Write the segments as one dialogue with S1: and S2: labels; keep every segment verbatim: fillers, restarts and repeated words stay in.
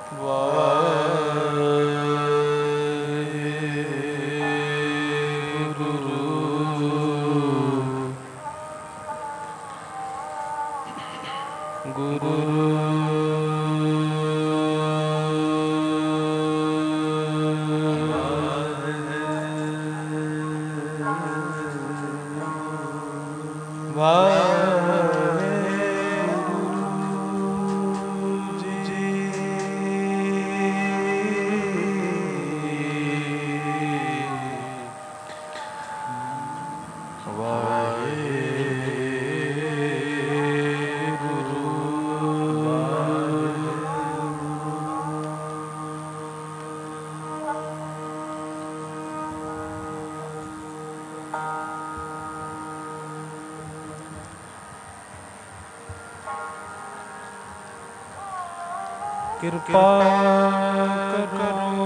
S1: ਕਿਰਪਾ ਕਰੋ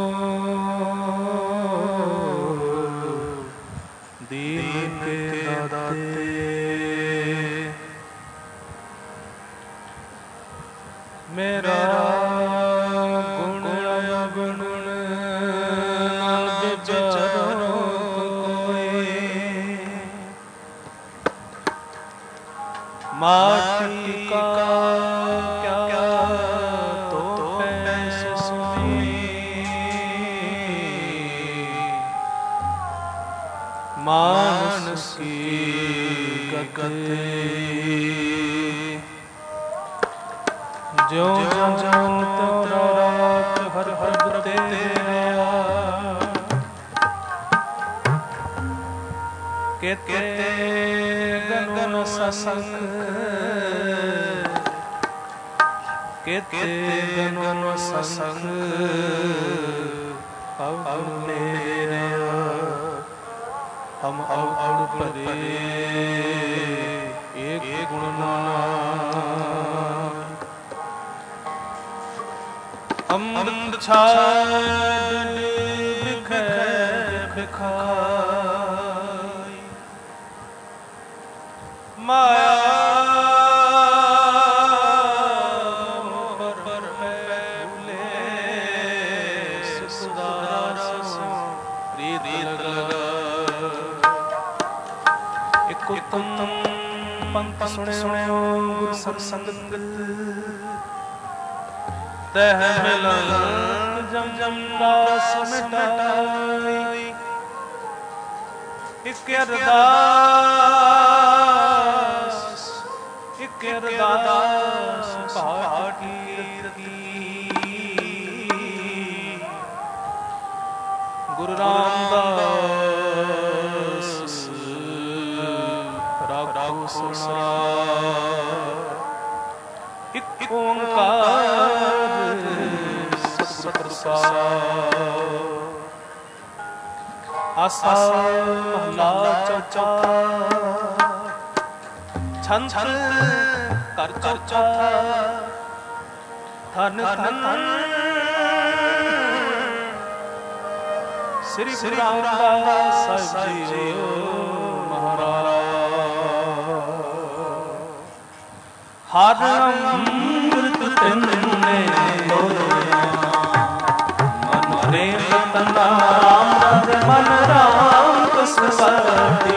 S1: ਦੀਨ ਕੇ ਦਾਤੇ, ਮੇਰਾ ਗੁਣ ਅਵਗੁਣ ਨਾ ਵਿਚਾਰੋ ਕੋਇ, ਮਾਟੀ ਕਾ मानस की गते, ज्यों ज्यों त्यों रात हर हर तेरा, केते गगन संग, केते गगन संग अवने हम अवगुण परे एक गुण नाम, अमृत छाड़ बिखै बिखाई, माया पर फैले सुदारस रीत लगा, उत्तम पंथ सुनियो गुर संगत, तह मिलन जम जम दास मिटाई, इक अरदास इक अरदास पाठी गुरु रामदास सुना, इक ओंकार सतगुर प्रसाद, आसा महला चौथा छन छन कर चौथा, धन धन श्री गुरु रामदास साहिब जी हर अमृत तिन्ने मोया, मन प्रेम तना राम मन राम कसवती,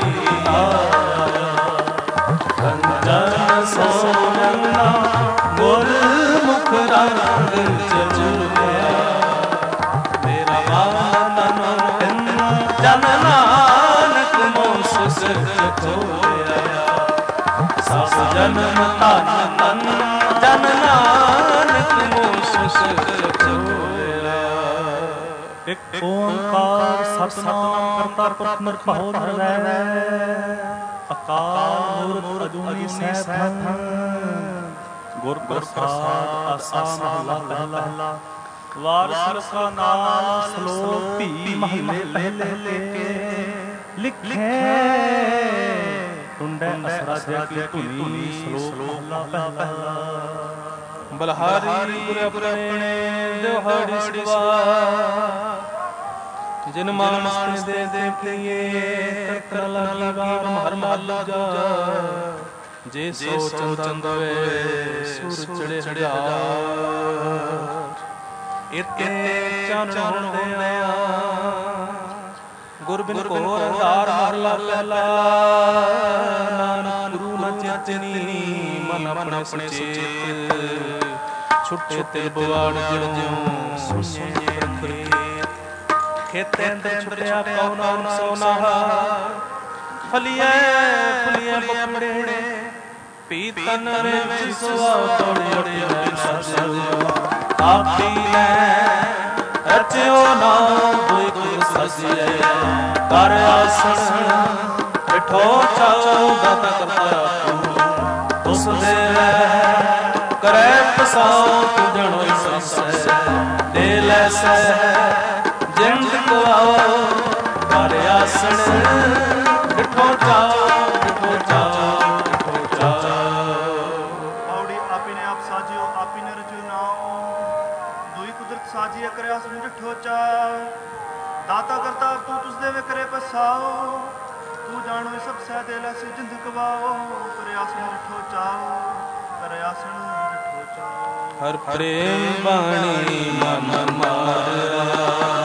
S1: कंचन सोनना गुर मुख रंग चुया, मेरा मन तिन जन नानक मोह सुख खोया, सब जन्म तन तन जन नानक मोह सुख खोया। एक ओंकार सतनाम करता पुरख निर्भयो निर्वैर, अकाल मूरत अजूनी सैभं, गुर प्रसाद आसा महला पहला, वारिस का नाम श्लोक भी महले लेके लिखे, टुंडे असराजा की धुनी श्लोक महला पहला, बलहारी गुर अपने देवहाड़ी सिवा, जिन मानस दे दे लिए करला बार हर महला जा, जे सो चंदन वे सूर चढ़े हजार, ਇਤੇ ਚਰਨ ਹੁੰਦਿਆ ਗੁਰ ਬਿਨ ਘੋਰ ਅੰਧਾਰ ਮਹਲਾ ਪਹਿਲਾ ਨਾਨਕ ਗੁਰੂ ਨ ਚੇਤਨੀ ਮਨ ਆਪਣੇ ਸੁਚੇਤ ਛੁੱਟੇ ਤੇ ਬਵਾੜ ਜਿਉ ਸੁਣੇ ਪ੍ਰਖੇ ਖੇਤੇ ਅੰਦਰ ਛੁੱਟਿਆ ਕਉ ਨਾਨਕ ਸੋਨਾ ਫਲੀਏ ਫਲੀਏ ਬਪੜੇ ਪੀਤਨ ਵਿੱਚ ਸੁਆ ਤੋੜੇ ਆਪੀ ਨੇ ਰਚਿਓ ਨਾਮ ਦੁਇ ਗੁਰ ਸਜਿਐ ਕਰ ਆਸਣ ਬਿਠੋ ਚਾਉ ਦਾਤਾ ਕਰਤਾ ਤੂੰ ਉਸ ਦੇ ਕਰੈ ਪਸਾਉ ਤੂੰ ਜਣੋ ਸੰਸੈ ਦੇ ਲੈ ਸੈ ਜਿੰਦ ਗਵਾਓ ਕਰ ਆਸਣ ਬਿਠੋ ਚਾਉ ਬਿਠੋ ਚਾਉ ਬਿਠੋ ਚਾਉ।
S2: ਆਉੜੀ ਆਪੀ ਨੇ ਆਪ ਸਾਜਿਓ ਆਪੀ ਨੇ ਰਚਿਓ ਨਾਮ ਦੁਇ ਕੁਦਰਤ ਸਾਜੀਐ ਕਰਿਆ ਆਸਣ ਬਿਠੋ ਚਾਉ ਦਾਤਾ ਕਰਤਾ ਤੂੰ ਤੁਸ ਦੇ ਵੇ ਕਰੇ ਪਸਾਓ ਤੂੰ ਜਾਣੋ ਸਭ ਸਹਿ ਦੇ ਲੈ ਸੇ ਜਿੰਦ ਗਵਾਓ ਕਰਿਆ ਆਸਣ ਬਿਠੋ ਚਾਉ ਕਰਿਆ ਆਸਣ ਬਿਠੋ ਚਾਉ।
S1: ਹਰ ਪ੍ਰੇਮ ਬਾਣੀ ਮਨ ਮਾਰ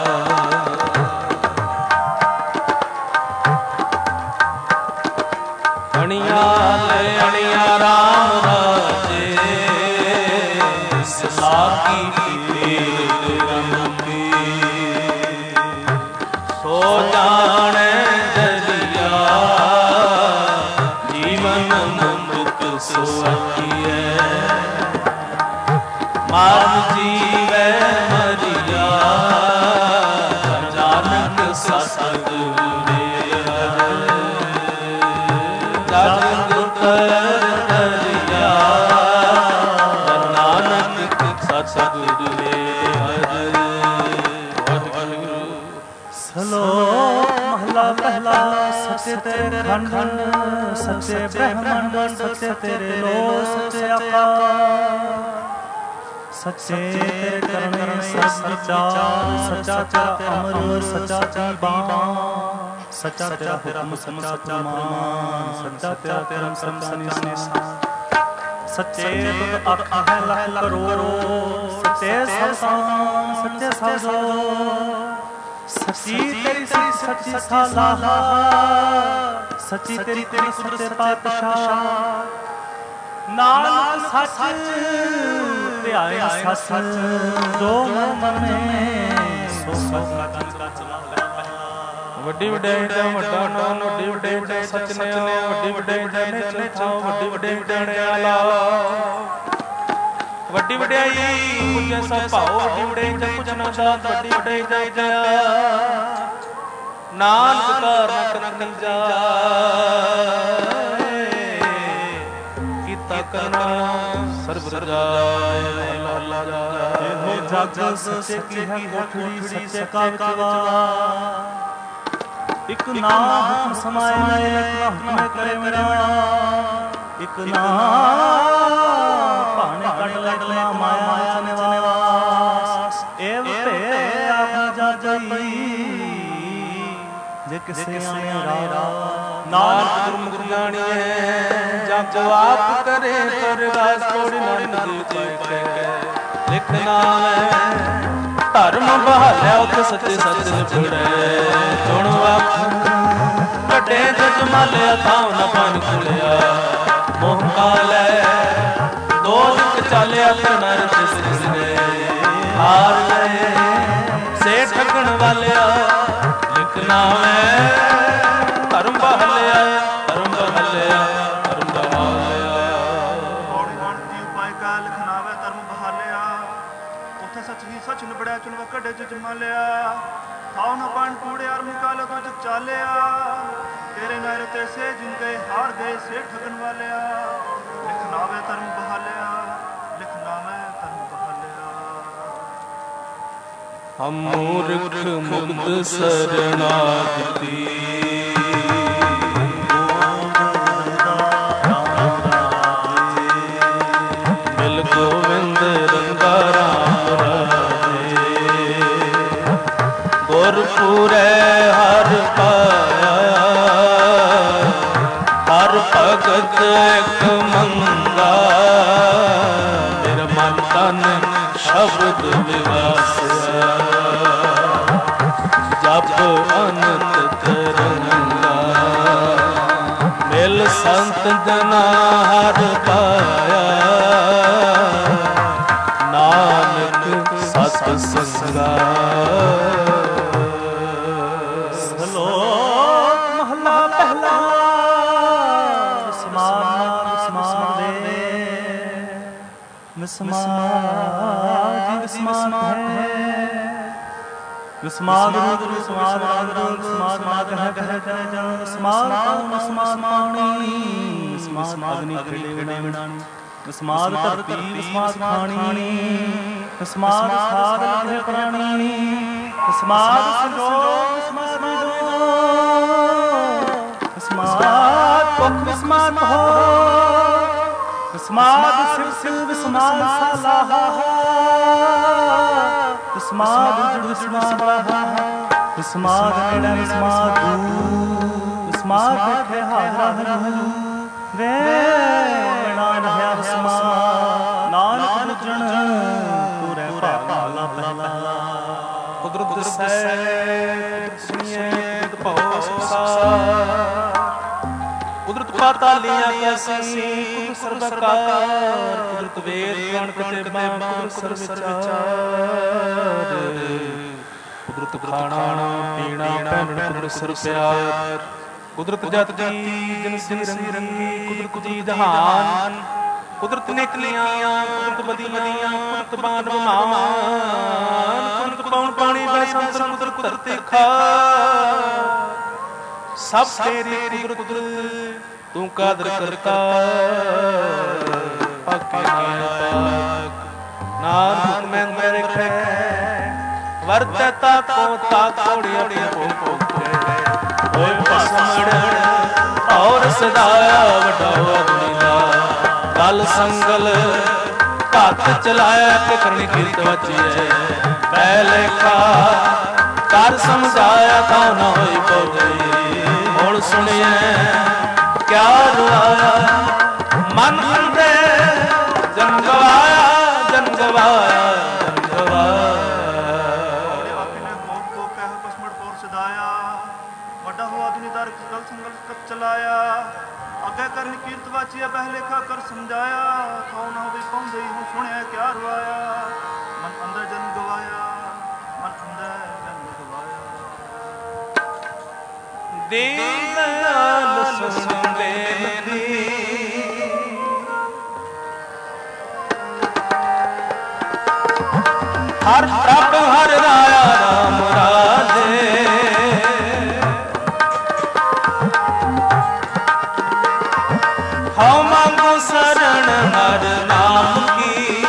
S1: ਅਣੀਆਂ ਲੈ ਅਣੀਆਂ ਰਾਮ ਰਾਜੇ ਸਾਕੀ ਪੀਰ ਰੰਗੀ ਸੋ ਜਾਣੈ ਦਰਿਆ ਜੀਵਨ ਮੁਕਤ ਸੁਆਖੀਐ ਮਾਨ ਜੀਵੈ ਮਰਿਆ ਜਾਨਕ ਸਤਿਗੁਰ ਸਤਿਗੁਰੂ
S3: ਸਲੋਕ ਮਹਲਾ ਪਹਿਲਾ ਸੱਚੇ ਤੇਰੇ ਖੰਡ ਸੱਚੇ ਬ੍ਰਹਮੰਡ ਸੱਚੇ ਤੇਰੇ ਲੋ ਸੱਚੇ ਆਕਾਰ ਸੱਚੇ ਤੇਰੇ ਕਰਨੇ ਸਭ ਵਿਚਾਰ ਸੱਚਾ ਤੇਰਾ ਅਮਰ ਸੱਚਾ ਤੇਰਾ ਬਾਣ ਸੱਚਾ ਤੇਰਾ ਹੁਕਮ ਸੱਚਾ ਫਰਮਾਨ ਸੱਚਾ ਤੇਰਾ ਕਰਮ ਸੰਸਾਨੀ ਸੱਚੇ ਤੁਧ ਅੱਖ ਹੈ ਲੱਖ ਕਰੋੜ ਸੱਚੇ ਸਭਾਨ ਸੱਚੇ ਸਾਜੋ ਸੱਚੀ ਤੇਰੀ ਸੱਚੀ ਸਾਲਾਹਾ ਸੱਚੀ ਤੇਰੀ ਤੇਰੀ ਸੱਚੇ ਪਾਤਸ਼ਾਹ ਨਾਲ ਸੱਚ ਧਿਆਏ ਸੱਚ ਜੋ ਮਨ ਮੇ ਸੋ ਸੱਚ ਕਾ ਚਲਾ ਲੈ ਵੱਡੀ ਵਡਿਆਈ ਦਾ ਵੱਡਾ ਨਾਮ ਵੱਡੀ ਵਡਿਆਈ ਦਾ ਸੱਚ ਨੇ ਵੱਡੀ ਵਡਿਆਈ ਦਾ ਨੇ ਚਾਉ ਵੱਡੀ ਵਡਿਆਈ ਦਾ ਨੇ ਆਲਾ ਵੱਡੀ ਵਡਿਆਈ ਪੁੱਜੇ ਸਭ ਭਾਉ ਵੱਡੀ ਵਡਿਆਈ ਦਾ ਕੁਝ ਨਾ ਸਾਥ ਵੱਡੀ ਵਡਿਆਈ ਦਾ ਜਇਆ ਨਾਨਕ ਕਾ ਨਕ ਨਕ ਜਾਏ ਕੀਤਾ ਕਰਨਾ ਸਰਬ ਰਜਾਏ ਲਾਲਾ ਜਾਏ ਹੋ ਜਗ ਸੱਚੇ ਕੀ ਹੈ ਕੋਠੜੀ ਸੱਚੇ ਕਾ ਵਿਚਵਾ ਇਕ ਨਾਮ ਸਮਾਏ ਨਏ ਹੁਕਮ ਕਰੇ ਮੇਰਾ ਇਕ ਨਾਮ ਭਾਣੇ ਕੱਢ ਲੱਡ ਲੈ ਮਾਇਆ ਨਿਵਾਸ ਏਵ ਭੇ ਆਪ ਜਾਜਈ ਜੇ ਕਿਸੇ ਆਣੇ ਰਾ ਨਾਨਕ ਗੁਰਮੁਖ ਜਾਣੀਐ ਜਪ ਆਪ ਕਰੇ ਪਰਵਾਸ ਕੋੜੀ ਨਾਨਕ ਦੇ ਪਾਏ ਲਿਖਣਾ ਹੈ ਧਰਮ ਬਹਾਲਿਆ ਉਥੇ ਸੱਚੇ ਸੱਚ ਨਿਬੜੈ ਚੁਣ ਆਪ ਵੱਡੇ ਜਗ ਮਾਲਿਆ ਥਾਉ ਨ ਬਨ ਖੁਲਿਆ ਮੋਹ ਕਾਲੈ ਦੋਜਕ ਚਾਲਿਆ ਫਿਰ ਨਰ ਤਿਸ ਨੇ ਹਾਰ ਲਏ ਸੇ ਠਗਣ ਵਾਲਿਆ ਲਿਖਣਾ ਮੈਂ ਧਰਮ ਬਹਾਲਿਆ ਧਰਮ ਬਹਾਲਿਆ ਧਰਮ ਬਹਾਲਿਆ
S2: ਹੌਲੀ ਮਨ ਦੀ ਉਪਾਇ ਕਾ ਲਿਖਣਾ ਵੇ ਧਰਮ ਬਹਾਲਿਆ ਉਥੇ ਸੱਚ ਹੀ ਸੱਚ ਨਿਬੜਿਆ ਚੁਣਵਾ ਕੱਢੇ ਚ ਜਮਾ ਲਿਆ ਥਾਉ ਨ ਬਨ ਕੂੜੇ ਅਰਮ ਕਾਲ ਕੋ ਜਗ ਚਾਲਿਆ ਤੇਰੇ ਨਰ ਤੇ ਸੇ ਜਿਨ ਗਏ ਹਾਰ ਗਏ ਸੇ ਠਗਣ ਵਾਲਿਆ ਲਿਖਣਾ ਵੇ ਧਰਮ ਬਹਾਲਿਆ ਲਿਖਣਾ ਮੈਂ ਧਰਮ ਬਹਾਲਿਆ
S1: ਹਮ ਮੂਰਖ ਮੁਕਤ ਸਰਣਾਗਤੀ ਮਿਲ ਗੋਵਿੰਦ ਰੰਗਾ ਰਾਮ ਰਾਜੇ ਗੁਰਪੁਰੈ ਹਰ ਪਾਇਆ ਹਰ ਭਗਤ ਇੱਕ ਮੰਗਾ ਮੇਰਾ ਮਨ ਤਨ ਸ਼ਬਦ ਅੰਮ੍ਰਿਤ ਵਿਵਾਸਿਆ ਜਪ ਅਨੰਤ ਤਰੰਗਾ ਮਿਲ ਸੰਤ ਜਨਾ ਹਰ ਪਾਇਆ ਨਾਨਕ ਸਤ ਸੰਗਾ।
S3: ਸਲੋਕ ਮਹਲਾ ਪਹਿਲਾ। ਵਿਸਮਾਦ ਵਿਸਮਾਦ ਦੇ ਵਿਸਮਾਦ ਜੀ ਵਿਸਮਾਦ ਹੈ। ਵਿਸਮਾਦ ਰੂਪ ਵਿਸਮਾਦ ਰਾਗ ਰੰਗ ਵਿਸਮਾਦ ਮਾਗ ਹੈ ਕਹਿ ਕਹਿ ਜਨ ਵਿਸਮਾਦ ਕਉ ਵਿਸਮਾਦ ਮਾਣੀ ਵਿਸਮਾਦ ਅਗਨੀ ਖੇੜੇ ਵਿਡਾਣੀ ਵਿਸਮਾਦ ਧਰਤੀ ਵਿਸਮਾਦ ਖਾਣੀ ਵਿਸਮਾਦ ਸਾਧ ਲਖੇ ਪ੍ਰਾਣੀ ਵਿਸਮਾਦ ਸੰਜੋਗ ਵਿਸਮਾਦ ਵਿਦੋ ਵਿਸਮਾਦ ਕੁਖ ਵਿਸਮਾਦ ਹੋ ਵਿਸਮਾਦ ਸਿਵ ਸਿਵ ਵਿਸਮਾਦ ਸਾਲਾਹਾ ਵਿਸਮਾਦ ਜੁੜ ਵਿਸਮਾਦ ਵਿਸਮਾਦ ਨੇੜਾ ਵਿਸਮਾਦ ਦੂਰ ਵਿਸਮਾਦ ਦੇਖੇ ਹਾਜ਼ਰਾ ਹਜੂ ਵੇਣਾ ਰਹਿਆ ਵਿਸਮਾਦ ਨਾਨਕ ਬੁਝਣ ਤੁਰੈ ਭਾਲਾ ਪਹਿਲਾ।
S1: ਕੁਦਰਤ ਸਹਿ ਸੁਣੀਏ ਕੁਦਰਤ ਭਉ ਸੰਸਾਰ ਕੁਦਰਤ ਪਾਤਾਲੀਆਂ ਕੈਸੀ ਕੁਦਰਤ ਸਰਬਕਾਰ ਕੁਦਰਤ ਵੇਦ ਗਣ ਕਤੇ ਬਾਮ ਕੁਦਰਤ ਸਰਵਿਚਾਰ ਕੁਦਰਤ ਖਾਣਾ ਪੀਣਾ ਪਹਿਨਣ ਕੁਦਰਤ ਸਰ ਪਿਆਰ ਕੁਦਰਤ ਜਤ ਜੀ ਜਨ ਸਿਰ ਰੰਗੀ ਕੁਦਰਤ ਜੀ ਜਹਾਨ ਕੁਦਰਤ ਨਿਕਲੀਆਂ ਕੁਦਰਤ ਬਦੀਆਂ ਕੁਦਰਤ ਬਾਣ ਬਮਾਨ ਕੁਦਰਤ ਪੌਣ ਪਾਣੀ ਬੈ ਸੰਤਰ ਕੁਦਰਤ ਧਰਤੀ ਖਾ ਸਭ ਤੇਰੀ ਕੁਦਰਤ ਤੂੰ ਕਾਦਰ ਕਰਤਾ ਪਾਕੇ ਨਾਨਕ ਨਾਨਕ ਮੈਂ ਮੇਰੇ ਖੈ ਵਰਤਤਾ ਕੋ ਤਾ ਕੋੜੀ ਆਪਣੇ ਭੋ ਭੋ ਓਏ ਭਸਮੜ ਔਰ ਸਦਾਇਆ ਵਡਾਓ ਅਗਨੀ ਦਾ ਗਲ ਸੰਗਲ ਹੱਥ ਚਲਾਇਆ ਕਿ ਕਰਨੀ ਕੀਰਤ ਵਚੀਐ ਪੈ ਲੇਖਾ ਕਰ ਸਮਝਾਇਆ ਤਾਂ ਨਾ ਹੋਈ ਪਉ ਹੁਣ ਸੁਣਿਐ ਕਿਆ ਰੁਆਇਆ ਮਨ ਅੰਦੇ ਜਨ ਗਵਾਇਆ ਜਨ ਗਵਾਇਆ ਜਨ ਗਵਾਇਆ
S2: ਵੱਡਾ ਹੋਆ ਦੁਨੀਦਾਰ ਗਲ ਸੰਗਲ ਕਤ ਚਲਾਇਆ ਅੱਗੇ ਕਰਨ ਕੀਰਤ ਵਾਚੀਆ ਪਹਿਲੇ ਖਾ ਕਰ ਸਮਝਾਇਆ ਥਾਉ ਨਾ ਹੋਵੇ ਪਾਉਂਦੇ ਹੁਣ ਸੁਣਿਆ ਕਿਆ ਰੁਆਇਆ ਮਨ ਅੰਦਰ ਜਨ ਗਵਾਇਆ ਮਨ ਅੰਦਰ ਜਨ ਗਵਾਇਆ।
S1: ਦੀਨ ਦਇਆਲ ਸੁਣਦੇ ਨਦੀ ਹਰ ਪ੍ਰਭ ਹਰ ਰਾਇਆ ਰਾਮ ਰਾਜੇ ਹਉ ਮੰਗੋ ਸਰਣ ਹਰ ਨਾਮ ਕੀ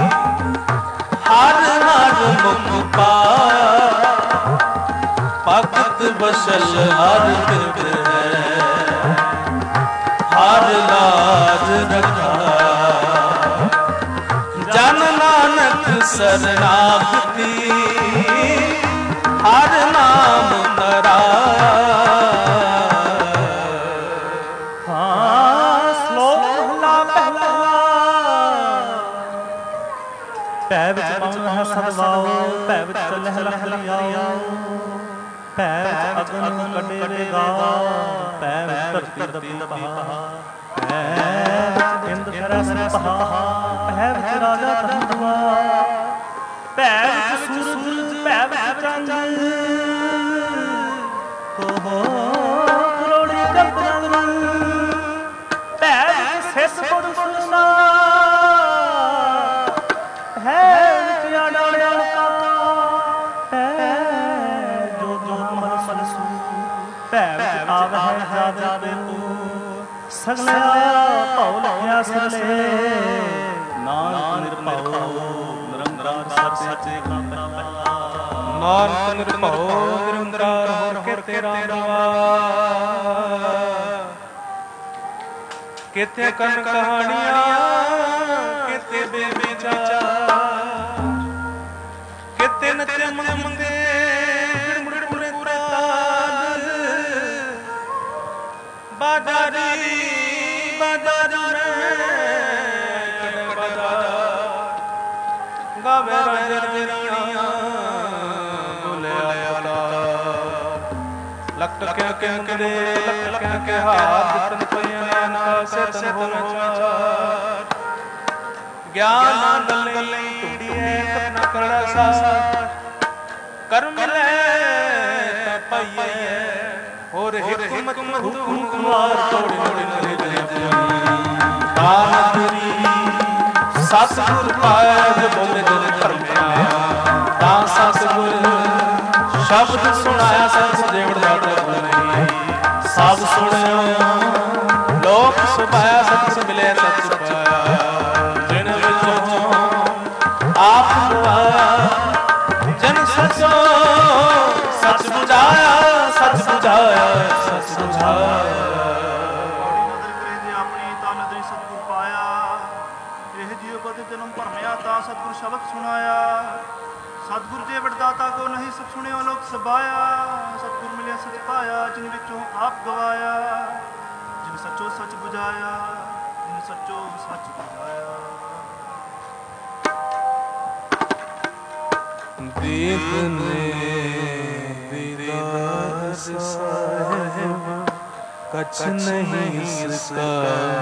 S1: ਹਰ ਹਰ ਮੁਖ ਪਾਇਆ ਭਗਤ ਬਸਲ ਹਰ ਕਿਰਤ ਹੈ ਹਰ ਲਾਜ ਰਖਾ ਜਨ ਨਾਨਕ ਸਰਨਾਗਤੀ ਹਰ ਨਾਮ ਨਰਾਇਆ।
S3: ਹਾਂ ਸ਼ਲੋਕ ਮਹਲਾ ਪਹਿਲਾ। ਭੈ ਵਿੱਚ ਪਵਨ ਹੈ ਸਦਵਾਓ ਭੈ ਵਿੱਚ ਲਹਿ ਲਹਿ ਲਿਆਓ ਭੈ ਵਿੱਚ ਅਗਨ ਕੱਢੇ ਵੇਗਾ ਭੈ ਵਿੱਚ ਧਰਤੀ ਦਬੀ ਬਹਾ ਭੈ ਵਿੱਚ ਇੰਦ ਫਿਰੈ ਸੰਪਹਾ ਭੈ ਵਿੱਚ ਰਾਜਾ ਧੰਦਵਾ ਭੈ ਵਿੱਚ ਸੂਰਜ ਭੈ ਵਿੱਚ ਚੰਦ ਹੋ ਹੋ ਕਰੋੜੀ ਜਪਨ ਭੈ ਵਿੱਚ ਸਿਸ ਗੁੜ ਸੁਨਾ ਭੈ ਵਿੱਚ ਆਡਾੜਿਆ ਕਾ ਭੈ ਜੋ ਜੋ ਮਨ ਸਲਸੂ ਭੈ ਵਿੱਚ ਆਵਹਿ ਜਾਵੇ ਤੂੰ ਸਗਲਿਆ ਭਉ ਲਖਿਆ ਸਰਲੇ ਨਾਨਕ ਨਿਰਭਉ ਨਿਰੰਕਾਰ ਸਭ ਸੱਚੇ ਕਾ ਪਹਿਲਾ।
S1: ਨਾਨਕ ਨਿਰਭਉ ਨਿਰੰਕਾਰ ਹੋਰ ਕੇ ਤੇਰਾ ਰਵਾ ਕਿਤੇ ਕਨ ਕਹਾਣੀਆਂ ਕਿਤੇ ਬੇਵਿਚਾਰ ਕਿਤੇ ਨਚੇ ਮੰਗਦੇ ਮੁੜ ਮੁੜੇ ਤਾਲ ਬਾਜ਼ਾਰੀ ਬਾਜ਼ਾਰ ਮੈਂ ਕਨੇ ਬਾਜ਼ਾਰ ਗਾ गावे राजे रानियां बोलिया बुला लख टकिया के मुकदे लख टकिया के हाथ तन पइया नानका से तन होवे चार ज्ञान गल्ले टुड़िए न करड़ा सार कर्म ले तपइए और हिकमत हुकुम कुमार तोड़ तोड़ नरे दानपुरी सतगुर पाए बोले जन धर्मिया ता सतगुर शब्द सुनाया सत देवड़ जाते नहीं सब सुनियो लोक सुभाया सत मिले सत पाया जिन विचों आप बुझाया जन सचो सच बुझाया सच बुझाया सच बुझाया सतगुर शब्द सुनाया सतगुर जे वरदाता को नहीं सब सुने लोग सबाया सतगुर मिले सच पाया जिन विचों आप गवाया जिन सचो सच बुझाया जिन सचो सच बुझाया देखने दीदार साहिब कछ नहीं इसका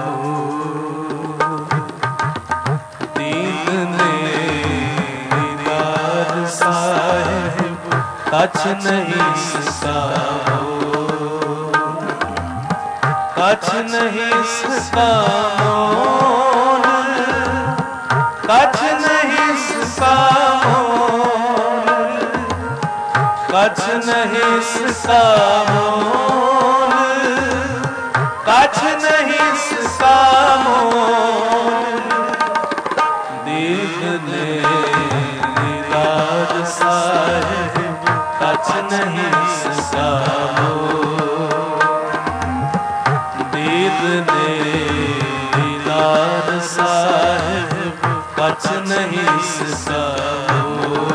S1: देखने दीदार साहिब कछ नहीं इसका कछ नहीं इसका मोल कछ नहीं इसका कछ नहीं इसका मोल कछ नहीं इसका मोल देखने दीदार साहिब कछ नहीं इसका मोल देखने दीदार साहिब कछ नहीं इसका मोल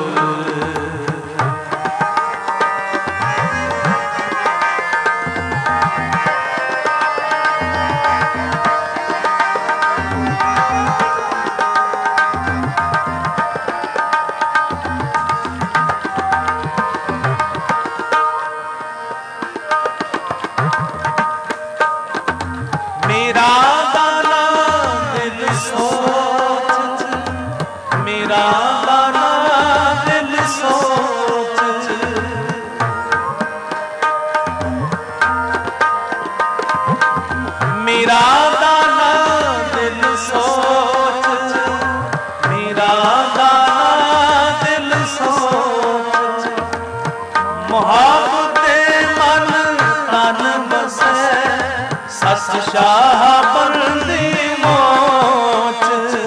S1: शाह बंदी मोच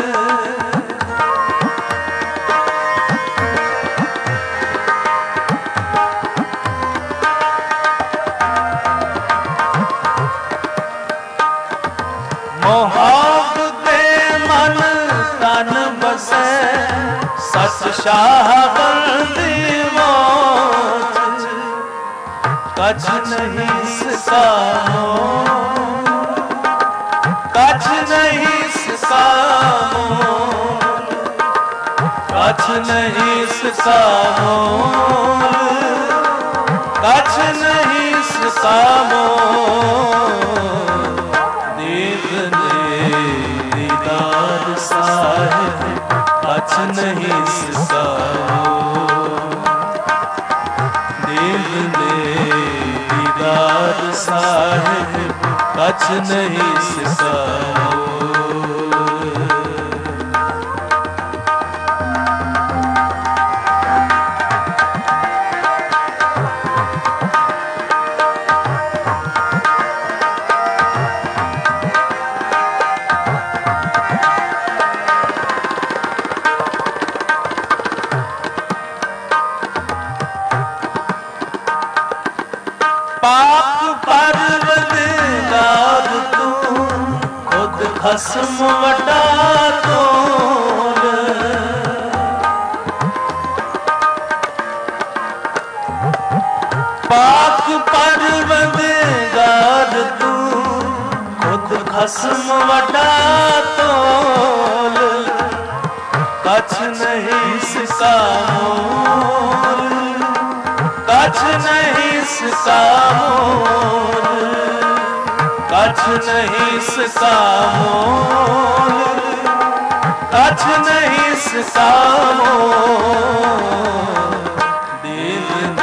S1: मोहब्बत मन तन बसे सच शाह बंदी मोच कछ नहीं इसका कछ नहीं इसका मोल कछ नहीं इसका मोल कछ नहीं इसका मोल देखने दीदार साहिब कछ नहीं इसका मोल देखने दीदार साहिब कछ नहीं इसका खस्म वटा तोल पाक परवरदिगार तू खुद खस्म वटा तोल कछ नहीं इसका मोल, कछ नहीं इसका मोल, कछ नहीं इसका मोल, कछ नहीं इसका मोल। दीन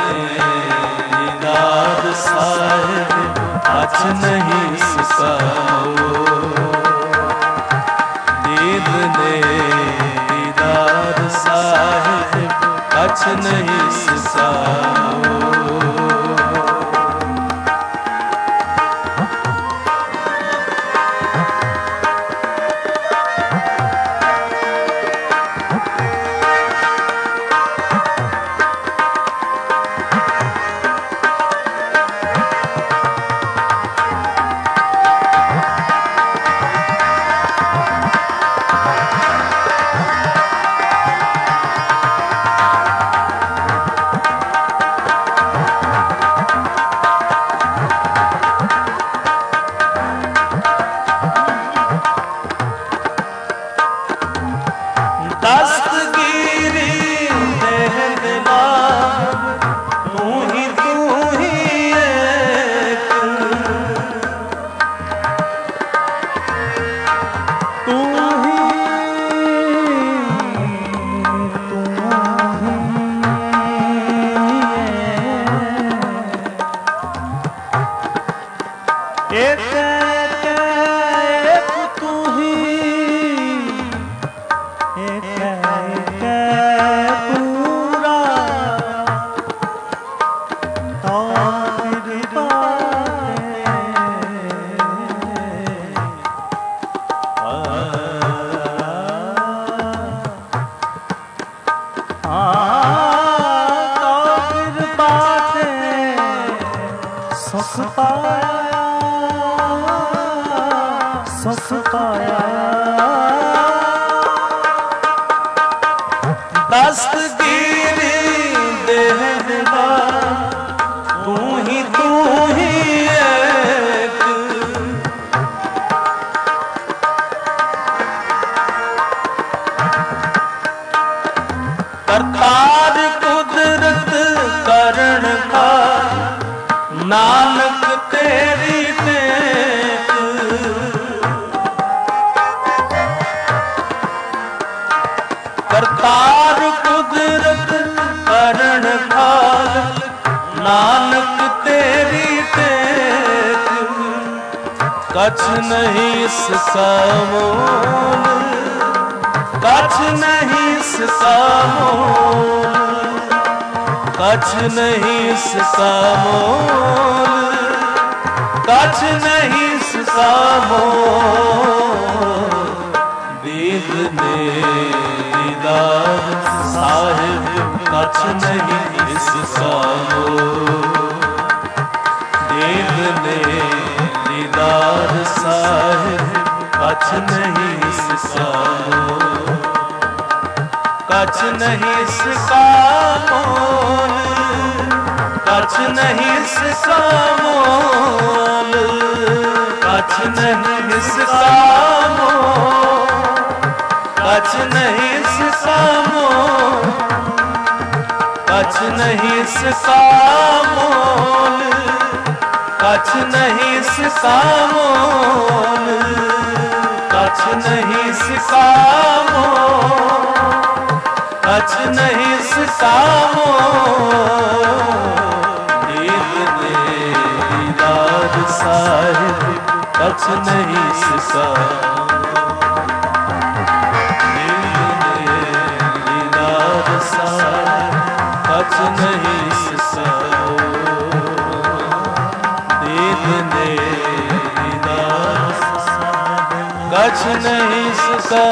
S1: दीदार साहिब कछ नहीं इसका मोल, दीन दीदार साहिब कछ नहीं इसका मोल। दस्तगीरी देहला तू ही तू ही एक, करतार कुदरत करण का नानक तेरी टेक। करतार कुदरत करण खाल नानक तेरी टेक। कछ नहीं इसका मोल, कछ नहीं इसका मोल, कछ नहीं इसका मोल, कछ नहीं इसका मोल। दीद ने दीदार साहिब कछ नहीं इसका मोल, दीद ने दीदार साहिब कछ नहीं इसका मोल, कछ नहीं इसका मोल, कछ नहीं इसका मोल, कछ नहीं इसका मोल, कछ नहीं इसका मोल, कछ नहीं इसका मोल, कछ नहीं इसका मोल, कछ नहीं इसका मोल, कछ नहीं इसका मोल। दीद ने दीदार साहिब कछ नहीं इसका कछ नहीं इसका, दीद ने दीदार कछ नहीं इसका।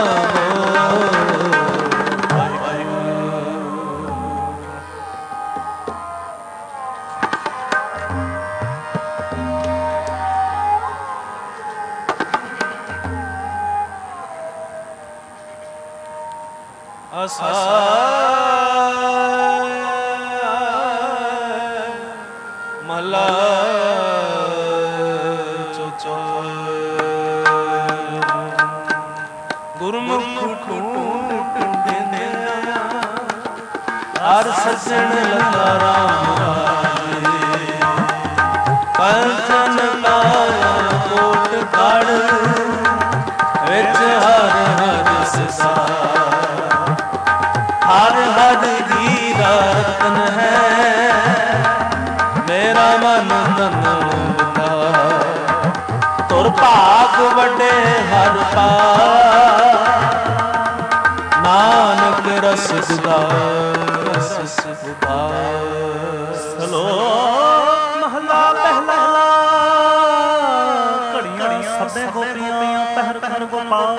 S1: मला चो गुरुमुख ਹਰ ਸਜਣ ਲਗਾ ਰਾਮ ਕੰਚਨ ਕਾਇਆ ਕੋਟ ਕੜ ਵਿੱਚ ਹਰ ਹਰ ਸਦਾ ਹਰ ਹਰ ਦੀ ਰਤਨ ਹੈ ਮੇਰਾ ਮਨ ਤਨ ਬਤਾ ਤੁਰ ਭਾਗ ਵੱਡੇ ਹਰ ਪਾ ਨਾਨਕ ਰਸ ਸੁਦਾ ਰਸ ਸੁਦਾ
S3: ਸਲੋਕ ਮਹਲਾ ਪਹਿਲਾ ਘੜੀਆਂ ਸਭੇ ਗੋਪੀਆਂ ਪਹਿਰ ਪਹਿਰ ਗੋਪਾਲ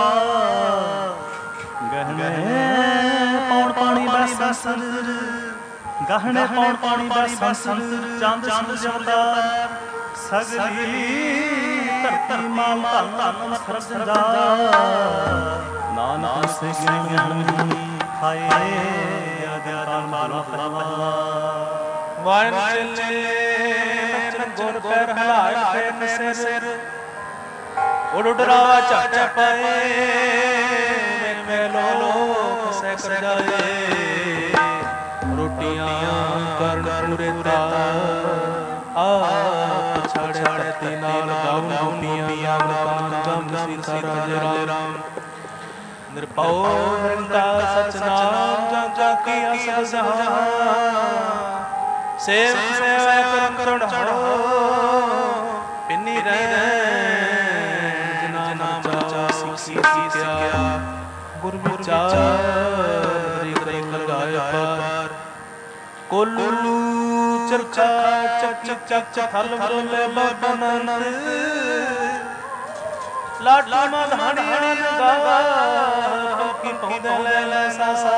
S3: ਗਹਿਣੇ ਪੌਣ ਪਾਣੀ ਦਾ ਸੰਸਰ ਗਹਿਣੇ ਪੌਣ ਪਾਣੀ ਦਾ ਸੰਸਰ ਚੰਦ ਸੂਰਜ ਅਵਤਾਰ ਸਗਲੀ ਧਰਤੀ ਮਾਲ ਧਨ ਸਰਬ ਦਾ ਨਾਨਕ ਸੇ ਗਿਆਨ ਹਾਏ ਅਗਿਆਨ ਮਾਲ ਮਹਲਾ
S1: ਵਾਇਨ ਚੱਲੇ ਨਚਨ ਗੁਰ ਪੈਰ ਹਲਾਏ ਫੇਰ ਸਿਰ ਉਡ ਉਡ ਰਾਵਾ ਝਟ ਪਏ ਮੈਂ ਲੋਕ ਸੈ ਕਰ ਜਾਏ ਰੋਟੀਆਂ ਕਰਨ ਪੂਰੇ ਤਾ ਆਪ ਛਾੜੇ ਤੇ ਨਾਲ ਗਾਉਨ ਗੋਪੀਆਂ ਕਾਨ ਗਮ ਸੀਤਾ ਰਾਜੇ ਰਾਮ ਨਿਰਭਉ ਨਿਰੰਤਾ ਸਚਨਾਮ ਜਾਂ ਜਾਂ ਕੀ ਅਸਲ ਜਹਾਂ ਸੇਵ ਸੇਵਾ ਕਰਮ ਕਰਣ ਹੜੋ ਪਿੰਨੀ ਰਹਿ ਜਿਨਾ ਨਾਮ ਚਾ ਸਿੱਖੀ ਸਿੱਖਿਆ ਗੁਰ ਵਿਚਾਰ ਹਰਿ ਲਗਾਏ ਪਾਰ ਕੋਲੂ ਚਰਖਾ ਚੱਕ ਚੱਕ ਥਲ ਬੋਲੇ ਬਾਬਨੰਦ ਲਾਡਾ ਮਧਾਣੀ ਗਾਵਾ ਪੱਕੀ ਪਹੁੰਦੇ ਲੈ ਲੈ ਸਾਸਾ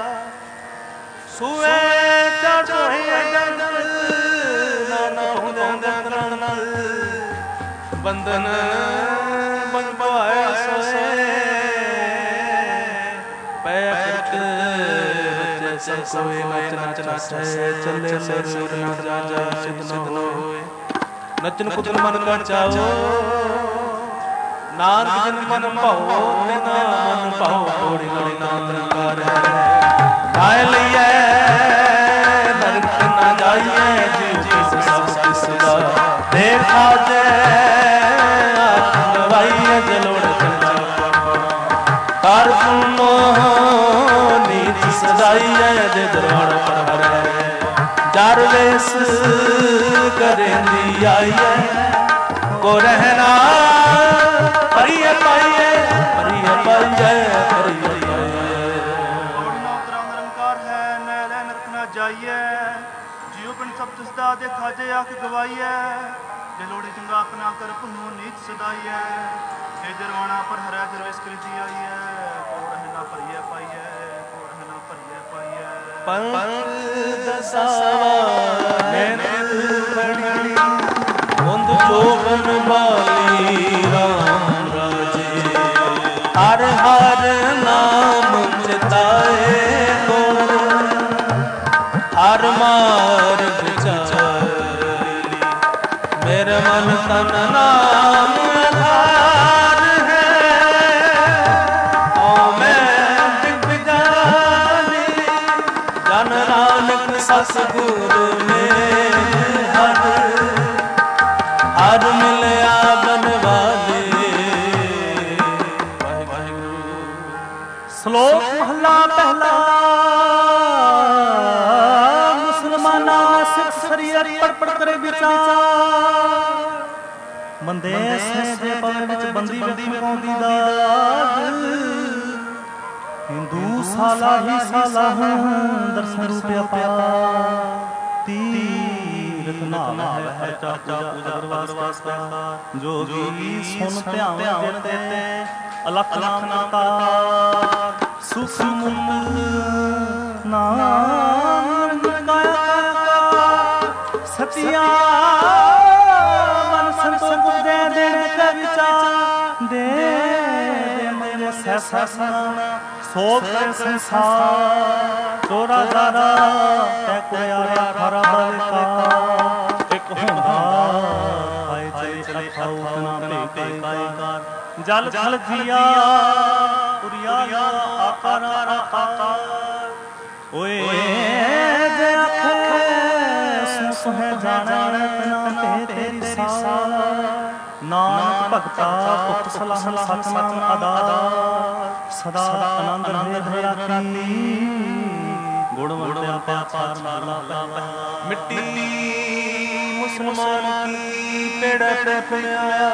S1: ਸੂਏ ਚੜ ਹੋਏ ਜੰਗਲ ਨਾਨਾ ਪਹੁੰਦੇ ਅੰਦਰ ਬੰਦਨ ਬੰਦਵਾਏ ਸੋਏ ਪੈਕ ਬੱਚੇ ਸੋਏ ਨਚ ਨਚ ਨਚੇ ਚੱਲੇ ਸਰੂਰ ਨਾ ਜਾ ਜਾ ਸਿਧ ਨ ਹੋਏ ਨਚਨ ਕੁਦਨ ਮਨ ਕਾ ਚਾਓ ਨਾਨਕ ਜਨ ਮਨ ਭਾਉ ਬਿਨਾ ਮਨ ਭਾਉ ਕੋੜੀ ਲੜੀ ਨਾਮ ਕਰ ਖਾਇ ਲਈਐ ਨਰਕ ਨਾ ਜਾਈਐ ਜਿਉ ਕਿਸ ਸਭ ਕਿਸ ਦਾ ਦੇਖਾ ਜੇ ਆਪ ਲਵਾਈਐ ਜਲੋੜ ਚੰਗਾ ਕਰ ਸੁਨੋ ਨੀਤ ਸਦਾਈਐ ਦੇ ਦਰਬਾਰ ਪਰ ਹਰੇ ਜਰ ਵੇਸ ਕਰੇਂਦੀ ਆਈਐ ਕੋ ਰਹਿਣਾ ਪਰਿਯ ਪਾਈਐ ਪਰਿਯ ਪਾਈਐ ਪਰਿਯ
S2: ਜਾਈਏ ਜਿਉ ਬਿਨ ਸਭ ਤਿਸ ਦਾ ਦੇਖਾ ਜੇ ਆਖ ਗਵਾਈਐ ਜੇ ਲੋੜੀ ਚੰਗਾ ਆਪਣਾ ਕਰ ਪੁੰਨੂ ਨੀਤ ਸਦਾਈਐ ਇਹ ਜਰਵਾਣਾ ਪਰ ਹਰਿਆ ਜਰਵੇਸ ਕਰੀ ਆਈਐ ਕੋ ਰਹਿਣਾ ਭਰੀਐ ਪਾਈਐ ਕੋ ਰਹਿਣਾ ਭਰੀਐ ਪਾਈਐ
S1: ਪੰਥ ਦਸਾਵਾ ਨੈਣ ਖੜੀ ਮੁੰਦ ਜੋਬਨ ਬਾਲੀ ਰਾਮ ਰਾਜੇ ਹਰ ਹਰ ਨਾਮ ਚਿਤਾਏ ਹਰ ਮਾਰਗ ਚਾਲੀ ਮੇਰੇ ਮਨ ਤਨ ਨਾਮ ਆਧਾਰ ਹੈ ਓ ਮੈਂ ਦਿਗ ਜਾਨੀ ਜਨ ਨਾਨਕ ਸਤਿਗੁਰ ਨੇ ਹਰ ਹਰ ਮਿਲਿਆ ਬਨਵਾਲੇ ਵਾਹਿਗੁਰੂ।
S3: ਸ਼ਲੋਕ ਮਹਲਾ ਪਹਿਲਾ ਪੜ ਪੜ ਕਰੇ ਵਿਚਾਰ ਬੰਦੇ ਸੇ ਪਵਨ ਵਿੱਚ ਬੰਦੀ ਬੰਦੀ ਮਕਾਉਂਦੀ ਦਾਗ ਹਿੰਦੂ ਸਾਲਾ ਹੀ ਸਾਲਾ ਦਰਸ਼ਨ ਰੂਪ ਅਪਾਰ ਤੀਰਥ ਨਾਮ ਹੈ ਹਰਚਾ ਪੂਜਾ ਵਾਸਤਾ ਜੋਗੀ ਸੁਨ ਧਿਆਨ ਦਿਨ ਤੇ ਅਲਖ ਨਾਮ ਕਰਤਾਰ ਸੁਖ ਮੁਕਤ ਨਾਮ ਕਾਇਆ ਸਤਿਆ ਮਨ ਸੰਤੋਖ ਦੇ ਦੇਣ ਕੇ ਵਿਚਾਰ ਦੇ ਦੇ ਮਨ ਸੈਸਨਾ ਸੋਭ ਸੰਸਾਰ ਚੋਰਾ ਦਾਰਾ ਤੈ ਕੋਈ ਆਇਆ ਖਰਾ ਬਲਕਾ ਇੱਕ ਹੁੰਦਾ ਆਏ ਚਲੇ ਚਲੇ ਖਾਉ ਨਾ ਭੇ ਕਾਇਕਾਰ ਜਲ ਥਲ ਜੀਆ ਉਰੀਆ ਆਕਾਰ ਆਕਾਰ ਓਏ ਤੁਹੈ ਜਾਣੈ ਤਨਾ ਤੇ ਤੇਰੀ ਸਾਰ। ਨਾਨਕ ਭਗਤਾ ਪੁੱਤ ਸਲਾਹਨ ਸਤਨਾਮ ਆਧਾਰ। ਸਦਾ ਆਨੰਦ ਰਹੇ ਰਾਤੀ ਗੁਣ ਵੰਡਿਆ ਪਾਛਾਰ ਮਹਲਾ ਪਹਿਲਾ।
S1: ਮਿੱਟੀ ਮੁਸਲਮਾਨ ਕੀ ਪੇੜਾ ਤੇ ਪਿਆ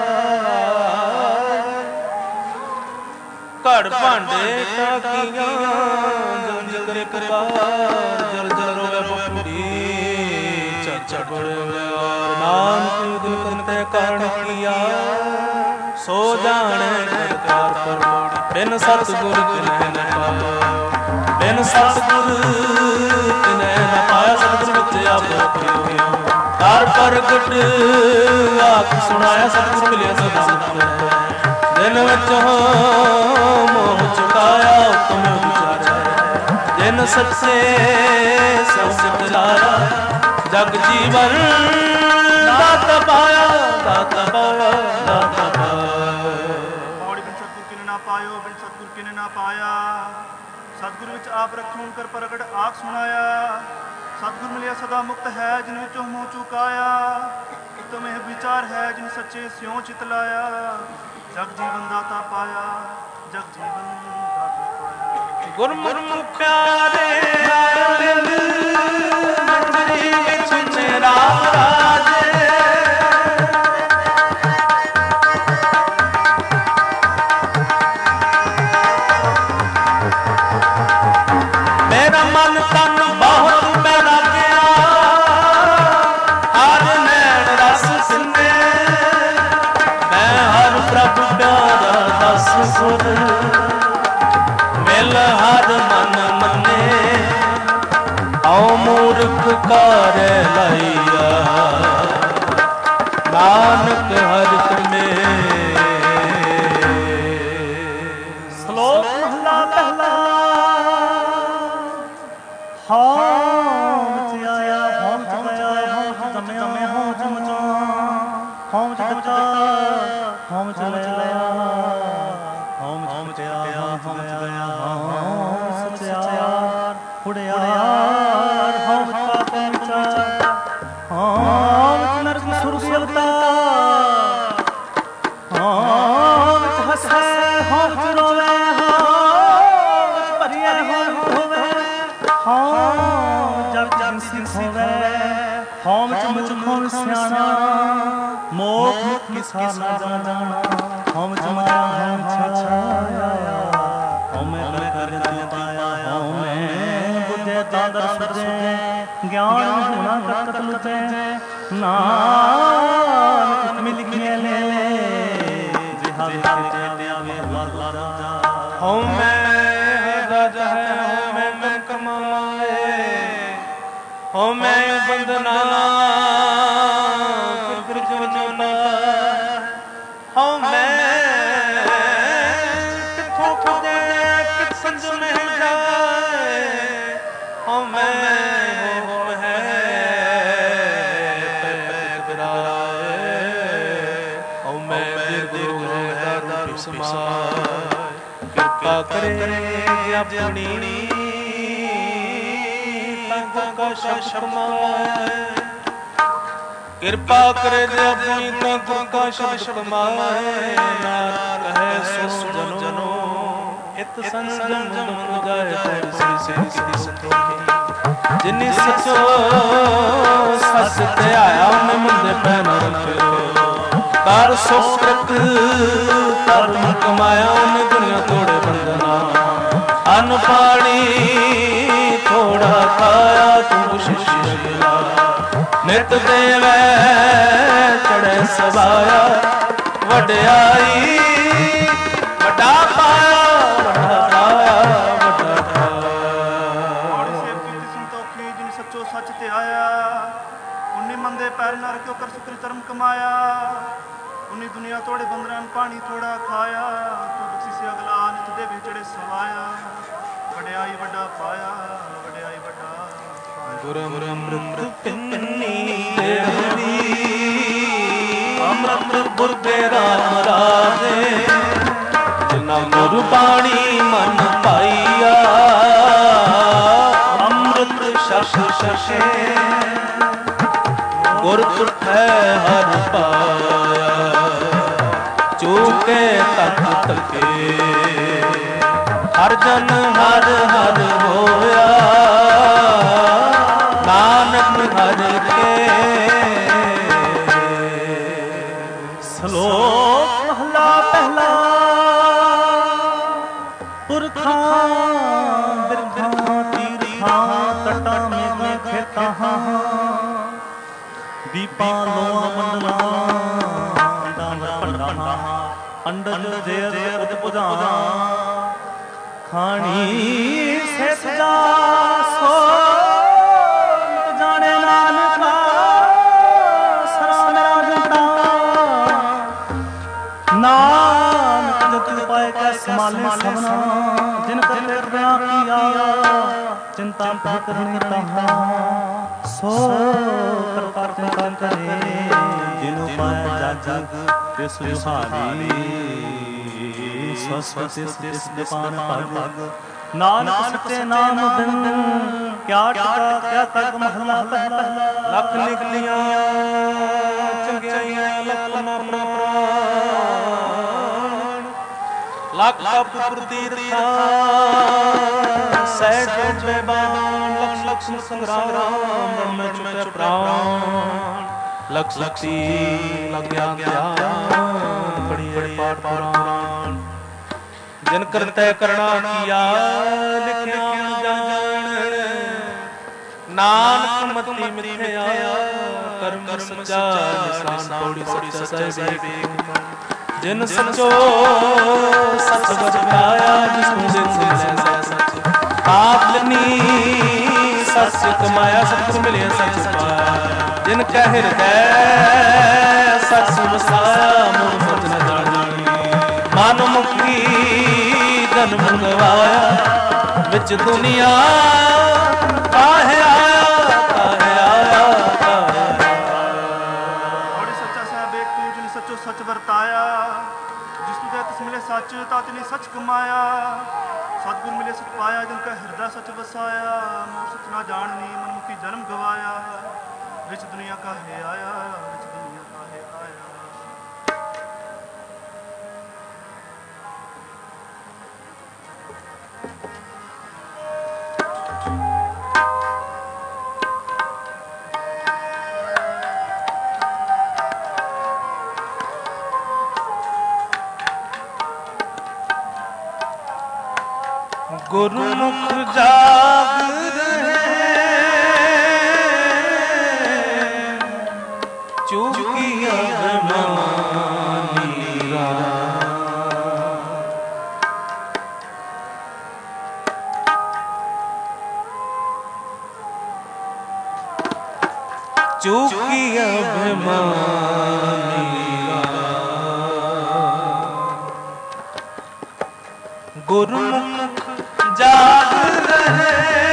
S1: ਘੜ ਭਾਂਡੇ ਟਾਕੀਆਂ ਜਲ ਜਲ ਕਕਾਰ ਜਲ ਜਲ ਰੋਵੇ ਬੁੱਢੀ ਚੜ ਬੜੇ ਯਾਰ ਨਾਨਕ ਦਿਨ ਕੰਤੇ ਕਾਰਨ ਕੀਆ ਸੋ ਜਾਣੇ ਕਰਤਾਰ ਪਰ ਬਿਨ ਸਤਿਗੁਰ ਕਿਨੈ ਨ ਪਾਇਆ ਬਿਨ ਸਤਿਗੁਰ ਕਿਨੈ ਨ ਪਾਇਆ। ਸਤਿਗੁਰ ਵਿੱਚ ਆਪ ਰੱਖਿਓ ਹਰ ਪ੍ਰਗਟ ਆਖ ਸੁਣਾਇਆ ਸਤਿਗੁਰ ਮਿਲਿਆ ਸਦਾ ਮੁਕਤ ਦਿਨ ਵਿੱਚ ਮੋਹ ਚੁਕਾਇਆ ਉਤਮ ਵਿਚਾਰੈ ਜਿਨ ਸੱਚੇ ਸੰਸਿਤ ਲਾਇਆ ਜਗ ਜੀਵਨ ਦਾਤਾ ਪਾਇਆ ਦਾਤਾ ਪਾਇਆ ਦਾਤਾ ਪਾਇਆ।
S2: ਔੜ ਬਿਨ ਸਤਿਗੁਰ ਕਿਨੇ ਨਾ ਪਾਇਓ ਬਿਨ ਸਤਿਗੁਰ ਕਿਨੇ ਨਾ ਪਾਇਆ। ਸਤਿਗੁਰ ਵਿੱਚ ਆਪ ਰੱਖਿਓ ਕਰ ਪ੍ਰਗਟ ਆਖ ਸੁਣਾਇਆ। ਸਤਿਗੁਰ ਮਿਲਿਆ ਸਦਾ ਮੁਕਤ ਹੈ ਜਿਨ ਵਿੱਚੋਂ ਮੋਹ ਚੁਕਾਇਆ। ਉਤਮ ਇਹ ਵਿਚਾਰ ਹੈ ਜਿਨ ਸੱਚੇ ਸਿਉ ਚਿਤ ਲਾਇਆ। ਜਗ ਜੀਵਨ ਦਾਤਾ ਪਾਇਆ ਜਗ ਜੀਵਨ ਦਾਤਾ ਪਾਇਆ।
S1: ਗੁਰਮੁਖ ਪਿਆਰੇ ਮੰਜਰੀ ਵਿੱਚ ਮੇਰਾ ਰਾਜੇ ਮੇਰਾ ਮਨ ਤਨ ਬਹੁਤ ਮੈਂ ਰਾਜਿਆ ਹਰ ਨੈਣ ਰਸ ਸਿੰਨੇ ਮੈਂ ਹਰ ਪ੍ਰਭ ਪਿਆਰਾ ਦਸ ਸੁਰ ਮਿਲ ਹਰ ਮਨ ਮੰਨੇ ਆਉ ਮੂਰਖ ਕਰ ਲਈਆ ਨਾਨਕ ਹਰਿ ਤੁਮੇ।
S3: ਸ਼ਲੋਕ ਮਹਲਾ ਪਹਿਲਾ। ਹਉ ਵਿੱਚ ਆਇਆ ਹਉ ਵਿੱਚ ਗਿਆ ਹਉ ਵਿੱਚ ਜੰਮਿਆ ਹਉ ਵਿੱਚ ਮਚਾ ਹਉ ਵਿੱਚ ਦਿੱਤਾ ਹਉ ਵਿੱਚ ਲਿਆ ਹਉ ਵਿੱਚ ਪਿਆ ਹਉ ਵਿੱਚ ਗਿਆ ਹਉ ਵਿੱਚ ਆਇਆ ਉੜਿਆਰ ਹਉ ਵਿੱਚ ਪਾਪੇ ਵਿਚਾਰ ਹਉ ਵਿੱਚ ਨਰਕ ਸੁਰਗ ਅਵਤਾਰ ਹਉ ਵਿੱਚ ਹੱਸੈ ਹਉ ਵਿੱਚ ਰੋਵੇ ਹਉ ਵਿੱਚ ਭਰੀਐ ਹਉ ਵਿੱਚ ਹੋਵੇ ਹਉ ਜਗ ਜਗ ਸਿੱਖ ਹੋਵੇ ਹਉ ਵਿੱਚ ਮੁਖ ਹੋਵੇ ਸਿਆਣਾ ਮੋਖ ਮੁਖ ਕਿਸਾ ਨਾ ਜਾਣਾ ਹਉ ਵਿੱਚ ਮਾਇਆ ਹਉ ਵਿੱਚ ਛਾਇਆ ਹਉ ਮੈਂ ਕਰ ਕਰ ਪਾਇਆ ਹਉ ਮੈਂ ਬੁੱਧੇ ਤਾਦਰ ਸੁਝੇ ਗਿਆਨ ਹੋਣਾ ਕਰਤ ਲੁਝੇ ਨਾਨਕ ਮਿਲ ਕੇ ਲੈ ਜਿਹਾ ਤੇ ਆਵੇ ਵਾਲਾ
S1: ਹਉ ਮੈਂ ਰਾਜਾ ਹੈ ਹਉ ਮੈਂ ਮੈਂ ਕਮਾਏ ਹਉ ਮੈਂ ਬੰਦਨਾ ਫਿਰ ਜੁਨਾ ਹਉ ਮੈਂ ਕਿਥੋਂ ਖੁਦੇ ਕਿਤ ਸੰਜ ਮਹਿ ਜਾਏ ਹਉ ਮੈਂ ਹੋ ਹੈ ਪੈਰ ਬਿਰਾਏ ਹਉ ਮੈਂ ਗੁਰੂ ਹੈ ਦਰ ਸਮਾਏ ਕਿਰਪਾ ਕਰੇ ਆਪਣੀ ਤਨ ਕਾ ਸ਼ਬਦ ਕਿਰਪਾ ਕਰੇ ਜੇ ਆਪਣੀ ਤਨ ਕਾ ਸ਼ਬਦ ਕਮਾਏ ਨਾਨਕ ਕਹੇ ਸੋ ਜਨੋ ਇਤ ਸੰਜਮ ਜਮ ਜਾਏ ਤੇਰੀ ਸੇ ਸੇ ਸੰਤੋਖੀ ਜਿਨੀ ਸਚੋ ਸਸ ਤੇ ਆਇਆ ਉਹਨੇ ਮੁੰਦੇ ਪੈ ਨ ਰੱਖਿਓ ਕਰ ਸੁਕ੍ਰਿਤ ਧਰਮ ਕਮਾਇਆ ਉਹਨੇ ਦੁਨੀਆ ਤੋੜੇ ਬੰਦਨਾ ਅੰਨ ਪਾਣੀ ਥੋੜਾ ਖਾਇਆ ਤੂੰ ਸ਼ਿਸ਼ੀ ਗਿਲਾ ਨਿਤ ਦੇਵੈ ਚੜ੍ਹੇ ਸਵਾਇਆ ਵਡਿਆਈ ਵੱਡਾ ਪਾਇਆ ਵੱਡਾ ਪਾਇਆ ਵੱਡਾ ਪਾਇਆ।
S2: ਸੇਵ ਕੀਤੀ ਸੰਤੋਖੀ ਜਿਨ ਸੱਚੋ ਸੱਚ ਤੇ ਆਇਆ ਉਨੀ ਮੰਦੇ ਪੈਰ ਨਾ ਰੱਖਿਓ ਕਰ ਸੁਕਰੀ ਧਰਮ ਕਮਾਇਆ ਉਨੀ ਦੁਨੀਆ ਤੋੜੇ ਬੰਦਰਾਂ ਪਾਣੀ ਥੋੜਾ ਖਾਇਆ ਤੂੰ ਬਖਸ਼ੀ ਸੇ ਅਗਲਾ ਨਿਤ ਦੇ ਵਿਚੜੇ ਸਵਾਇਆ ਵਡਿਆਈ ਵੱਡਾ ਪਾਇਆ ਵਡਿਆਈ ਵੱਡਾ
S1: ਗੁਰ ਅੰਮ੍ਰਿਤ ਪਿੰਨੀ ਦੇਵੀ ਅੰਮ੍ਰਿਤ ਗੁਰਦੇ ਰਾਮ ਰਾਜੇ ਜਿਨਾ ਗੁਰ ਬਾਣੀ ਮਨ ਪਾਈਆ ਅੰਮ੍ਰਿਤ ਸ਼ਸ਼ ਸ਼ਸ਼ੇ ਗੁਰ ਤੁਠੈ ਹਰ ਪਾਇਆ, ਚੂਕੇ ਤਤ ਤਕੇ ਹਰ ਜਨ ਹਰ ਹਰ ਹੋਇਆ, ਨਾਨਕ ਹਰ ਕੇ।
S3: ਸ਼ਲੋਕ ਮਹਲਾ ਪਹਿਲਾ। ਪੁਰਖਾਂ ਬਿਰਖਾਂ ਤੀਰਥਾਂ ਤਟਾਂ ਮੇਘਾਂ ਖੇਤਾਂ ਦੀਪਾਂ ਲੋਆਂ ਮੰਡਲਾਂ ਭੰਡਾਂ ਅੰਡਜ ਜੇਰ ਉਦ ਬੁਝਾਂ ਖਾਣੀ ਸੇ ਸਜਾ ਸੋ ਜਾਣੇ ਨਾਨਕਾ ਸਰਾ ਮੇਰਾ ਜੰਟਾ। ਨਾਨਕ ਜਤ ਪਾਏ ਕੈ ਸਮਾਲੇ ਸਭਨਾ ਜਿਨ ਕਰਤੇ ਰਿਆ ਕੀਆ ਚਿੰਤਾ ਫਿਕਰ ਨਹੀਂ ਤਾਹਾ ਸੋ ਕਰਤਾ ਚਿੰਤਾ ਕਰੇ ਜਿਨੁ ਪਾਏ ਜਗ ਤਿਸ ਜੁਹਾਰੀ ਸਸਵਸਿ ਤਿਸ ਦਿਪਾਨ ਭਗ। ਨਾਨਕ ਸੱਚੇ ਨਾਮ ਬਿਨ ਕਿਆ ਟਿਕਾ ਕਿਆ ਤੱਕ ਮਹਲਾ ਪਹਿਲਾ।
S1: ਲੱਖ ਨਿਕਲੀਆਂ ਚੰਗਿਆਈਆਂ ਲੱਖ ਨਾ ਪ੍ਰਾਣ, ਲੱਖ ਪੁੱਤਰ ਤੀਰਥਾਂ ਸਹਿਜ ਜੋਬੇ ਬਾਣ, ਲਖ ਲਖ ਸੰਗਰਾਮ ਰਣ ਮੈਂ ਚੁਕੇ ਪ੍ਰਾਣ, ਲਖ ਲਖੀ ਲਗਿਆ ਗਿਆਨ ਬੜੀ ਪਾਠ ਪੁਰਾਣ। ਜਿਨ ਕਰਤੈ ਕਰਣਾ ਕੀਆ ਲਿਖਿਆ ਜਾਣ, ਨਾਨਕ ਮਤੀ ਮਿਥਿਆ ਕਰਮ ਸੱਚਾ ਨਿਸ਼ਾਨ ਪੌੜੀ ਸੱਚਾ ਸਾਹਿਬ। ਜਿਨ ਸੱਚੋ ਸੱਚ ਵਜ ਪਾਇਆ, ਜਿਸਨੂੰ ਦਿਨ ਲੈ ਸੱਚ ਆਪ ਲਨੀ ਸੱਚ ਕਮਾਇਆ, ਸਤਿ ਮਿਲਿਆ ਸੱਚ ਪਾਇਆ। ਜਿਨ ਕਹਿ ਹਿਰਦੈ ਸੱਚ ਵਸਾਇਆ, ਮਨ ਸੱਚ ਨ ਜਾਣੀ ਮਨ ਮੁਖੀ ਜਨਮ ਗਵਾਇਆ। ਵਿੱਚ ਦੁਨੀਆ ਕਾਹੇ ਆਇਆ ਕਾਹੇ ਆਇਆ ਕਾਹੇ
S2: ਔੜੀ ਸੱਚਾ ਸਾਹਿਬ ਏਕ ਤੂੰ ਜਿਨ ਸੱਚੋ ਸੱਚ ਵਰਤਾਇਆ, ਜਿਸ ਤੂੰ ਤਿਸ ਮਿਲੇ ਸੱਚ ਤਾ ਤਿਨੀ ਸੱਚ ਕਮਾਇਆ। ਸਤਿਗੁਰ ਮਿਲੇ ਸੱਚ ਪਾਇਆ, ਜਿਨ ਕਾ ਹਿਰਦਾ ਸੱਚ ਵਸਾਇਆ। ਮੂਰ ਸੱਚ ਨਾ ਜਾਣਨੀ ਮਨ ਮੁਖੀ ਜਨਮ ਗਵਾਇਆ। ਵਿੱਚ ਦੁਨੀਆ ਕਾਹੇ ਆਇਆ ਵਿੱਚ ਦੁਨੀਆ ਕਾਹੇ ਆਇਆ।
S1: ਗੁਰਮੁਖ ਜਾਗ ਰਹੇ ਚੂਕੀ ਅਭਿਮਾਨੀ ਰਾਮ, ਚੂਕੀ ਅਭਿਮਾਨੀ ਰਾਮ। ਗੁਰਮੁਖ ਜਾਗ ਰਹੇ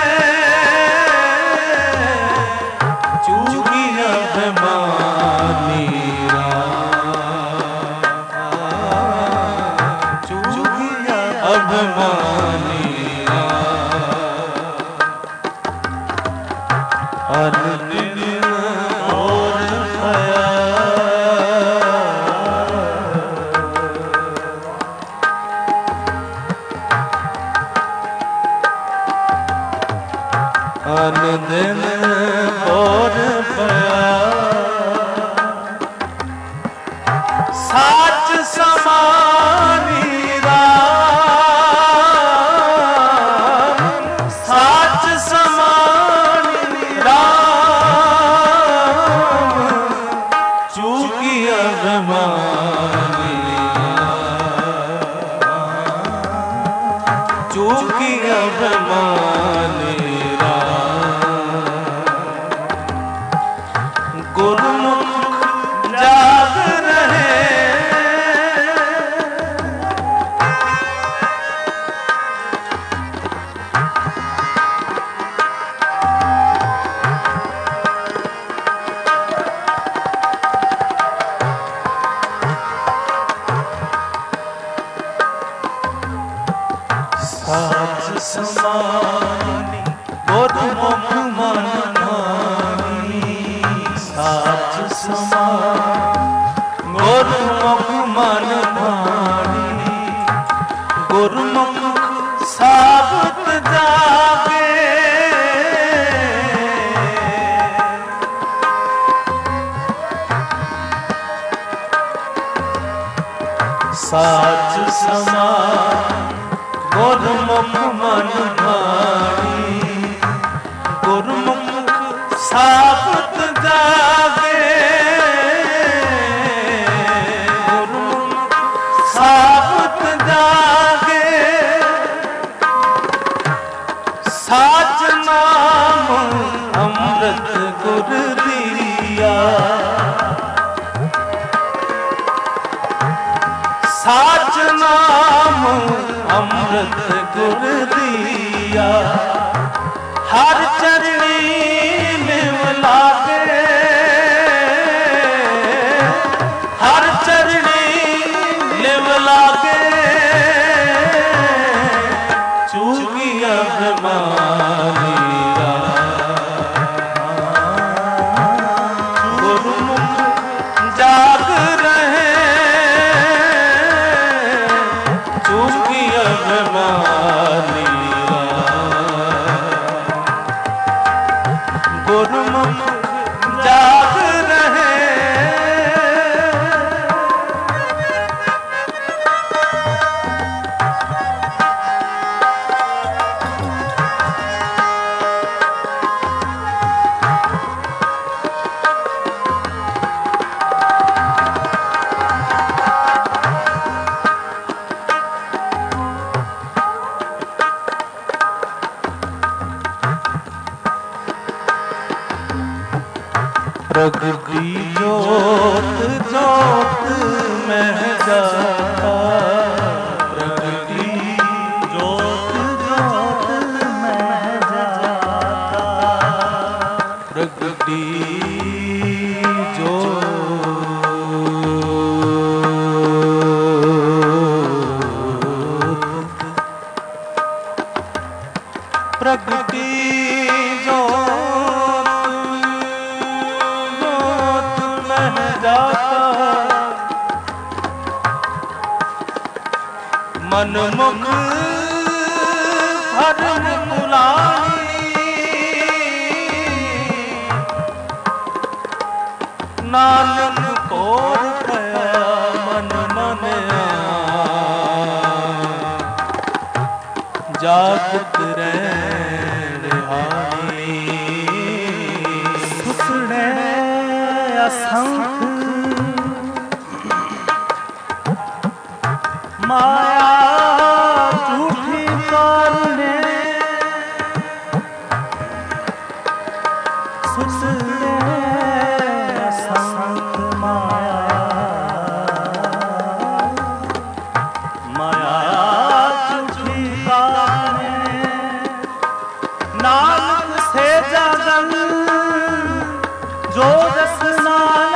S1: ਚੂਕੀ ਅਭਿਮਾਨੀ ਰਾਮ, ਚੂਕੀ ਅਭਿਮਾਨੀ ਰਾਮ। ਹਰ ਦਿਨ ਹੋਰ ਪਿਆ ਅਨ ਦਿਨ ਹੋਰ ਪਿਆ, ਸੱਚ ਸਮਾਨੀ ਰਾਮ, ਸੱਚ ਸਮਾਨੀ ਰਾਮ। ਚੂਕੀ ਅਭਿਮਾਨੀ ਰਾਮ, ਚੂਕੀ ਅਭਿਮਾਨੀ साबत जागे गुरुमुख साबत जागे साच नाम अमृत गुर दिया साच नाम अमृत गुर दिया हर चरणी निव लागे हर चरणी निव लागे चूकी अभिमानी गुरुमुख जाग रहे चूकी अभिमानी गुरुमुख जाग रहे प्रगति जोत जोत में जाता प्रगति जोत जोत में जाता प्रगति जोत प्रगति मन मुख भरम बुलाई नानक को गया मन मन जागत रहानी सुसने असंख माया झूठी करने सुसने संत माया माया झूठी करने नानक से जागल जो रस नाना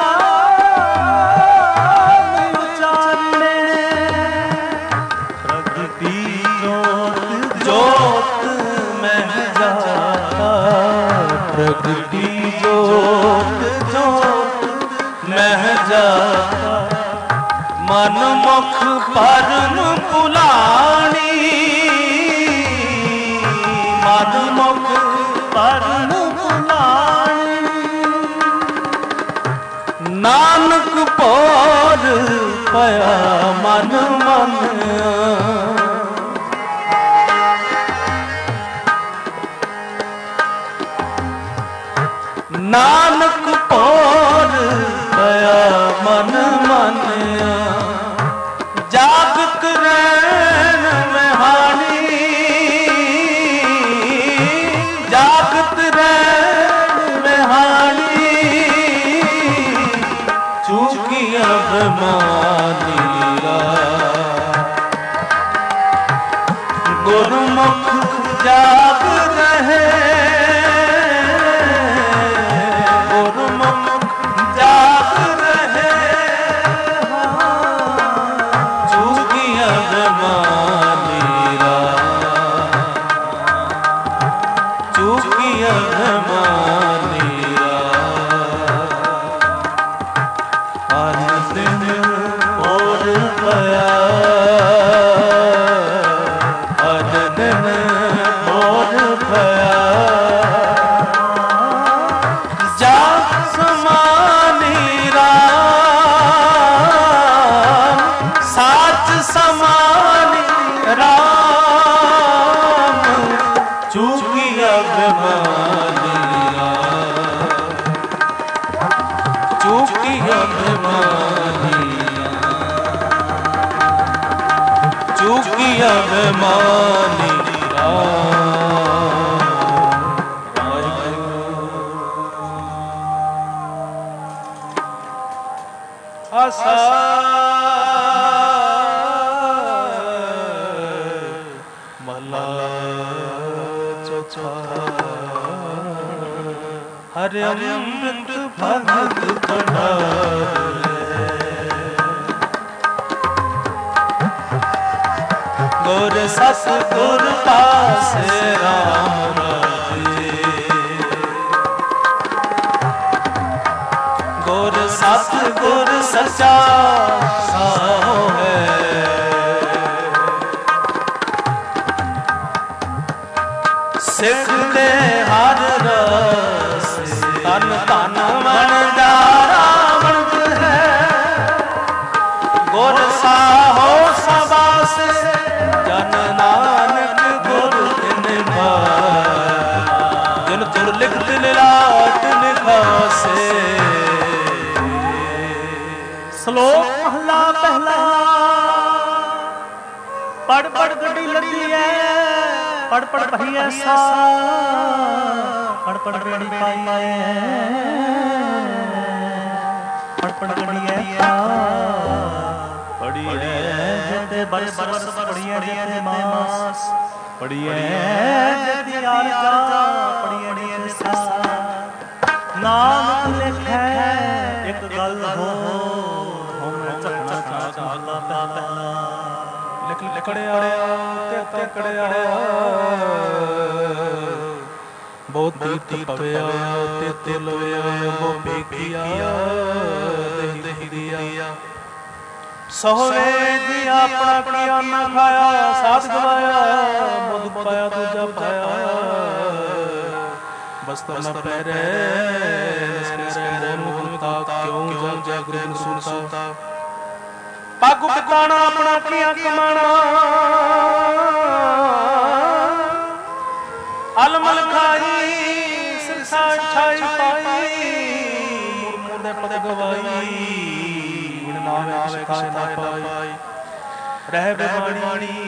S1: प्रगति जोत जोत मह जाता मन मुख परम पुलानी मन मुख परम पुलानी नानक पौर पया मन मन नानक पौर गया मन मन जागत रैन में हानि जागत रैन में हानि चूकी अभिमानी गुरुमुख जाग रहे चूकी अभिमानी ਅਭਿਮਾਨੀਆਂ, ਚੁਕੀ ਅਭਿਮਾਨੀਆਂ। ਆਸਾ ਮਹਲਾ ਚੌਥਾ। ਹਰਿ ਅੰਮ੍ਰਿਤ ਭਗਤ ਭੰਡਾਰੇ, ਗੁਰ ਸਤਿ ਗੁਰ ਪਾਸੇ ਰਾਮ ਰਾਜੇ, ਗੁਰ ਸਤਿ ਗੁਰ ਸੱਚਾ ਸਾਹੁ ਹੈ। ਸਿੱਖ ਦੇ ਹਰ ਰਸ ਤਨ ਧਨ ਵਣਜਾਰਾ ਵੰਡ ਹੈ। ਗੁਰ ਸਾਹੋ ਸਬਾਸ ਜਨ ਨਾਨਕ ਗੁਰ ਤਿਨ ਪਾਇਆ, ਜਿਨ ਤੁਰ ਲਿਖਤ ਲਿਲਾਟ ਨਿਖਾਸੇ।
S3: ਸ਼ਲੋਕ ਮਹਲਾ ਪਹਿਲਾ। ਪੜ ਪੜ ਗੱਡੀ ਲੱਗੀ ਐ, ਪੜ ਪੜ ਭਈ ਐਸਾ, ਪੜ ਪੜ ਰੇੜੀ ਪਾਈ ਐ, ਪੜ ਪੜ ਗੱਡੀ ਐਸਾ, ਪੜੀ ਐ ਜਤੇ ਬਰਸ ਬਰਸ, ਪੜੀ ਐ ਜਤੇ ਮਾਸ, ਪੜੀ ਐ ਜਤੀ ਆਰਜਾ, ਪੜੀ ਐ ਜਤੇ ਸਾਸ। ਨਾਨਕ ਲਿਖੈ ਇੱਕ ਗੱਲ ਹੋ, ਹਉਮੈ ਝਕਣਾ ਚਾਲਾ ਪਹਿਲਾ।
S1: ਲਿਖ ਲਿਖੜਿਆ ਤੇ ਤਕੜਿਆ, ਬਹੁਤ ਤੀਰਥ ਪਵਿਆ ਤੇ ਤਿਲ ਲਵਿਆ, ਬਹੁ ਬੇਖਿਆ ਦੇਹੀ ਦੀਆ। ਸੋਹਰੇ ਜੀ ਆਪਣਾ ਕੀਆ ਨਾ ਖਾਇਆ, ਸਾਧ ਗਵਾਇਆ ਮੁਦ ਪਾਇਆ ਦੂਜਾ ਪਾਇਆ। ਬਸਤਰ ਨ ਪਹਿਰੇ ਮੋਨਤਾ, ਕਿਉਂ ਜਾ ਗੁਰੂ ਸੁਨਤਾ। ਪਾਗੂ ਕਟਾਣਾ ਆਪਣਾ ਕੀਆ ਕਮਾਣਾ, ਅਲਮਲ ਖਾਈ ਸਿਰਸਾ ਛਾਈ ਪਾਈ। ਮੁਰਮੁਰ ਦੇ ਪਦ ਗਵਾਈ, ਗੁਣ ਨਾਵੇ ਸਿਖਾਏ ਨਾ ਪਾਈ। ਰਹਿ ਬਿਮਾਣੀ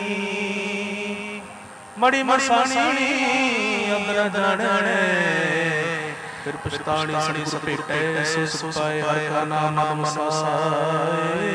S1: ਮੜੀ ਮਸਾਣੀ, ਅੰਦਰ ਜਾਣੇ ਫਿਰ ਪਛਤਾਣੀ। ਸਤਿਗੁਰ ਭੇਟੇ ਸੋ ਸੁਖ ਪਾਏ, ਹਰਿ ਕਾ ਨਾਮ ਮਨ ਵਸਾਏ।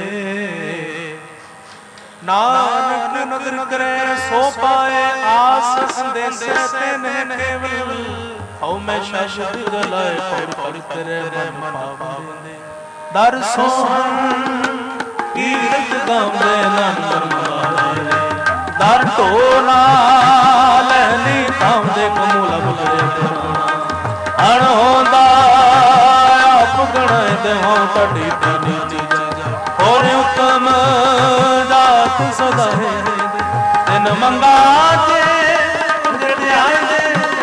S1: ਨਾਨਕ ਨਦਰ ਕਰੇ ਸੋ ਪਾਏ, ਆਸ ਸੰਦੇਸੇ ਤੇ ਨਹਿ ਕੇਵਲ। ਹਉ ਮੈਂ ਸ਼ਬਦ ਗਲਾਏ ਪੜ ਪੜ ਤੇਰੇ ਮਨ ਪਾਵੰਦੇ। ਦਰ ਸੋਹਣ ਕੀਰਤ ਗਾਉਂਦੇ ਨਾਨਕ ਮਾਰੇ, ਦਰ ਢੋ ਨਾਲ ਨੀ ਤਾਉਂਦੇ ਕਮੂਲ ਬੁਲਰੇ। ਅਣਹੋਂਦਾ ਆਪ ਗਣਾਇ ਹੋ ਤੁਹਾਡੀ ਤੀਨੀ ਚੀਜ਼ਾਂ, ਹੋਰ ਹੁਕਮ ਜਾਤ ਸਦਾ ਹੈ। ਤਿਨ ਮੰਗਾ ਤੇ ਜਿਹੜੇ ਆਏ ਦੇ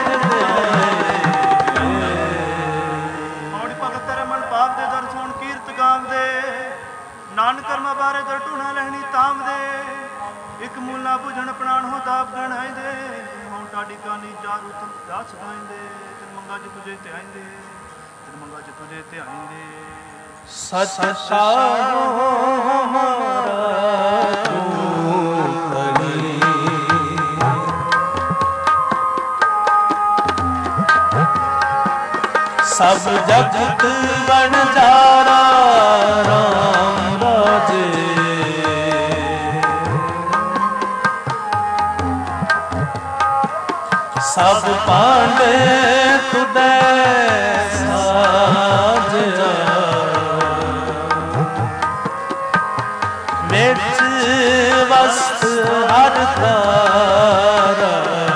S2: ਮੋੜੀ ਭਗਤ ਤੇਰੇ ਮਨ ਪਾਪ ਦੇ ਦਰ ਸੁਣ ਕੀਰਤ ਗਾਵਦੇ। ਨਾਨਕ ਕਰਮਾਂ ਬਾਰੇ ਦਰ ਢੂਣਾ ਲੈਣੀ ਤਾਮਦੇ। ਇੱਕ ਮੂਲ ਨਾ ਬੁਝਣ ਪ੍ਰਾਣ ਹੋ ਤਾਪ ਗਣਾਇਦੇ। ਹੁਣ ਟਾਡੀ ਕਾਨੀ ਚਾਰ ਉਤਮ ਦਾਸ ਗਾਇਂਦੇ। ਤਿਨ ਮੰਗਾ ਚ ਤੁਝੇ ਧਿਆਇਂਦੇ, ਤਿਨ ਮੰਗਾ ਚ ਤੁਝੇ ਧਿਆਇਂਦੇ।
S1: ਸਚ ਸਾਹੋ ਹਮਾਰਾ ਤੂੰ ਕਰੀ, ਸਭ ਜਗਤ ਵਣਜਾਰਾ ਰਾਮ ਰਾਜੇ। ਸਭ ਪਾਂਡੇ ਤੁਧੈ ਸਾਜਿਆ, ਵਿੱਚ ਵਸਤ ਹਰ ਤਾਰਾ।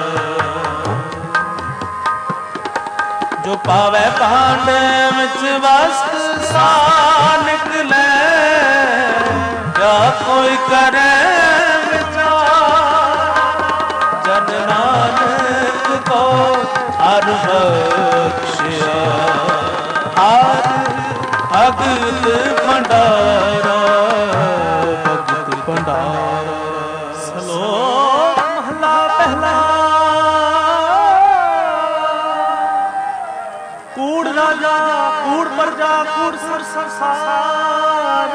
S1: ਜੋ ਪਾਵੈ ਭਾਂਡੇ ਵਿੱਚ ਵਸਤ ਸਾ ਨਿਕਲੇ, ਕਿਆ ਕੋਈ ਕਰੇ ਵਿਚਾਰ। ਜਨ ਨਾਨਕ ਕੋ ਹਰ ਬਖਸ਼ਿਆ, ਹਰ ਭਗਤ ਭੰਡਾਰਾ, ਭਗਤ ਭੰਡਾਰਾ।
S3: ਸ਼ਲੋਕ ਮਹਲਾ ਪਹਿਲਾ। ਕੂੜ ਰਾਜਾ ਕੂੜ ਪਰਜਾ ਕੂੜ ਸਰ ਸੰਸਾਰ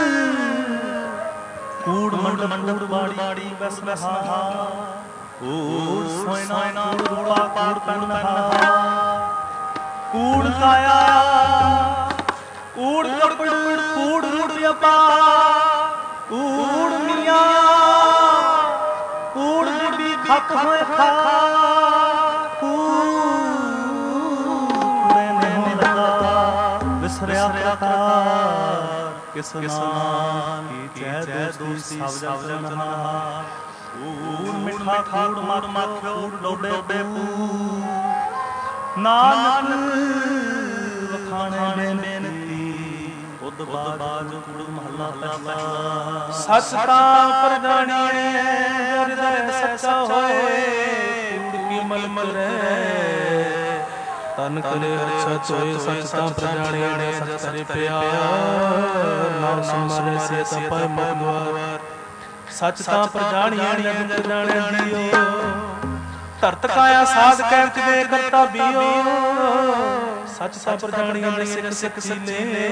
S3: ਕੂੜ ਮੰਡ ਮੰਡ ਬਾੜੀ ਬਸ ਬਸਹਾ ਕੂੜ ਸੋਇਨਾ ਕੂੜ ਰੂਪਾ ਕੂੜ ਪੈਨਹਾ ਕੂੜ ਕਾਇਆ ਕੂੜ ਕਪੜ ਕੂੜ ਰੁਪਿਆ ਕੂੜ ਮੀਆਂ ਕੂੜ ਬੀਬੀ ਖੱਕ ਹੋਏ ਖਾ ਵਿਸਰਿਆ ਪ੍ਰਕਾਰ ਕਿਸ ਨਾਮ ਕੀ ਜੈ ਦੋਸਤੀ ਸਭ ਜਨਹਾ ਕੂੜ ਮਿੱਠਾ ਕੂੜ ਮਰ ਮਖਿਓ ਡੋਬੇ ਪੂ ਨਾਨਕ ਵਖਾਣੇ ਬੇਨਤੀ ਉਦ ਬਾਜ ਕੂੜ ਮਹੱਲਾ ਪਹਿਲਾ
S1: ਸੱਚ ਤਾਂ ਪ੍ਰਜਾਣੀਏ ਹਿਰਦੈ ਸੱਚਾ ਹੋਏ ਕੂੜ ਕੀ ਮਲ ਮਲ ਰਹਿ ਤਨ ਕਰੇ ਅੱਛਾ ਚੋਏ ਸੱਚ ਤਾਂ ਪ੍ਰਜਾਣੀਏ ਸੱਚ ਤਰੇ ਪਿਆਰ ਨਾਮ ਸਿਮਰੇ ਸੇ ਤਪੈ ਮਗਵਾਰ ਸੱਚ ਤਾਂ ਪ੍ਰਜਾਣੀਏ ਜਗ ਜਾਣਿਆ ਜੀਓ ਧਰਤ ਕਾਇਆ ਸਾਧ ਕੈਂਚ ਦੇ ਕਰਤਾ ਬੀਓ ਸੱਚ ਤਾਂ ਪ੍ਰਜਾਣੀਏ ਸਿੱਖ ਸਿੱਖ ਸੀਲੇ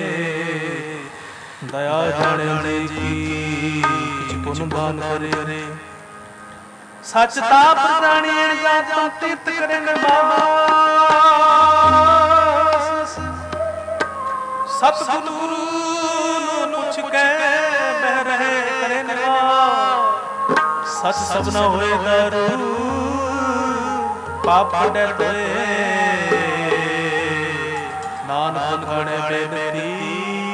S1: ਦਇਆ ਜਾਣੇ ਕੀ ਕਿਛ ਪੁਨ ਬਾਨ ਕਰੇ ਸੱਚ ਤਾਂ ਪ੍ਰਜਾਣੀਏ ਜਾਂ ਤੁਮ ਤੀਰਥ ਕਰੇਂਗੇ ਬਾਬਾ ਸਤਿਗੁਰੂ ਨੂੰ ਪੁੱਛ ਕੇ ਬਹਿ ਰਹੇ ਕਰੇ ਨਿਵਾਸ ਸੱਚ ਸਭਨਾ ਹੋਏ ਦਰੂ ਪਾਪ ਡੇ ਤੋਏ ਨਾਨਕ ਖਾਣੇ ਬੇਨਤੀ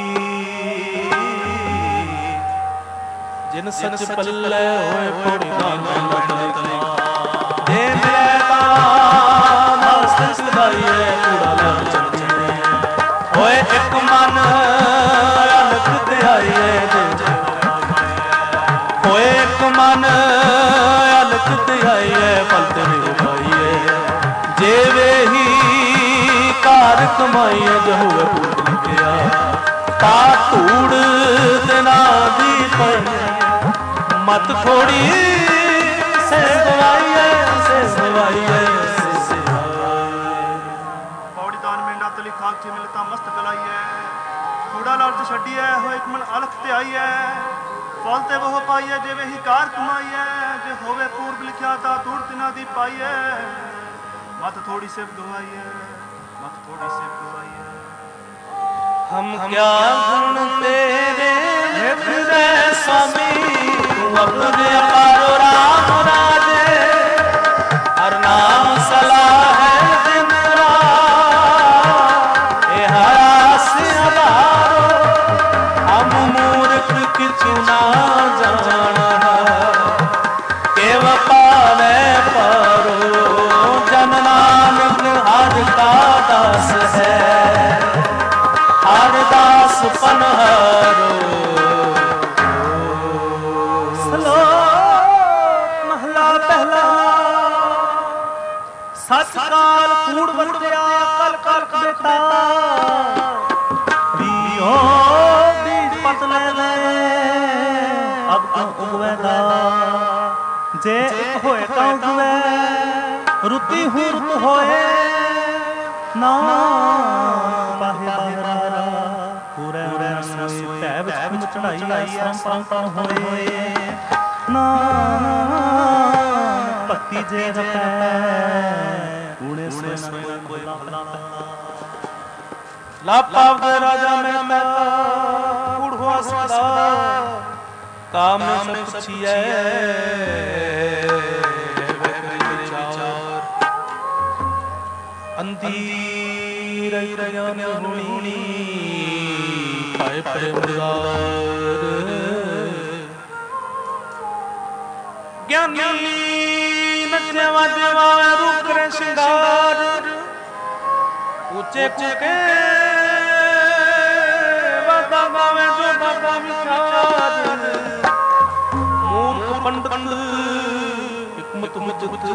S1: ਜਿਨ ਸੱਚ ਪੱਲੇ ਹੋਏ ਪੌੜੀ ਨਾਮ ਲਗਦੇ ਦੇ ਮੇਰੇ ਤਾਂ ਮਸਤ ਸਦਾਈਏ ਕੂੜਾ ਲੱਗ ਚੰਨੇ ਹੋਏ ਇੱਕ ਮਨ ਅਲਖ ਧਿਆਈਏ ਦੇ ਹੋਏ ਇੱਕ ਮਨ ਅਲਖ ਧਿਆਈਏ ਫਲ ਤੇ ਮੇਰੇ ਪਾਈਏ ਜੇਵੇ ਹੀ ਕਾਰ ਕਮਾਈਏ ਜੋ ਹੋਵੇ ਪੂਰ ਲਿਖਿਆ ਤਾ ਧੂੜ ਦਿਨਾ ਦੀ ਪਈ ਮਤ ਥੋੜੀ ਸੇ ਦਵਾਈਏ ਸੇ ਸਵਾਈਏ ਸੇ ਸਵਾਈਏ
S2: ਪੌੜੀ ਦਾਨ ਮੇਂਡਾ ਤਲੀ ਖਾਕ ਚ ਮਿਲਤਾ ਮਸਤ ਕਲਾਈਏ ਕੂੜਾ ਲਾਲਚ ਛੱਡੀਏ ਹੋਏ ਇੱਕ ਮਨ ਅਲਖ ਤੇ ਆਈਏ ਫਲ ਤੇ ਉਹ ਪਾਈਏ ਜਿਵੇਂ ਹੀ ਕਾਰ ਕਮਾਈਏ ਜੇ ਹੋਵੇ ਪੂਰਬ ਲਿਖਿਆ ਤਾਂ ਧੂੜ ਦਿਨਾਂ ਦੀ ਪਾਈਏ ਮਤ ਥੋੜੀ ਸਿਰ ਗਵਾਈਏ ਮਤ ਥੋੜੀ ਸਿਰ ਗਵਾਈਏ
S1: ਹਮ ਕਿਆ ਗੁਣ ਤੇਰੇ ਹਿਰਦੈ ਸਾਮੀ ਤੂੰ ਆਪਣੇ ਅਪਾਰੋ ਰਾਮ ਰਾਜੇ ਹਰ ਨਾਮ ਸਲਾਹ ਹੈ ਦਿਨ ਰਾਤ ਇਹ ਹਰਾਸ ਅਧਾਰੋ ਹਮ ਮੂਰਖ ਕਿਛੁ ਨਾ ਜਾਣਾ ਕੇਵ ਪਾਵੈ ਪਾਰੋ ਜਨ ਨਾਨਕ ਹਰਿ ਕਾ ਦਾਸ ਹੈ ਹਰਿ ਦਾਸ ਪਨਹਾਰੋ
S3: ਸੱਚ ਕਾਲ ਕੂੜ ਵਰਤਿਆ ਕਲ ਕਲ ਬੇਟਾ ਵੀਓ ਦੀ ਪਤ ਲੈ ਲੈ ਅਬ ਤੋਂ ਉਗਵੇਗਾ ਜੇ ਇੱਕ ਹੋਏ ਤਾਂ ਉਗਵੇ ਰੁੱਤੀ ਹੂ ਰੁੱਤ ਹੋਏ ਨਾ ਬਾਹੇ ਬਾਹਰਾ ਪੂਰੇ ਰਸੋਈ ਭੈ ਵਿੱਚ ਚੜਾਈ ਸਰਮ ਪਰਮ ਹੋਏ ਨਾ ਭਗਤੀ ਜੇ ਰਪੈ ਊਣੇ ਸੋਏ ਨਾ ਕੋਈ ਭਲਾ
S1: ਲਾਪਾਵ ਦੇ ਰਾਜਾ ਮੈਂ ਮੈਂ ਕੂੜ ਹੋਆ ਸਦਾ ਕਾਮ ਨੇ ਸਭ ਛੀਐ ਵੇਖਰੀ ਵਿਚਾਰ ਅੰਧੀ ਰਹੀ ਰਗਿਆਨ ਹੋਣੀ ਪਾਏ ਪਰੇ ਮੁਰਾਰ ਗਿਆਨੀ ਨੱਚੇ ਵਾਜੇ ਵਾਵੇ ਰੂਪ ਕਰੇ ਸ਼ਿੰਗਾਰ ਉੱਚੇ ਕੁਕੇ ਵਾਦਾ ਗਾਵੇ ਜੋ ਬਾਬਾ ਵਿਚਾਰ ਮੂਰਖ ਪੰਡਤ ਹਕਮਤ ਮੁਜਤ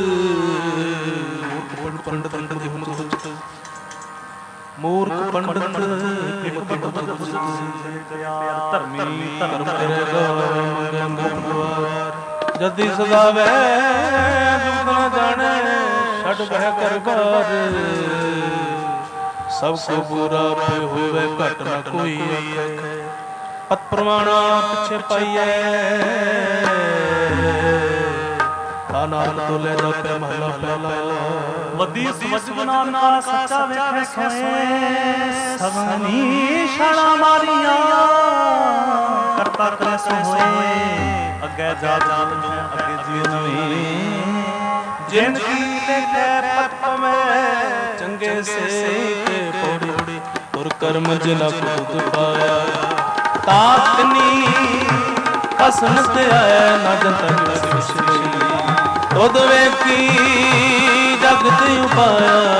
S1: ਮੂਰਖ ਪੰਡਤ ਪੰਡਤ ਹੁਮਤ ਮੂਰਖ ਪੰਡਤ ਹਕਮਤ ਮੁਜਤ ਧਰਮੀ ਧਰਮ ਕਰੇਗਾ ਮੰਗਮ ਗੁਆਰ ਜਦੀ ਸਦਾਵੇ ਦੁਖ ਨ ਜਾਣੇ ਛੱਡ ਬਹਿ ਕਰ ਘਰ ਸਭ ਕੋ ਬੁਰਾ ਪੇ ਹੋਵੇ ਘਟ ਨ ਕੋਈ ਆਖੇ। ਪਤ ਪ੍ਰਮਾਣਾ ਪਿਛੇ ਪਾਈਐ ਤਾ ਨਾਨਕ ਤੋਲੇ ਜਾਪੇ ਮਹਲਾ ਪਹਿਲਾ।
S3: ਵੱਡੀ ਸਮਝ ਨਾਨਕ ਸੱਚਾ ਵੇਖੇ ਸੋਏ ਸਭਨੀ ਛਾਲਾਂ ਮਾਰੀਆਂ ਕਰਤਾ ਕਰੇ ਸੋ ਹੋਏ ਅੱਗੇ ਜਾ ਜਾ ਅੱਗੇ ਜੀਉ ਨਵੀਂ
S1: ਜਿਨ ਕੀ ਲਿਖੇ ਪਤ ਮੈਂ ਚੰਗੇ ਸੇ ਕੇ ਪੌੜੀ ਔਰ ਕਰਮ ਜਿਨਾ ਖੁਦ ਪਾਇਆ ਤਾਤਨੀ ਹਸਨ ਤੇ ਆਇਆ ਨਾ ਜੰਤਰ ਵਿਸ਼ਰੀ ਤੁਧ ਵੇਖੀ ਜਗਤ ਉਪਾਇਆ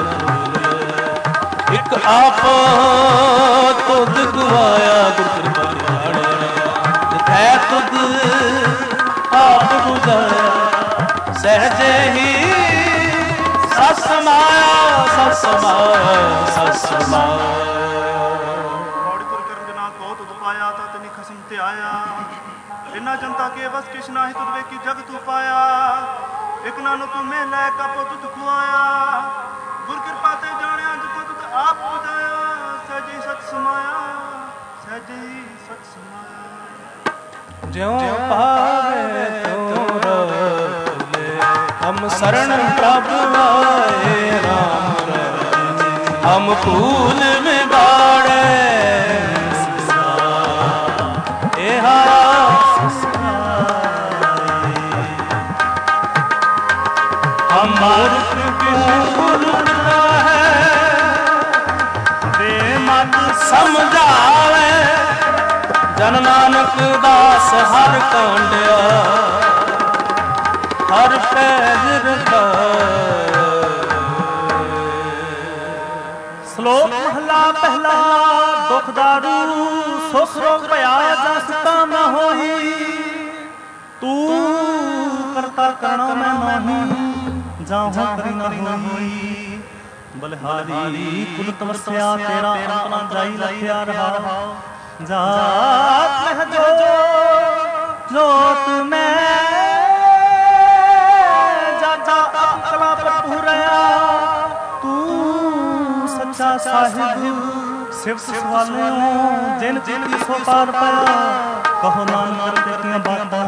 S1: ਇੱਕ ਆਪ ਤੁਧ ਗਵਾਇਆ ਗੁਰ ਕਿਰਪਾ ਜਿਥੈ ਤੁਧ ਆਪ ਬੁਝਾਇਆ ਸਹਿਜੇ ਹੀ ਸਸ ਸਮਾਇਆ ਸਸ ਸਮਾਇਆ ਸਸ ਸਮਾਇਆ।
S2: ਬੌੜੀ ਤੁਰ ਕਰਨ ਜਨਾ ਕੋ ਤੁਧ ਪਾਇਆ ਤਾ ਤਨੀ ਖਸਮ ਤੇ ਆਇਆ ਇਨਾ ਜਨਤਾ ਕੇ ਬਸ ਕਿਛ ਨਾਹੀ ਤੁਧ ਵੇਖੀ ਜਗਤ ਉਪਾਇਆ ਇਕ ਨਾਨੋ ਤੂੰ ਮੈਂ ਲੈ ਕਪੋ ਤੁਧ ਖੁਆਇਆ ਗੁਰ ਕਿਰਪਾ ਤੇ ਜਾਣਿਆ ਜਿਤੋ ਤੁਧ ਆਪ ਬੁਝਾਇਆ ਸਹਿਜੇ ਸਚ ਸਮਾਇਆ ਸਹਿਜੇ ਸਚ ਸਮਾਇਆ।
S1: ਜਿਉ ਪਾਵੇ ਤੋ ਰਖਲੇ ਹਮ ਸਰਣ ਪ੍ਰਭ ਆਏ ਰਾਮ ਹਮ ਫੂਲ में बाड़े एहा हम मूर्ख गुरुता है बेमत समझावे जन नानक दास हर कांडिया हर पैज रखाए।
S3: ਸ਼ਲੋਕ ਮਹਲਾ ਪਹਿਲਾ ਦੁਖ ਦਾਰੂ ਸੁਖ ਰੋਗ ਭਇਆ ਜਸ ਤਾ ਨ ਹੋਈ ਤੂੰ ਕਰਤਾ ਕਰਣਾ ਮੈਂ ਨਾਹੀ ਜਾਹੋ ਕਰੀ ਨ ਹੋਈ ਬਲਿਹਾਰੀ ਕੁਲ ਤਮਸਿਆ ਤੇਰਾ ਅੰਤ ਨ ਜਾਈ ਲਖਿਆ ਰਹਾ ਜਾਤ ਮਹਿ ਜੋ ਜੋਤ ਮੈਂ ਜਾਤਾ ਅਕਲਾ ਪੂਰਿਆ ਸੱਚਾ ਸਾਹਿਬ ਸਿਵ ਸਵਾਲਿਓ ਜਿਨ ਜਿਨ ਕੀ ਸੋ ਪਾਰ ਪਾਇਆ ਕਹੋ ਨਾਨਕ ਤੇਰੀਆਂ ਬਾਤਾਂ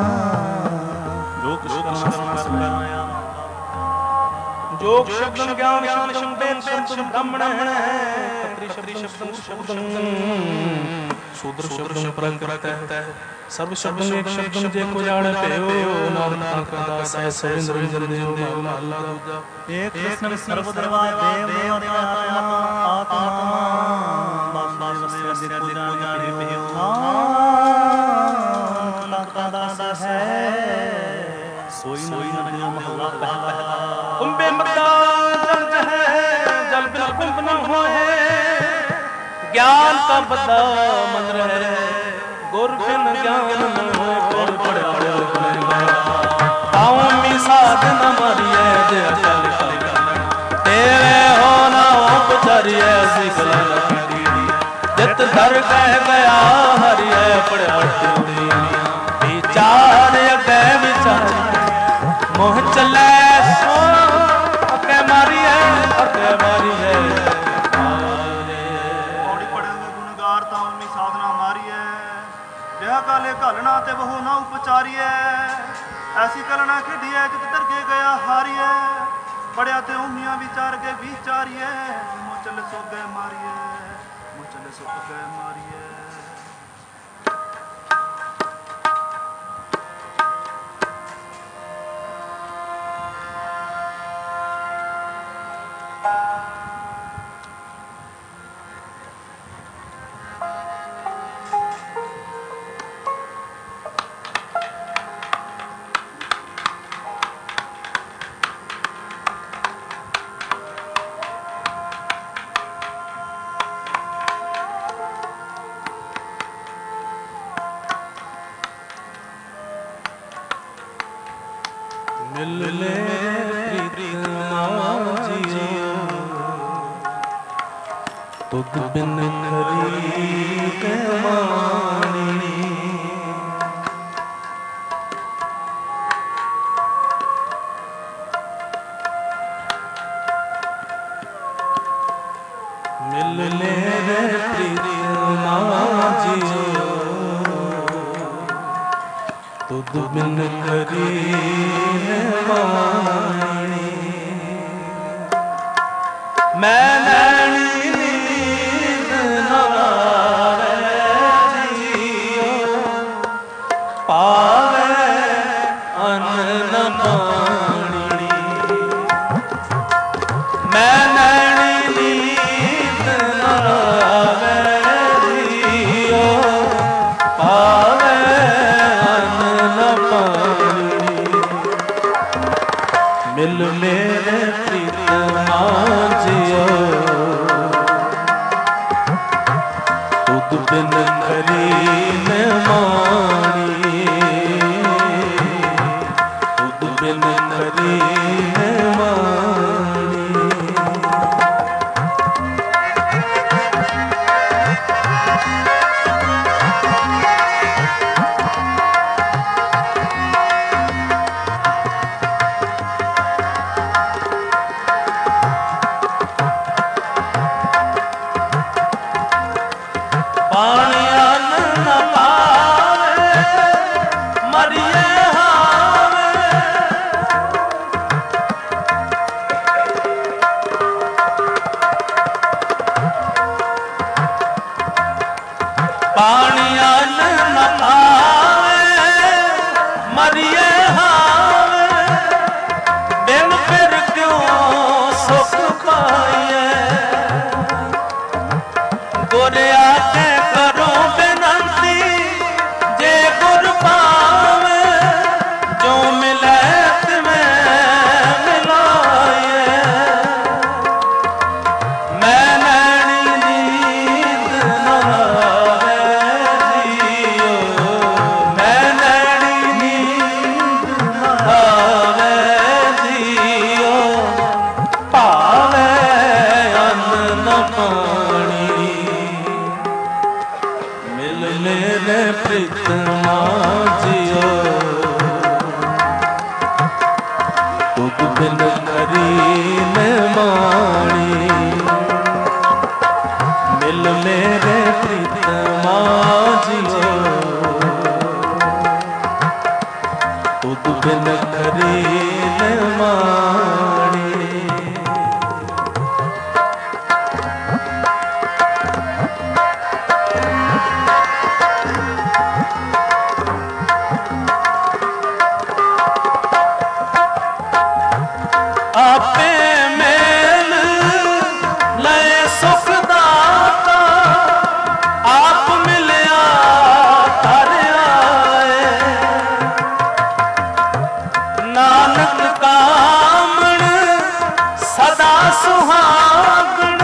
S3: ਜੋ ਕੁਛ ਕਰਨਾ ਸੋ ਕਰਨਾ
S1: जोग शब्दम ज्ञान शब्दम वेद शब्दम ब्राह्मण है पत्री शब्दम शब्दम शूद्र शब्दम परंकृत है सर्व शब्दम एक शब्दम जे को जाने पेयो नानक का दास है सविंद्र रंजन देव देव महला दूजा
S3: एक कृष्ण सर्व देवा देव देव आत्मा आत्मा बास बास जे को जाने पेयो नानक का दास है सोई नानक जो महला पहला
S1: कुंभे मद्दा जंज है जल बिन कुंभ न होए ज्ञान का बद्दा मन रहे गुर बिन ज्ञान न होए पढ़ पढ़ पढ़ ताऊ मी साध न मारिए जे अचल तेरे हो ना उपचरिए सिखला जित धर कह गया हरिए पढ़ विचार अगे विचार मोह चले सो अगे मारी है अगे मारी है
S2: ਪੌੜੀ ਪੜਨ ਗੁਣਗਾਰ ਤਾਂ ਉਨੀ ਸਾਧਨਾ ਮਾਰੀਐ ਜਿਹਾ ਕਾਲੇ ਘਾਲਣਾ ਤੇ ਬਹੁ ਨਾ ਉਪਚਾਰੀਐ ਐਸੀ ਕਲਣਾ ਖੇਡੀਐ ਜਿਤ ਦਰਗੇ ਗਿਆ ਹਾਰੀਐ ਪੜਿਆ ਤੇ ਉਮੀਆਂ ਵਿਚਾਰ ਕੇ ਵਿਚਾਰੀਐ ਮੋ ਚੱਲ ਸੋਗੇ ਮਾਰੀਐ ਮੋ ਚੱਲ ਸੋਗੇ ਮਾਰੀਐ।
S1: मिलले प्रीतमा जियो तुद बिन खरीद मानी मिल मेरे प्रीतमा जियो तुद बिन करी वाणी मैं नैनी नींद न आवे जियो पावे अन्न न पानी मैं नैनी नींद न आवे जियो पावे अन्न न पानी मिल मेरे प्रीतमा जियो तुद बिन करी न मानी तुद बिन करी न मानी पानी अन्न न पावे मरिए हावे पानी अन्न न पावे मरिए हावे बिन फिर क्यों सुख पाइए गोरे आके करो बिनती जे गुर पावे जो मिले तुम्हें मिलाए मैं नैनी नींद न आवे जियो मैं नैनी नींद न आवे जियो पावे अन्न न पानी मिल मेरे प्रीतमा जियो तुद बिन करी न मानी मिल मेरे प्रीतमा जियो तुद बिन करी न मानी आपे मेल लय सुख दाता आप मिलिया तर आए नानक कामण सदा सुहागण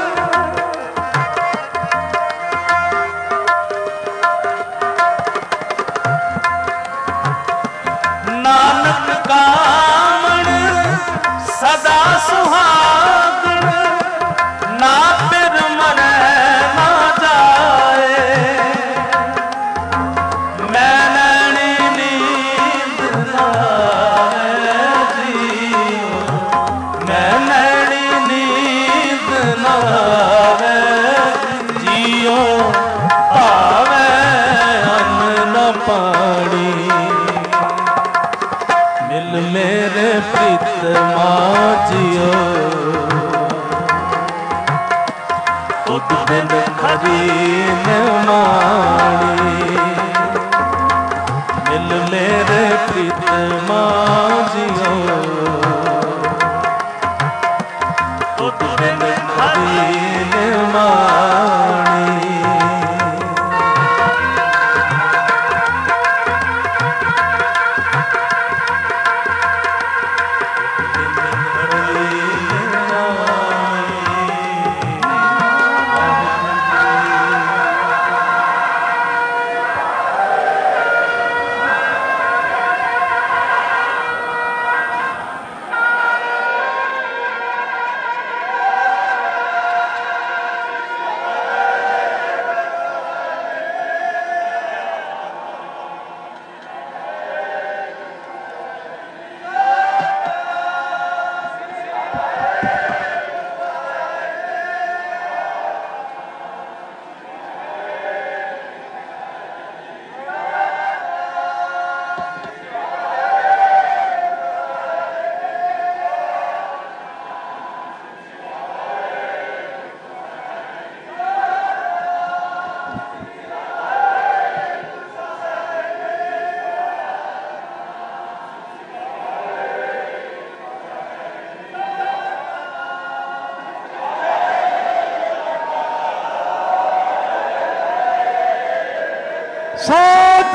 S1: नानक कामण सदा सुहागण ना फिर मरे ना जाए मैं नैनी नींद न आवे जियो मैं नैनी नींद न आवे जियो पावे अन्न न पानी मिल मेरे प्रीतमा जियो तुद बिन करी न मानी मिल मेरे प्रीतमा जियो तुद बिन करी न मानी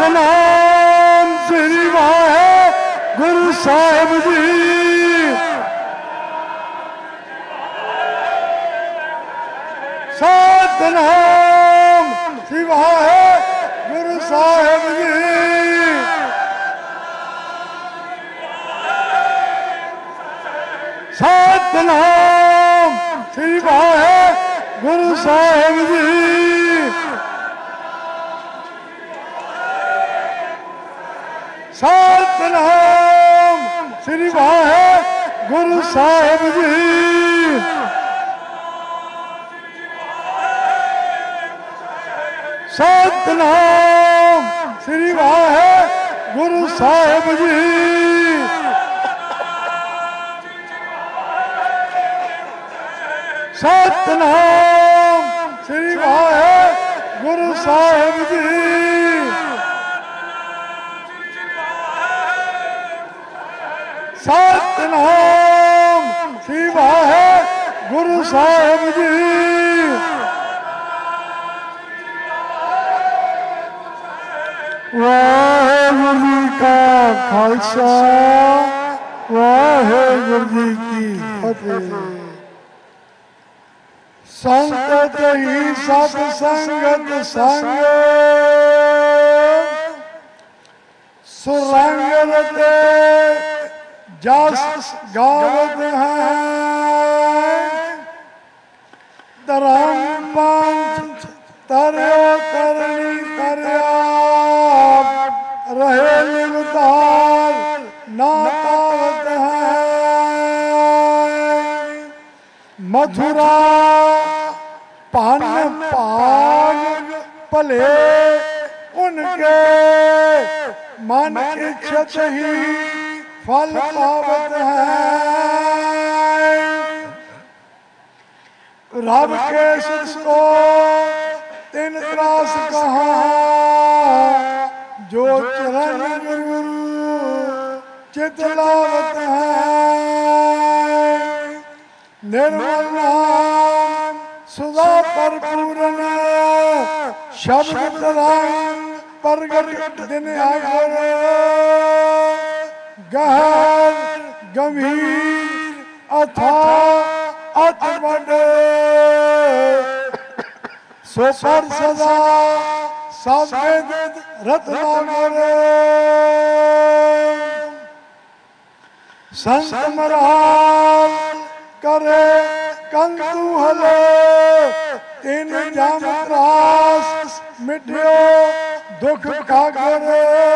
S4: ਸਤਨਾਮ ਸ੍ਰੀ ਵਾਹਿਗੁਰੂ ਸਾਹਿਬ ਜੀ। ਸਤਨਾਮ ਸ੍ਰੀ ਵਾਹਿਗੁਰੂ ਸਾਹਿਬ ਜੀ। ਸਤਨਾਮ ਸ੍ਰੀ ਵਾਹਿਗੁਰੂ ਸਾਹਿਬ ਜੀ। ਸਤਨਾਮ ਸ੍ਰੀ ਵਾਹਿਗੁਰੂ ਸਾਹਿਬ ਜੀ। ਸਤਨਾਮ ਸ੍ਰੀ ਵਾਹਿਗੁਰੂ ਸਾਹਿਬ ਜੀ। ਸਤਨਾਮ ਸ੍ਰੀ ਵਾਹਿਗੁਰੂ ਸਾਹਿਬ ਜੀ। ਸਤਨਾਮ ਸ੍ਰੀ ਵਾਹਿਗੁਰੂ ਸਾਹਿਬ ਜੀ। ਵਾਹਿਗੁਰੂ ਜੀ ਕਾ ਖਾਲਸਾ ਵਾਹਿਗੁਰੂ ਜੀ ਕੀ ਫਤਿਹ। ਸੰਗਤ ਹੀ ਸਤ ਸੰਗਤ ਸੰਗ ਸੁਰੰਗ ਰਤੇ ਜਸ ਗਾਵਤ ਹੈ। ਧਰਮ ਪੰਥ ਤਰਿਓ ਕਰਨੀ ਕਰਿਆ ਰਹੇ ਨਿਵਤਾਰ ਨਾ ਤਾਵਤ ਹੈ। ਮਥੁਰਾ ਭਨ ਭਾਗ ਭਲੇ ਉਨਕੇ ਮਨ ਇੱਛਤ ਹੀ फल पावत है। रब के को तीन त्रास कहा जो चरण गुरु चित लावत है। निर्मल नाम सुधा पर पूर्ण शब्द तरंग प्रगट दिन आगर गहन गंभीर अथा अत बड़े सो पर सदा सावेद रत्नाकर। संत महाराज करे कंतु हले तीन जाम त्रास मिट्यो दुख कागर।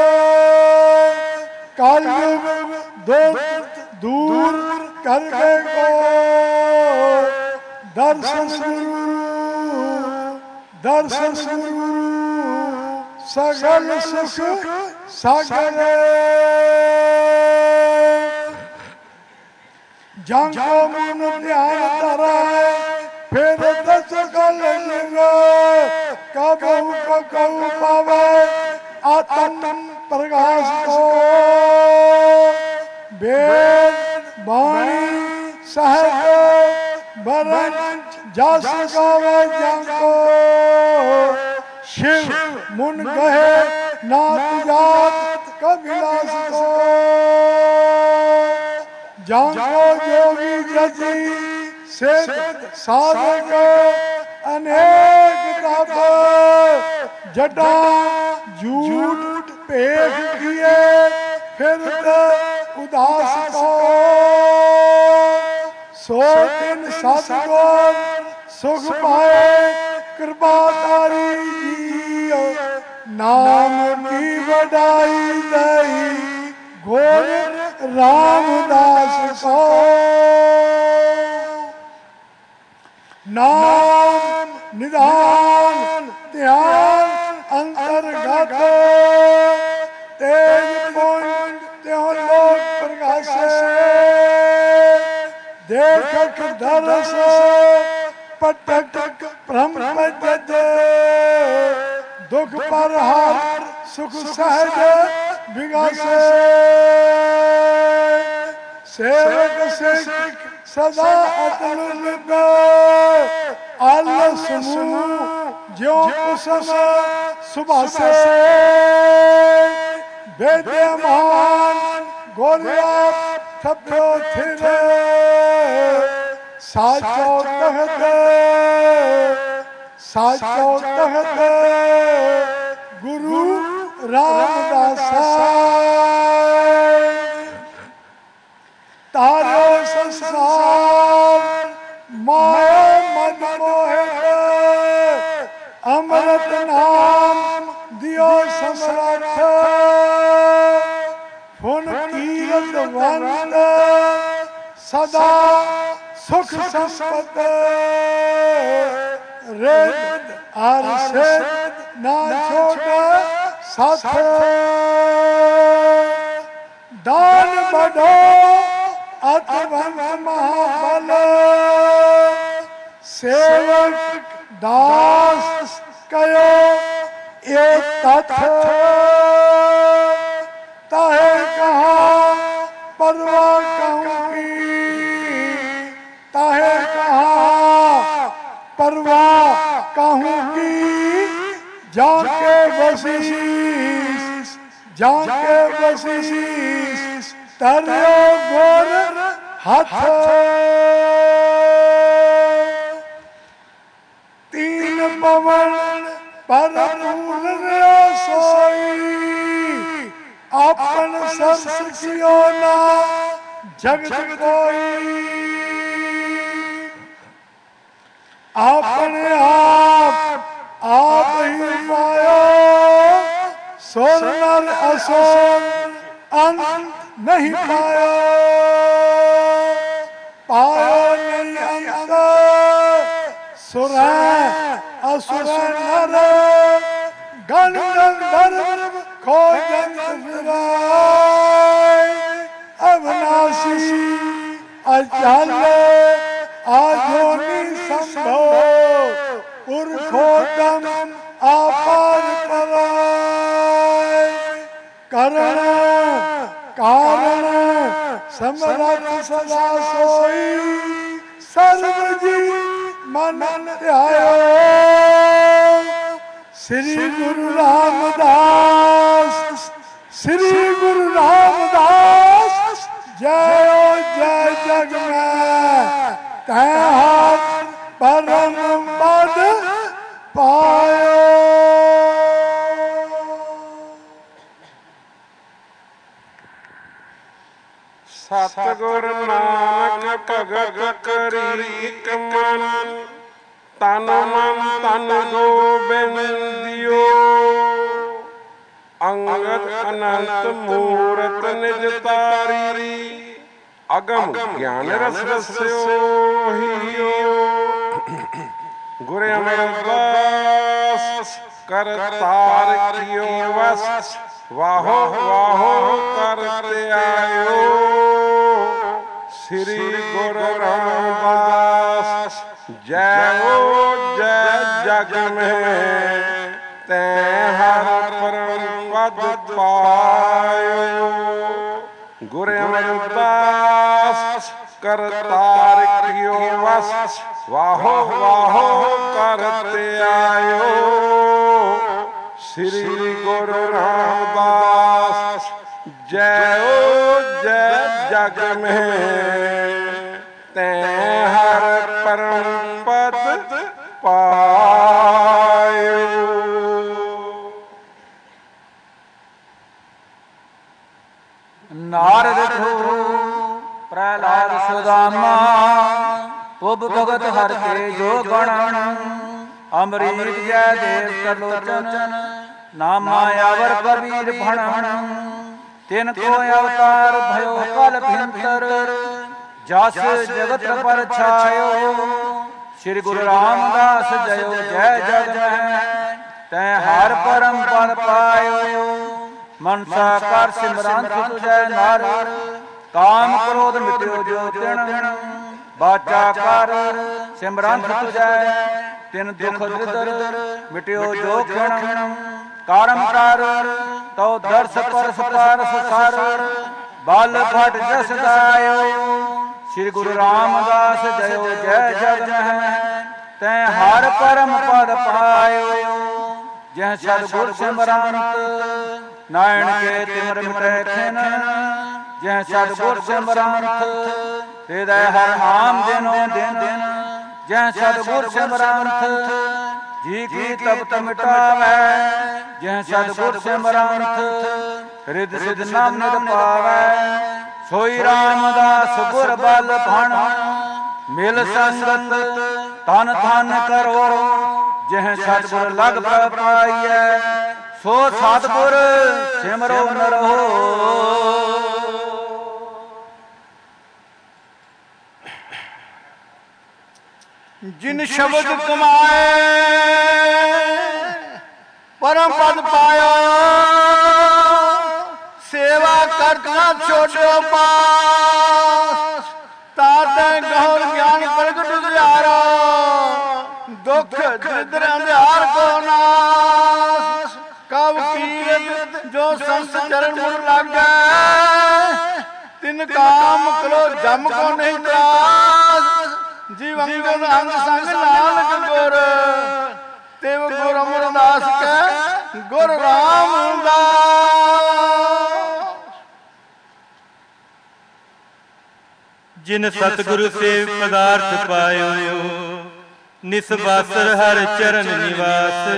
S4: कालयुग दो दूर करके को दर्शन गुरु दर्शन गुरु सगल सुख सागर। जांको मन ध्यान धराए फिर दस कल कबहू कबहू पावे आत्म प्रकाश को। वेद वाणी सहज बरन जस गावे जाको। शिव मुन कहे नाथ जात कबिलास को। जाको जोगी जति से साधक अनेक तप जटा झूठ पेश किए फिर उदास को। सो दिन सतगुर सुख पाए कृपा तारी जी। नाम की बढ़ाई दई घोर रामदास को। नाम निधान ध्यान अंतर्गत तेज पुंज त्यों लोक प्रकाशे। देखक दरस पटक ब्रह्म पद दुख पर हार सुख सहज विगासे। सेवक सिख सदा अतुल आलस समूह ज्यो कुसुम सुभासे वेद्यमान गोरिया थप्यो थिरे साचो कहत साचो कहत गुरु रामदास तारो संसार माया मद मोहित अमृत नाम दियो समरथ फुन कीरत वंद सदा सुख संपत रेत आरसे ना छोड़ साथ दान बढ़ो अतवंत महाबल सेवक दास कयो एक तथ ताहे कहा परवा कहूँगी ताहे कहा परवा कहूँगी जाके वसीस जाके वसीस तरियो गोर हाथ तीन पवन पर सोई अपन सरस कियो ना जगत कोई अपने आप आप ही पायो सोर नर असोर अंत नहीं पायो पायो नहीं अंत सुर असुर नर गण गंधर्व खोजन फिराय अविनाशी अचल आजोनी संभव पुरखोत्तम आपार पराय करण कारण समरथ सदा सोई सर्व जी मन ध्यायो श्री गुरु रामदास श्री गुरु रामदास जय जय जग में तै हाथ परम पद पायो।
S5: सतगुर नानक भगत करी कमन तन मन तन गोबिंद दियो अंगद अनंत मूरत निज तारी अगम ज्ञान रस रस्यो हियो गुर अमरदास कर तार कियो वस वाहो वाहो करते आयो श्री गुरु रामदास जय हो जय जग में तै हर परम पद पायो गुरु अमरदास कर तार कियो वस वाहो वाहो करते आयो श्री गुरु रामदास जय हो जय जग में तै हर परम पद पायो।
S6: नारद प्रहलाद सुदामा तुब भगत हर के जो गण अमरीत जय देव त्रिलोचन नामा यावर कबीर भण तिन को अवतार भयो कल भिंतर जस जगत पर छायो श्री गुरु रामदास जयो जय जग में तै हर परम पद पायो मनसा कर सिमरन तुझै नार काम क्रोध मिट्यो जो तिन बाचा कर सिमरन तुझै तिन दुख दरिद्र मिट्यो जो क्षण करम कर तो दर्श परस परस सर बाल भट जस दायो श्री गुरु रामदास जयो जय जग में ਤੈਂ ਹਰ ਪਰਮ ਪਦ ਪਾਇਓ। ਜਹ ਸਤਿਗੁਰ ਸਿਮਰੰਤ ਨਾਇਣ ਕੇ ਤਿਮਰ ਮਿਟੈ ਖਿਨ। ਜਹ ਸਤਿਗੁਰ ਸਿਮਰੰਤ ਹਿਰਦੈ ਹਰਿ ਨਾਮ ਦਿਨੋ ਦਿਨ। ਜਹ ਸਤਿਗੁਰ ਸਿਮਰੰਤ ਜੀ ਕੀ ਤਪਤ ਮਿਟਾਵੈ। ਜਹ ਸਤਿਗੁਰ ਸਿਮਰੰਤ ਰਿਦ ਸਿਧ ਨਾਮ ਨਿਦ ਪਾਵੈ। ਸੋਈ ਰਾਮਦਾਸ ਗੁਰ ਬਲ ਭਣ ਮਿਲ ਸੰਗਤ ਤਨ ਧਨ ਕਰੋ। ਜਹ ਸਤਿਗੁਰ ਲਗ ਪਾਈਐ ਸੋ ਸਤਿਗੁਰ ਸਿਮਰੋ ਨ ਰਹੋ।
S2: ਜਿਨ ਸ਼ਬਦ ਕਮਾਏ ਪਰਮ ਪਦ ਪਾਇਆ। ਸੇਵਾ ਕਰਤ ਨਾ ਛੋੜਿਓ ਪਾਸ। ਤਾਤੈ ਗਹੁਰ ਗਿਆਨ ਪ੍ਰਗਟ ਉਜਿਆਰਾ। ਦੁਖ ਦ੍ਰਿਦਰ ਅੰਧਿਆਰ ਕੋ ਨਾਸ। ਕਬ ਕੀਰਤ ਜੋ ਸੰਤ ਚਰਨ ਮੁੜ ਲਾਗੈ। ਤਿਨ ਕਾਮ ਕਲੋ ਜਮ ਕੋ ਨਹੀਂ ਤਰਾਸ। ਜੀਵ ਅੰਗਦ ਅੰਗ ਸੰਗ ਨਾਨਕ ਗੁਰ। ਤਿਵ ਗੁਰ ਅਮਰਦਾਸ ਕੈ ਗੁਰ ਰਾਮਦਾਸ।
S3: ਜਿਨ ਸਤਿਗੁਰੂ ਸੇਵ ਪਦਾਰਥ ਪਾਇਓ। ਨਿਸ ਬਾਸਰ ਹਰ ਚਰਨ ਨਿਵਾਸ।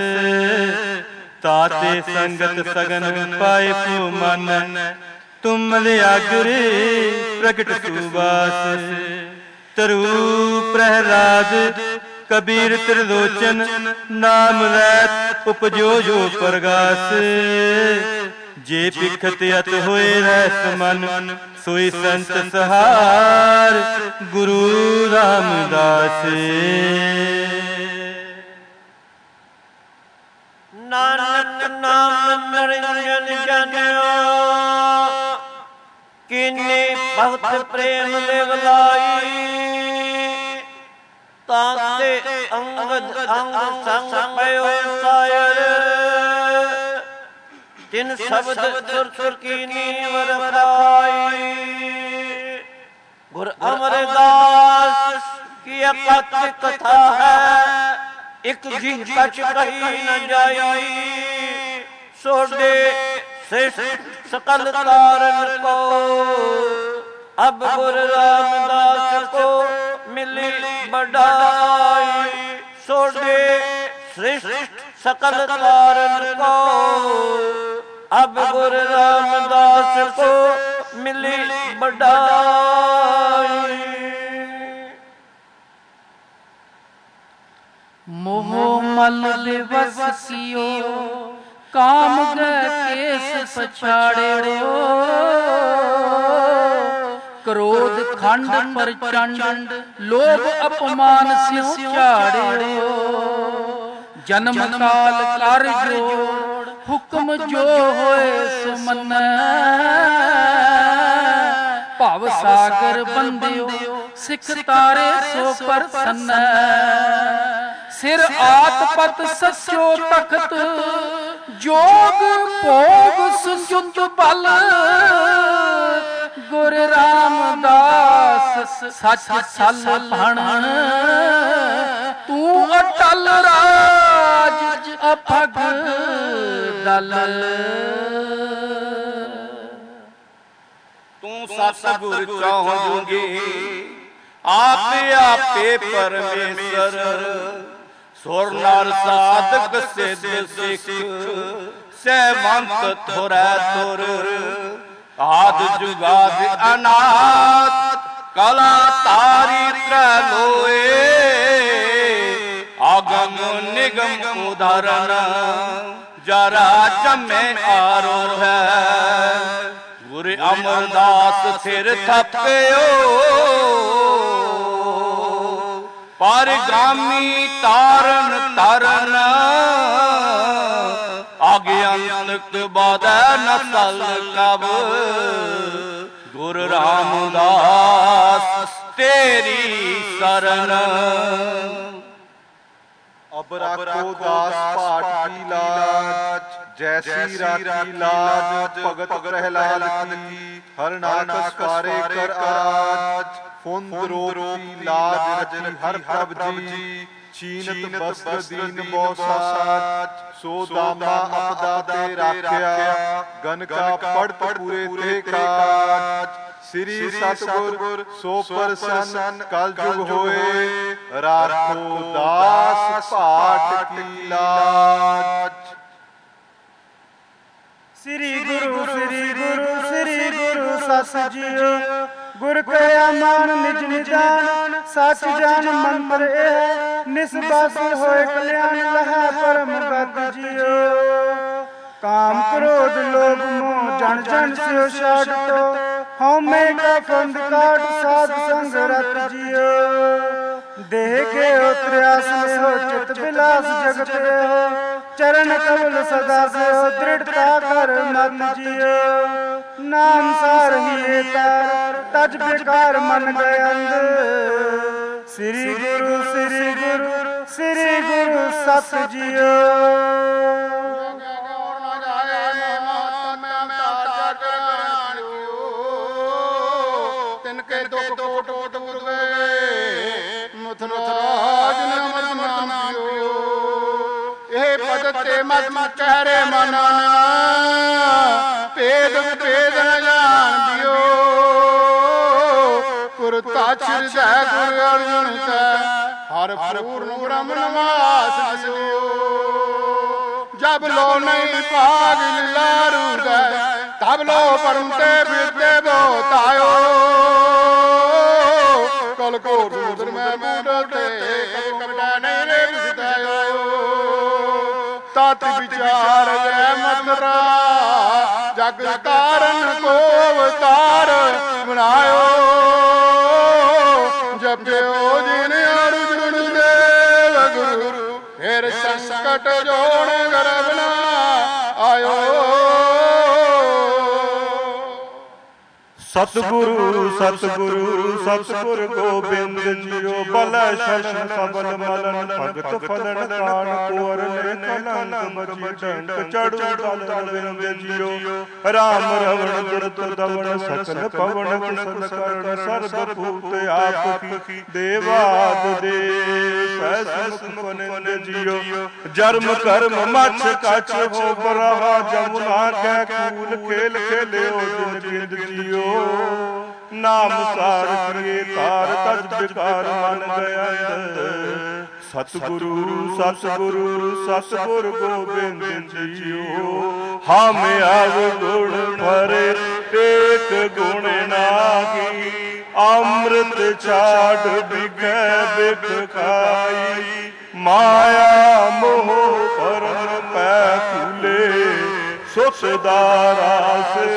S3: ਤਾਤੇ ਸੰਗਤ ਸਗਨ ਪਾਏ ਪੂ ਮਨ। ਤੁਮ ਲਿਆਗਰੇ ਪ੍ਰਗਟ ਸੁਬਾਸ। ਤਰੂ ਪ੍ਰਹਿਲਾਦ ਕਬੀਰ ਤ੍ਰਿਲੋਚਨ। ਨਾਮ ਰੈਤ ਉਪਜੋ ਜੋ ਪ੍ਰਗਾਸ। ਜੇ ਪਿਖਤ ਅਤ ਹੋਏ ਰਹਿ ਮਨ। ਸੋਈ ਸੰਤ ਸਹਾਰ ਗੁਰੂ ਰਾਮਦਾਸ।
S7: ਨਾਨਕ ਨਾਮ ਨਿਰੰਜਨ ਜਨਿਓ। ਕਿਨੇ ਭਗਤ ਪ੍ਰੇਮ ਲਿਵ ਲਾਈ। ਤਾਤੇ ਅੰਗਦ ਅੰਗ ਸੰਗ ਪਇਓ ਸਾਇਰ। ਤਿਨ ਸ਼ਬਦ ਸੁਰ ਸੁਰ ਕੀ ਨੀਵ ਰਖਾਈ। ਗੁਰ ਅਮਰਦਾਸ ਕੀ ਅਕਥ ਕਥਾ ਹੈ। ਇਕ ਜੀ ਕਛ ਕਹੀ ਨ ਜਾਈ। ਸੋਡੇ श्रेष्ठ सकल तारन को। अब गुरु रामदास को मिली बढ़ाई। सोडे श्रेष्ठ सकल तारन को। अब गुरु रामदास को मिली बढ़ाई।
S8: मोह मल दिवस कियो काम केस पछाड़ो। क्रोध खंड प्रचंड लोभ अपमान स्यो झाड़ो। जन्म काल कर जोड़ हुक्म जो होए सो मन्नै। भव सागर बंदियो सिख तारे सो प्रसन्न। सिर आतपत सस्यो तखत जोग भोग सुजुत बल। गुर रामदास सच सल भण। तू अटल राज अभग दल।
S2: तू सतगुर चाहूंगी आपे आपे परमेश्वर। सुर नर साधक सिद्ध सिख सहमंत थोरै तुर। आद जुगाद अनाथ कला तारी त्रलोए। आगम निगम उदाहरण जरा जमे आरोह। गुरु अमरदास सिर थपयो परगामी तारन तरन। आगे अंत बाद नसल कब। गुरु रामदास तेरी शरण।
S9: अब राखो दास पाठ की लाज। जैसी राती लाज भगत प्रहलाद की। हर नानक सवारे कर आज। फुंद रोग की लाज रची हर प्रभ जी। ਚੀਨਤ ਬਸਤਰ ਦੀਨ ਬਹੁ ਸਾਚ ਸੋ ਦਾਮਾ ਆਪਦਾ ਤੇ ਰਾਖਿਆ ਗਨ ਕਾ ਪੜਤ ਪੂਰੇ ਤੇ ਕਾਜ ਸ੍ਰੀ ਸਤਿਗੁਰ ਸੋ ਪ੍ਰਸੰਨ ਕਲ ਜੁਗ ਹੋਏ ਰਾਖੋ ਦਾਸ ਭਾਟ ਕੀ ਲਾਜ।
S3: ਸ੍ਰੀ ਗੁਰੂ ਸ੍ਰੀ ਗੁਰੂ ਸ੍ਰੀ ਗੁਰੂ ਸਤਿ ਜੀਓ ਗੁਰ ਕਹਿਆ ਮਾਨ ਨਿਜ ਨਿਦਾਨ ਸੱਚ ਜਾਨ ਮੰਤਰ ਇਹ ਨਿਸਬਸ ਹੋਏ ਕਲਿਆਣ ਲਹੈ ਪਰਮ ਗਤ ਜੀਓ। ਕਾਮ ਕ੍ਰੋਧ ਲੋਭ ਮੋਹ ਜਨ ਜਨ ਸਿਓ ਛਾੜਤੋ ਹਉਮੈ ਕਾ ਫੰਦ ਕਾਟ ਸਾਧ ਸੰਗ ਰਤ ਜੀਓ। ਦੇਹ ਕੇ ਉਤਰਿਆ ਸਨੇਹੋ ਚਿਤ ਬਿਲਾਸ ਜਗਤ ਇਹੋ ਚਰਨ ਕਮਲ ਸਦਾ ਸਿਓ ਦ੍ਰਿੜਤਾ ਕਰ ਮਤ ਜੀਓ। ਨਾਮ ਸਾਰ ਹੀ ਤਾਰ ਤਜ ਬੇਕਾਰ ਮਨ ਗਏ ਅੰਧ ਸ੍ਰੀ ਗੁਰੂ ਸ੍ਰੀ ਗੁਰੂ ਸ੍ਰੀ ਗੁਰੂ ਸਤਿ ਜੀਓ।
S5: ਤਿਨਕੇ ਦੁਖ ਕੋਟ ਕੋਟ ਗੁਰਵੇ ਮੁਥਰਾਜ ਨਮਨ ਨਾਮ ਪਿਓ ਇਹ ਪਦ ਤੇ ਮਤ ਚਿਹਰੇ ਮਨ ਭੇਦ ਭੇਦ ਨ ਜਾਣ ਦਿਓ ਗੁਰ ਤਾਛ ਹਿਰਦੈ ਗੁਰ ਅਰਜੁਨ ਕੈ ਹਰ ਪੂਰਨ ਬ੍ਰਹਮ ਨਿਵਾਸ ਦਿਓ। ਜਬ ਲੋ ਨਹੀਂ ਭਾਗ ਲਾਰੂ ਗਏ ਤਬ ਲੋ ਪਰਮ ਤੇ ਫਿਰਦੇ ਬਹੁਤਾਇਓ ਕਲ ਕੋ ਦੂਦਰ ਮੈਂ ਬੂੜ ਤੇ ਕਬੜਾ ਨਹੀਂ ਰੇ ਵਿਸਤਾਇਓ। ਤਤ ਵਿਚਾਰ ਜੈ ਮਤਰਾ ਜਗ ਕਾਰਨ ਕੋ ਅਵਤਾਰ ਬਣਾਇਓ ਜਪਿਓ ਜਿਨ ਅਰਜੁਨ ਦੇਵ ਗੁਰੂ ਫਿਰ ਸੰਕਟ ਜੋੜ ਗਰਭ ਨਾ ਆਇਓ।
S3: ਸਤਿਗੁਰੂ ਸਤਿਗੁਰੂ ਸਤਿਗੁਰ ਗੋਬਿੰਦ ਜੀਓ ਬਲੈ ਸ਼ਰਨ ਸਬਲ ਮਲਨ ਭਗਤ ਫਲਨ ਕਾਣ ਕੋਰ ਨੇ ਕਲੰਕ ਮਚੀ ਡੰਕ ਚੜੂ ਦਲ ਰਵਿੰਦ ਜੀਓ। ਰਾਮ ਰਵਣ ਦੁਰਤ ਦਵਣ ਸਕਲ ਪਵਨ ਕੁਸਲ ਕਰਨ ਸਰਬ ਭੂਤ ਆਪ ਕੀ ਦੇਵਾਦ ਦੇ ਸੈਸ ਮੁਕਨਿੰਦ ਜੀਓ। ਜਰਮ ਕਰਮ ਮਛ ਕਛ ਹੋ ਬਰਹਾ ਜਮੁਨਾ ਕੈ ਕੂਲ ਖੇਲ ਖੇਲਿਓ ਦਿਨ ਬਿੰਦ ਜੀਓ। ਨਾਮ ਸਾਰ ਕਰੀਏ ਤਾਰ ਤਜ ਬਿਕਾਰ ਮਨ ਗਿਆ ਅੰਦਰ ਸਤਿਗੁਰੂ ਸਤਿਗੁਰੂ ਸਤਿਗੁਰ ਗੋਬਿੰਦ ਜੀਓ। ਹਮ ਆਵ ਗੁਣ ਭਰੇ ਏਕ ਗੁਣ ਨਾਹੀ ਅੰਮ੍ਰਿਤ ਛਾੜ ਬਿਖੈ ਬਿਖ ਖਾਈ ਮਾਇਆ ਮੋਹ ਪਰਮ ਪੈ ਭੁਲੇ ਸੁਖ ਦਾਰਾ ਸੇ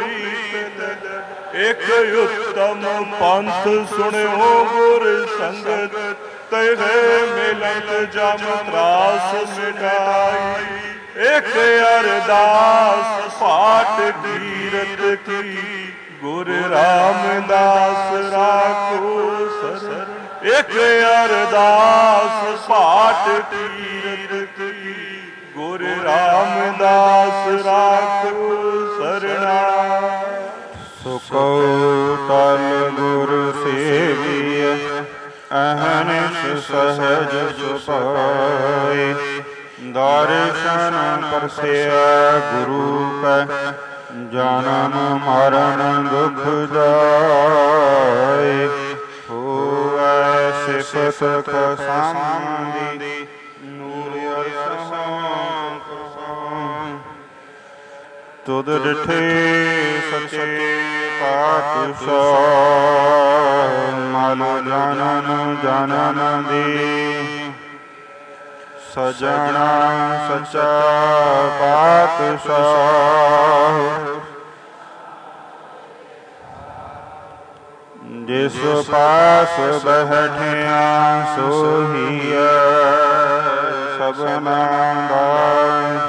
S3: ਇਕ ਉਤਮ ਪੰਥ ਸੁਣਿਓ ਗੁਰ ਸੰਗਤ ਤਹਿ ਮਿਲਤ ਜਮ ਤਰਾਸ ਮਿਟਾਈ। ਇਕ ਅਰਦਾਸ ਪਾਠ ਕੀਰਤ ਕੀ ਗੁਰ ਰਾਮਦਾਸ ਰਾਖੋ ਸਰਨ। ਇਕ ਅਰਦਾਸ ਪਾਠ ਕੀਰਤ ਕੀ ਗੁਰ ਰਾਮਦਾਸ ਰਾਖੋ ਸਰਣਾ।
S10: ਸੁਕਉ ਤਲ ਗੁਰ ਸੇਵੀਐ ਅਹਨਿਸ ਸਹਜ ਸੁਪਾਇ ਦਰਸ਼ਨ ਪਰਸਿਐ ਗੁਰੂ ਕੈ ਜਨਮ ਮਰਨ ਦੁਖ ਜਾਇ। ਹੋਵੈ ਸਿਫਤ ਕਸੰਦੀ ਨੂਰ ਅਰਸੋਂ ਤੁਧ ਡਿਠੇ ਸਚੇ ਪਾਤਸ਼ਾਹ ਮਲ ਜਨਨ ਜਨਨ ਦੀ ਸਜਣਾ ਸਚਾ ਪਾਤਸ਼ਾਹ। ਜਿਸ ਪਾਸ ਬੈਠਿਆ ਸੋਹੀਐ ਸਭਨਾ ਦਾ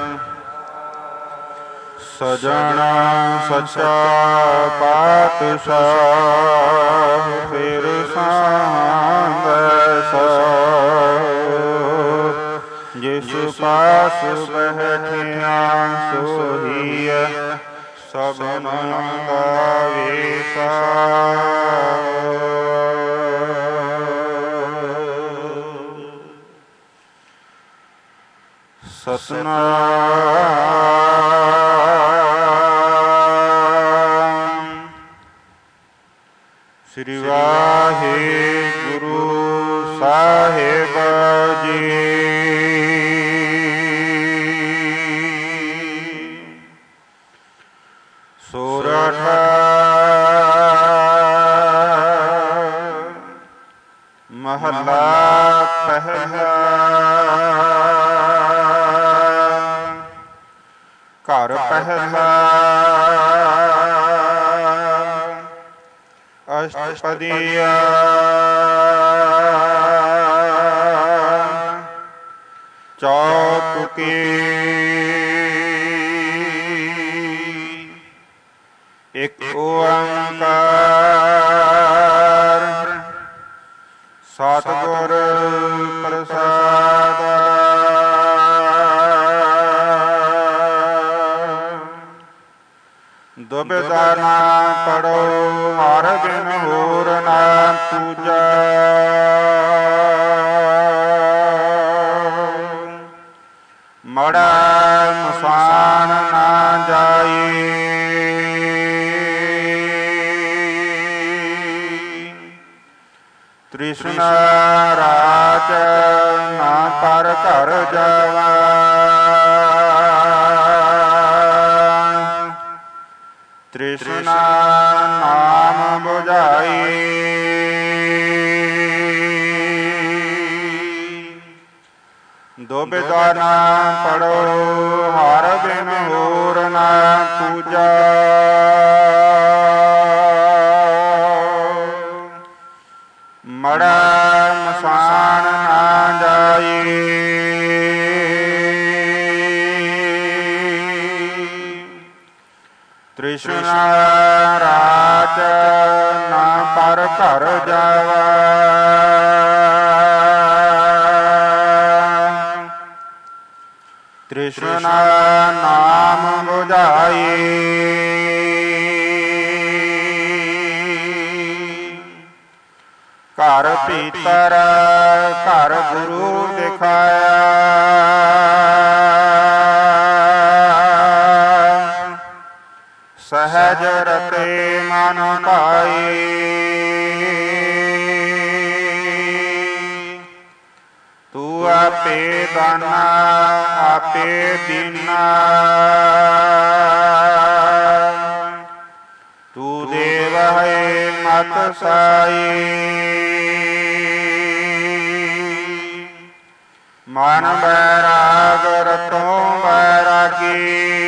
S10: ਸਜਣਾ ਸਚਾ ਪਾਤਸ਼ਾਹ। ਫਿਰ ਸਾਂਭੈ ਸਾਹ ਜਿਸ ਪਾਸ ਬੈਠਿਆ ਸੋਹੀਐ ਸਭਨਾ ਦਾ ਵਿਸਾਹ। ਸਤਨਾਮ ਸ੍ਰੀ ਵਾਹਿਗੁਰੂ ਸਾਹਿਬ ਜੀ। ਸੋਰਠ ਮਹਲਾ ਪਹਿਲਾ। ਘਰ ਪਹਿਲਾ ਅਸ਼ਟਪਦੀਆ। ਚੌਤੁਕੀ ਇੱਕ ਓੰਕਾਰ ਸਤਿਗੁਰ ਪ੍ਰਸਾਦਿ। ਦੁਬਿਧਾ ਨਾ ਪੜੋ ਹਰਿ ਬਿਨ ਹੋਰ ਨਾ ਪੂਜਾ। ਮੜਾ ਮਸਾਨ ਨਾ ਜਾਈ। ਤ੍ਰਿਸ਼ਨਾ ਰਾਜ ਨਾ ਪਰ ਘਰ ਜਾਵਾ। ਤ੍ਰਿਸ਼ਨਾ ਨਾਮ ਬੁਝਾਈ। ਦੁਬਿਧਾ ਨਾ ਪੜੋ ਹਰਿ ਬਿਨ ਹੋਰ ਨਾ ਪੂਜਾ। ਮੜਾ ਮਸਾਨ ਨਾ ਜਾਈ। ਤ੍ਰਿਸ਼ਨਾ ਰਾਜ ਨਾ ਪਰ ਘਰ ਜਾਵਾ। ਤ੍ਰਿਸ਼ਨਾ ਨਾਮ ਬੁਝਾਈ। ਘਰ ਭੀਤਰ ਘਰ ਗੁਰੂ ਦਿਖਾਇਆ। ਸਹਿਜ ਰਤੇ ਮਨ ਭਾਈ। ਤੂੰ ਆਪੇ ਦਾਨਾ ਆਪੇ ਦੀਨਾ। ਤੂੰ ਦੇਵ ਹੈ ਮਤ ਸਾਈ। ਮਨ ਬੈਰਾਗ ਰਤੋਂ ਬੈਰਾਗੀ।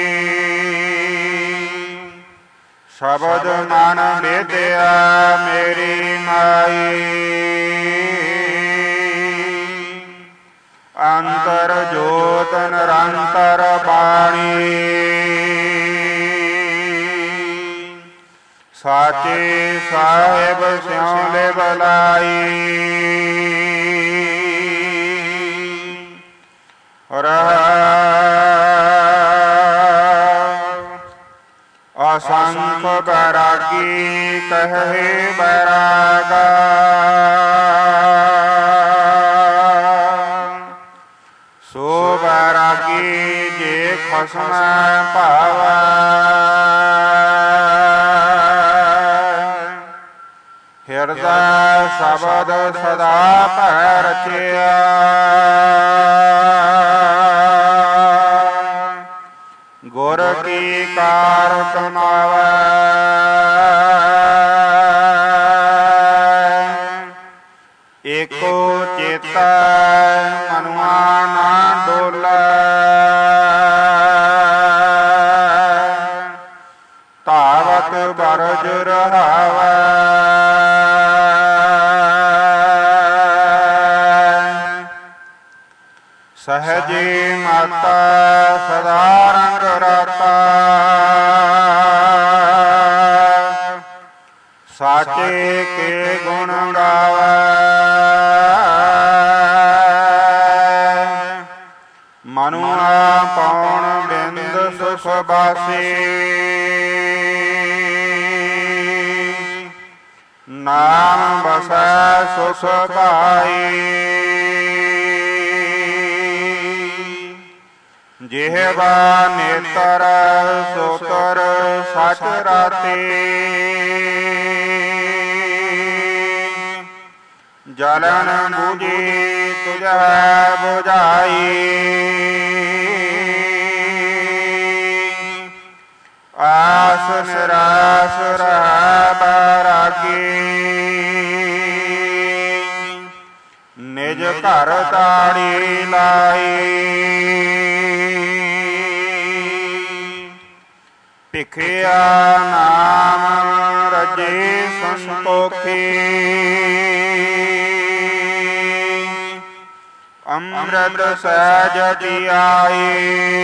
S10: ਸ਼ਬਦ ਮਨ ਵਿਦਿਆ ਮੇਰੀ ਮਾਈ। ਅੰਤਰ ਜੋਤ ਨਿਰੰਤਰ ਬਾਣੀ। ਸਾਚੇ ਸਾਹਿਬ ਸਿਉ ਲਿਵ ਲਾਈ। ਅਸੰਖ ਬੈਰਾਗੀ ਕਹੇ ਬੈਰਾਗਾ। ਸੋ ਬੈਰਾਗੀ ਜੇ ਖਸਮ ਭਾਵੈ। ਹਿਰਦਾ ਸ਼ਬਦ ਸਦਾ ਭੈ ਰਚਿਆ। ਗੁਰ ਕੀ ਕਾਰ ਕਮਾਵੈ। ਏਕੋ ਚੇਤਾ ਮਨੁਆ ਨਾ ਡੋਲੈ। ਧਾਵਤ ਬਰਜ ਰਹਾਵੈ। ਸਹਜੇ ਮਾਤਾ ਸਦਾ ਰੰਗ ਰਾਤਾ। ਸਾਚੇ ਕੇ ਗੁਣ ਗਾਵੈ। ਮਨੁਆ ਪਉਣ ਬਿੰਦ ਸੁਖ ਬਾਸੀ। ਨਾਮ ਬਸੈ ਸੁਖ ਪਾਈ। ਜਿਹਵਾ ਨੇਤਰ ਸੋਤਰ ਸਚ ਰਾਤੇ ਜਲਨ ਬੂਝੀ ਤੁਝੈ ਬੁਝਾਈ ਆਸ ਨਿਰਾਸ ਰਹਿ ਬੈਰਾਗੀ ਨਿਜ ਘਰ ਤਾੜੀ ਲਾਈ ਭਿਖਿਆ ਨਾਮ ਰਜੇ ਸੰਤੋਖੀ ਅੰਮ੍ਰਿਤ ਸਹਿਜ ਪਿਆਈ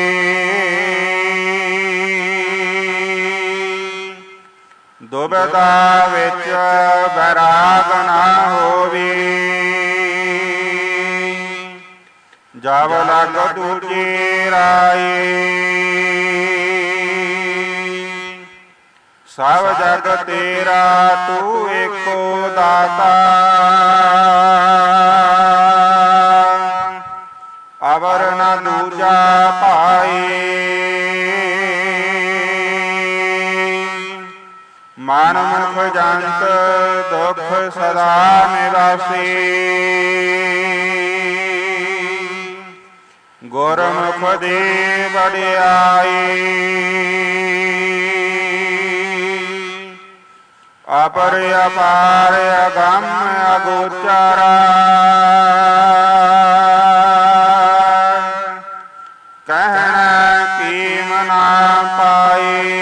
S10: ਦੁਬਿਧਾ ਵਿੱਚ ਬੈਰਾਗ ਨਾ ਹੋਵੇ ਜਬ ਲਗ ਦੂਜੀ ਰਾਈ ਸਭ ਜਗ ਤੇਰਾ ਤੂੰ ਏਕੋ ਦਾਤਾ ਅਵਰ ਨ ਦੂਜਾ ਭਾਈ ਮਨ ਮੁਖ ਜੰਤ ਦੁਖ ਸਦਾ ਨਿਵਾਸੀ ਗੁਰਮੁਖ ਦੀ ਵਡਿਆਈ ਅਪਰ ਅਪਾਰ ਅਗੰਮ ਅਗੋਚਰ ਕਹਿਣ ਕੀਮ ਨਾ ਪਾਈ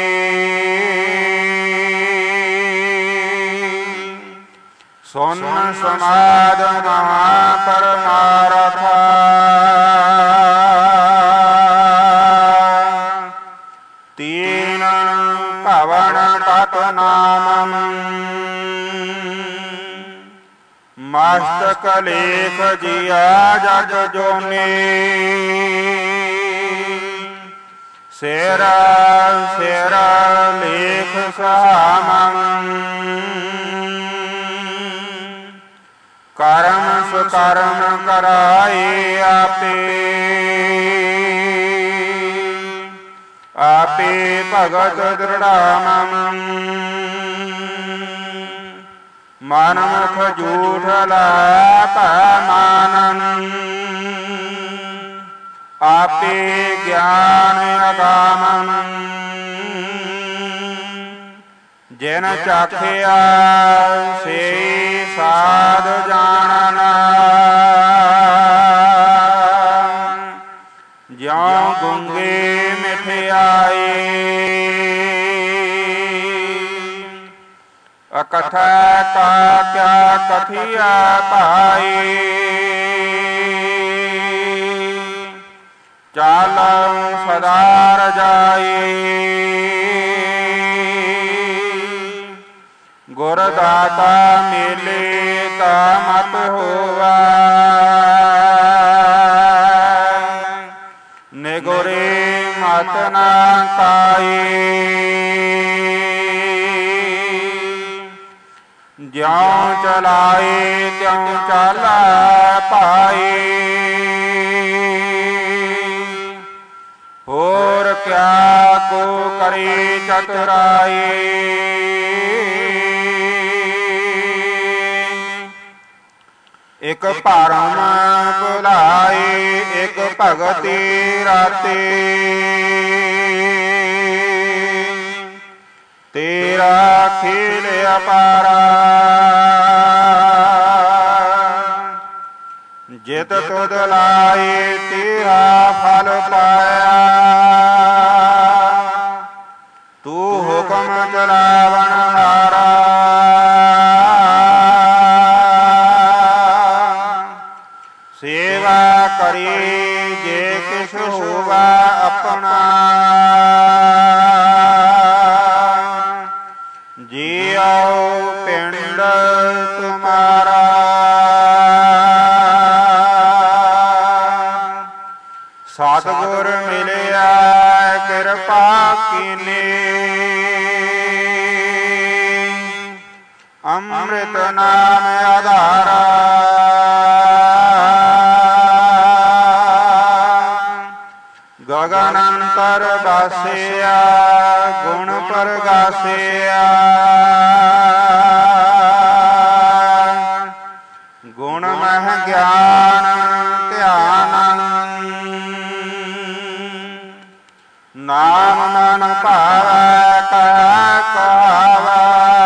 S10: ਸੁਨ ਸਮਾਦ ਮਹਾ ਪਰਮਾਰਥ ਤੀਨ ਭਵਨ ਤਤ ਨਾਮ ਮਸਤਕ ਲੇਖ ਜੀਆ ਜਗ ਜੋਨੀ ਸਿਰ ਸਿਰ ਲੇਖ ਸਾਮੰ ਕਰਮ ਸੁਕਰਮ ਕਰਾਏ ਆਪੇ ਆਪੇ ਭਗਤ ਦ੍ਰਿੜਾਨੰ ਮਨ ਮੁਖ ਝੂਠ ਲਾਪ ਮਾਨੰ ਆਪੇ ਗਿਆਨ ਅਗਾਮੰ ਜਿਨ ਚਾਖਿਆ ਸੇ ਸਾਧ ਜਾਣਨਾ ਜਿਉ ਗੁੰਗੇ ਮਿਠਿਆਈ ਅਕਥਾ ਕਾ ਕਿਆ ਕਥਿਆ ਭਾਈ ਚਾਲ ਸਦਾ ਰਜਾਈ ਗੁਰ ਦਾਤਾ ਮਿਲੇ ਤਾ ਮਤ ਹੋਵਾ ਨਿਗੁਰੇ ਮਤ ਨਾ ਕਾਈ ਜਿਉ ਚਲਾਏ ਤਿਉ ਚਾਲਾ ਪਾਈ ਹੋਰ ਕਿਆ ਕੋ ਕਰੇ ਚਤੁਰਾਈ ਇਕ ਭਰਮ ਭੁਲਾਏ ਇਕ ਭਗਤੀ ਰਾਤੇ ਤੇਰਾ ਖੇਲ ਅਪਾਰਾ ਜਿਤ ਤੁਧ ਲਾਏ ਤੇਰਾ ਫਲ ਪਾਇਆ ਤੂੰ ਹੁਕਮ ਚਲਾਵਣ ਹਾਰਾ ਸੇਵਾ ਕਰੀ ਜੇ ਕਿਛ ਹੋਵਾ ਆਪਣਾ ਜੀਉ ਪਿੰਡ ਤੁਮਾਰਾ ਸਤਿਗੁਰ ਮਿਲਿਆ ਕਿਰਪਾ ਕੀਨੀ ਅੰਮ੍ਰਿਤ ਨਾਮ ਆਧਾਰਾ ਗਗਨ ਅੰਤਰ ਵਾਸਿਆ ਗੁਣ ਪ੍ਰਗਾਸਿਆ ਗੁਣ ਮਹਿ ਗਿਆਨ ਧਿਆਨ ਨਾਮ ਮਨ ਭਾਵੈ ਕਹਿ ਕਹਾਵੈ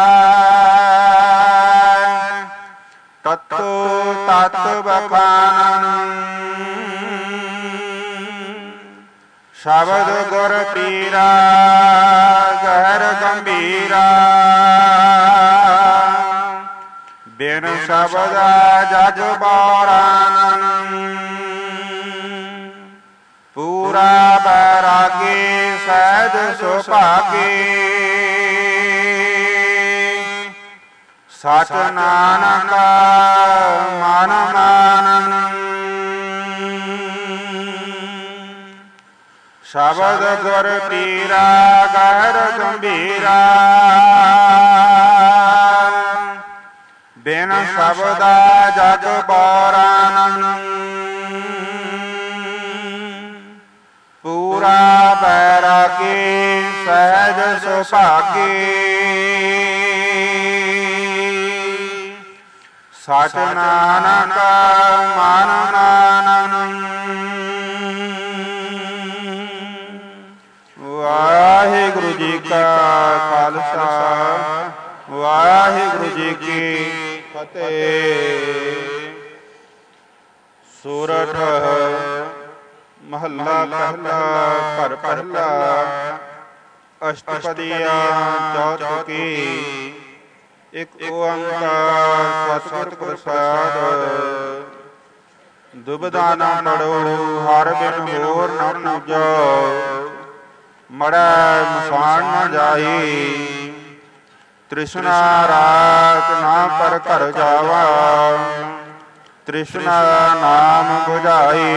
S10: ਤਤੁ ਤਤ ਬਖਾਨਨ ਸ਼ਬਦ ਗੁਰ ਪੀਰਾ ਗਹਿਰ ਗੰਭੀਰਾ ਬਿਨ ਸ਼ਬਦ ਜਗ ਬਾਰਾਨਨ ਪੂਰਾ ਬੈਰਾਗੀ ਸਹਿਜ ਸੁਭਾਗੀ ਸਚ ਨਾਨਕ ਮਨ ਮਾਨਨ ਸ਼ਬਦ ਗੁਰ ਪੀਰਾ ਗਹਿਰ ਗੰਭੀਰਾ ਬਿਨ ਸ਼ਬਦਾ ਜਗ ਬੋਰਾਨਨ ਪੂਰਾ ਬੈਰਾਗੀ ਸਹਿਜ ਸੁਭਾਗੀ ਸਚ ਨਾਨਕ ਮਨ ਮਾਨਨ ਵਾਹਿਗੁਰੂ ਜੀ ਕਾ ਖਾਲਸਾ ਵਾਹਿਗੁਰੂ ਜੀ ਕੀ ਫਤਿਹ। ਸੂਰਠ ਮਹੱਲਾ ਪਹਿਲਾ ਘਰ ਪਹਿਲਾ ਅਸ਼ਟਪਦੀਆਂ ਚੌਥ ਕੀ ਇੱਕ ਓੰਕਾਰ ਸਤਿਗੁਰ ਪ੍ਰਸਾਦ। ਦੁਬਿਧਾ ਨਾ ਪੜੋ ਹਰ ਬਿਨ ਹੋਰ ਨਾ ਪੂਜੋ ਮੜੈ ਮਸਾਣ ਨਾ ਜਾਈ ਤ੍ਰਿਸ਼ਨਾ ਰਾਤ ਨਾ ਪਰ ਘਰ ਜਾਵਾ ਤ੍ਰਿਸ਼ਨਾ ਨਾਮ ਬੁਝਾਈ।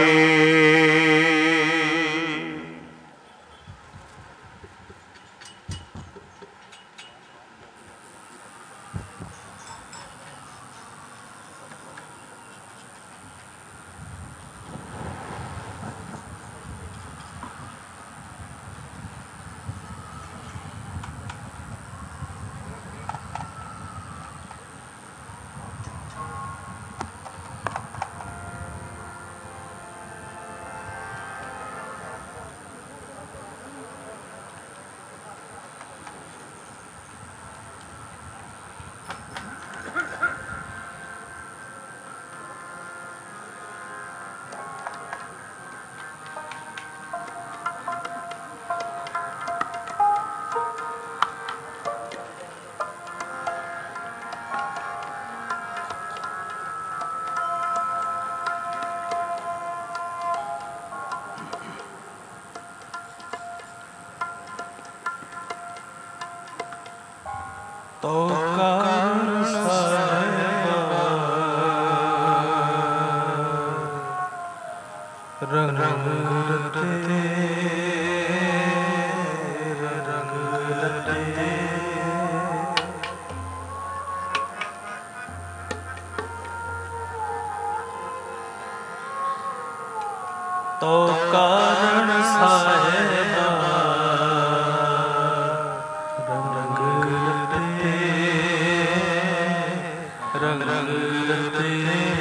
S1: ਤੋ ਕਾਰਨ ਸਾਹਿਬਾ ਰੰਗ ਰਤੇ ਰੰਗ ਰਤੇ ਤੋ ਕਾਰਨ ਸਾਹਿਬਾ ਰੰਗ ਰਤੇ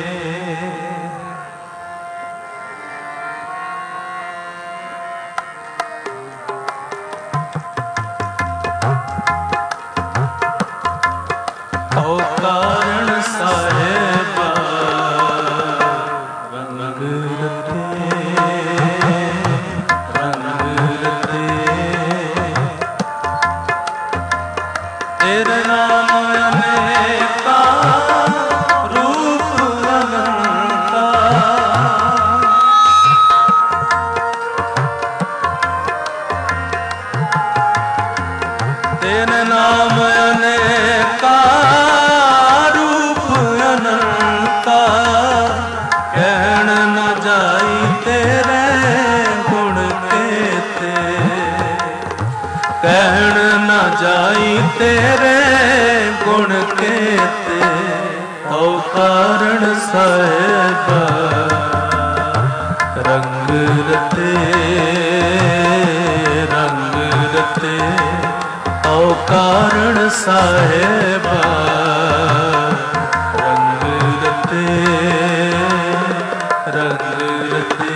S1: ਤੋ ਕਾਰਨ ਸਾਹਿਬਾ ਰੰਗ ਰਤੇ ਰੰਗ ਰਤੇ ਤੇਰੇ ਨਾਮ ਅਨੇਕਾ ਤੇਰੇ ਨਾਮ ਅਨੇਕਾ ਰੂਪ ਅਨੰਤਾ ਕਹਿਣ ਨ ਜਾਈ ਤੇਰੇ ਗੁਣ ਕੇਤੇ ਕਹਿਣ ਨ ਜਾਈ ਤੇਰੇ ਗੁਣ ਕੇਤੇ ਓ ਕਾਰਨ ਸਾਹਿਬਾ ਰੰਗ ਰਤੇ
S3: कारण साहेबा रंग रते रंग रते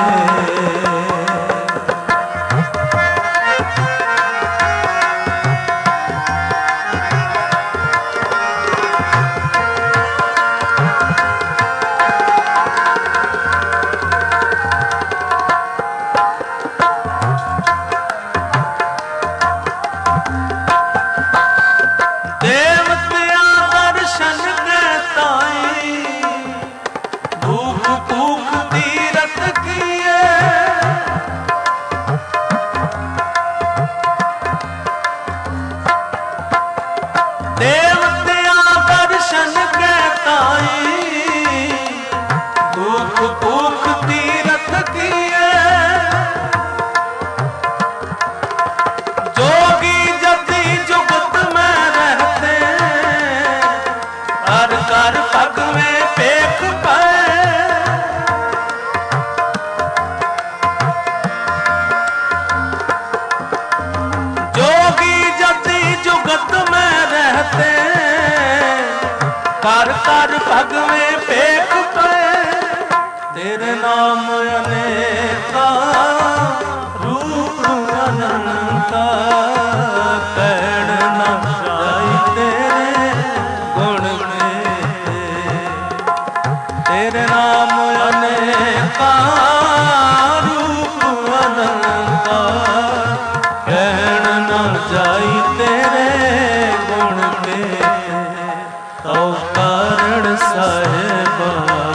S3: कर कर पग में पेख पे तेरे नाम अनेका रूप अनंता कहण न जाई तेरे गुण में तेरे नाम अनेका रूप अनंता कहण न जाई तेरे गुण में तो कारण साहेबा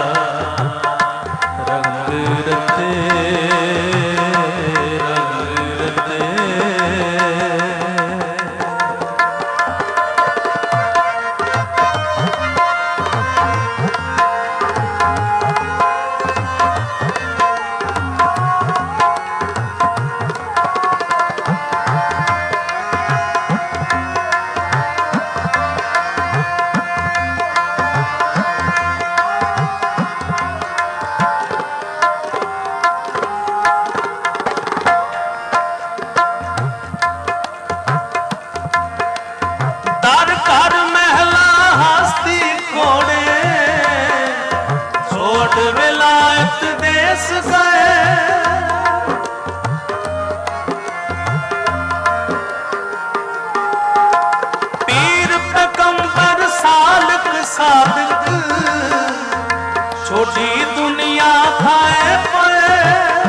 S3: रंग रते रंग रते विलायत देश गए पीर पैगंबर सालिक सादिक छोटी दुनिया खाए पड़े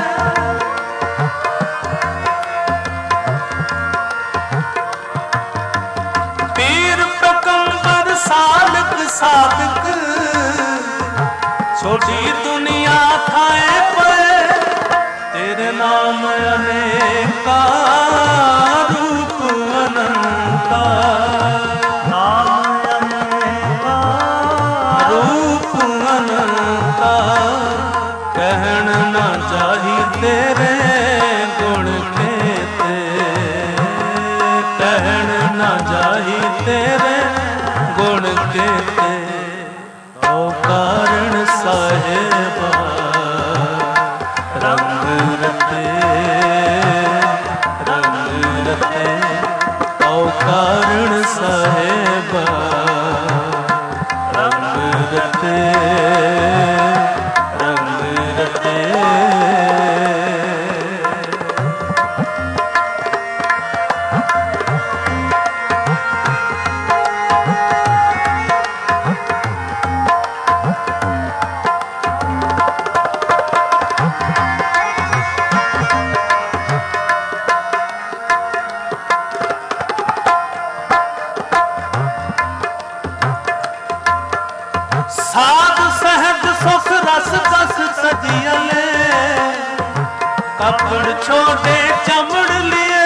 S3: पीर पैगंबर सालिक सादिक छोटी दुनिया खाए पे तेरे नाम अनेका रूप अनंता नाम अनेका रूप अनंता कहण न जाही तेरे गुण केते कहण न जाही तेरे गुण केते कारण साहेबा रंग रते रंग रते औ कारण साहेबा रंग रते रंग रते साध सहज सुख रस बस सजियले कपड़ छोटे चमड़ लिए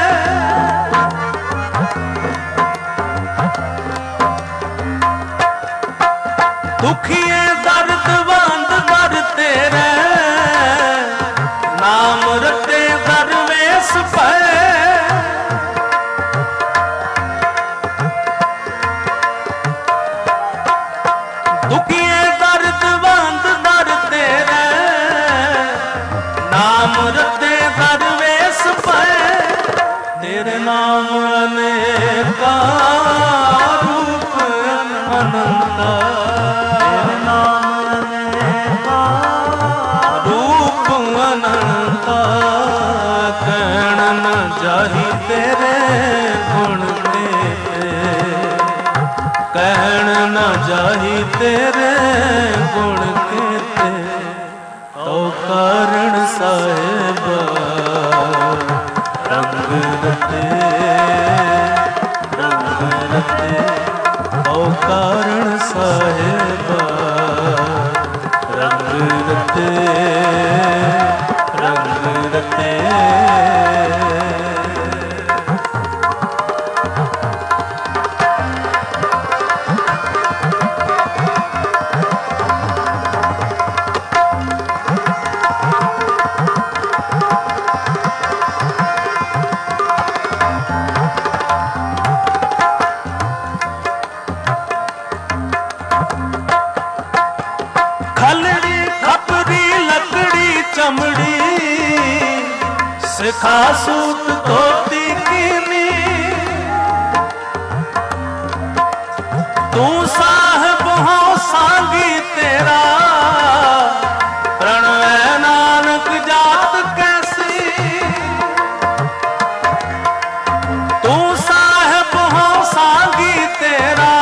S3: दुखिए दर्द बंद कर तेरे नाम रते दरवेश पे दुखिए दर्द बंद दर तेरे नाम रते दरवेश पे तेरे नाम ने
S1: न जाही तेरे गुण केते तो कारण साहेबा रंग रते रंग रते तो कारण साहेबा रंग रते रंग रते। सिखा सूत धोती कीनी तू साहिब हो सांगी तेरा प्रणव नानक जात कैसी तू साहिब हो सांगी तेरा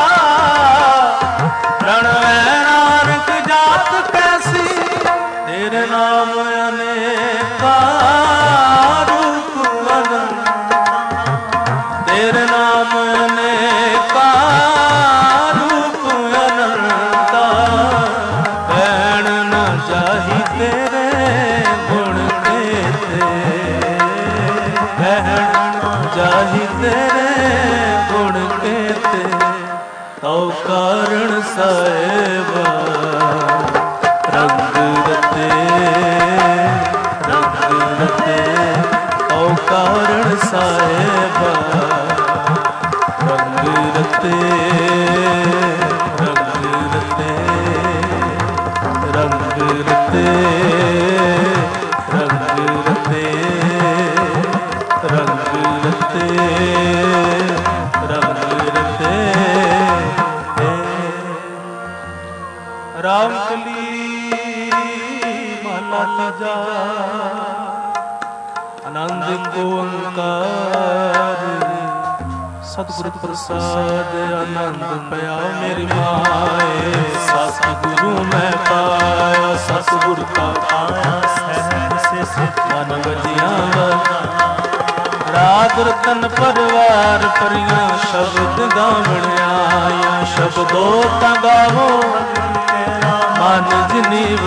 S1: प्रणव नानक जात कैसी तेरे नाम अनेका तेरे नाम अनेका रूप अनंता कहण न जाही तेरे गुण केते कहण न जाही तेरे गुण केते तो कारण साहेबा रंग रते रंग रते तो कारण साहेबा रंग रते रंग रते रंग रते रंग रते रंग रते रंग रते। रामकली महला तीजा आनंद को ओंकार सतगुरु प्रसाद आनंद पया मेरी माए सतगुरु मैं पाया सतगुरु का पाया सहज से मन वजिया राग रतन परिवार परियां शब्द गावण आया शब्दों ता गावो मन जिनीव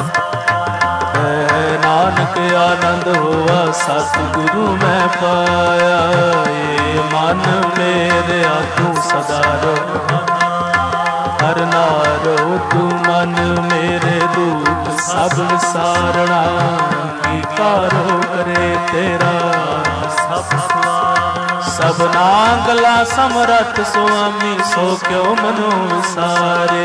S1: नानक आनंद हुआ सतगुरु मैं पाया ये मन मेरे तू सदा रहो हर नारो तू मन मेरे दूत सब विसारणा की कारो करे तेरा सब सब नागला समरथ स्वामी सो क्यों मनो विसारे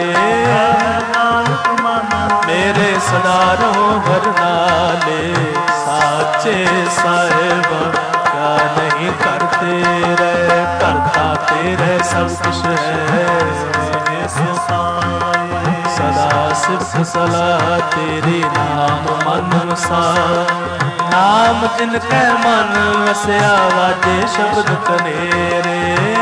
S1: मेरे सदा रहो हर नाले साचे साहेबा क्या नहीं करते रहे करता तेरे सब कुछ है सदा सिर्फ सलाह तेरी नाम मन वसा नाम जिनके मन वसया वाजे शब्द कनेरे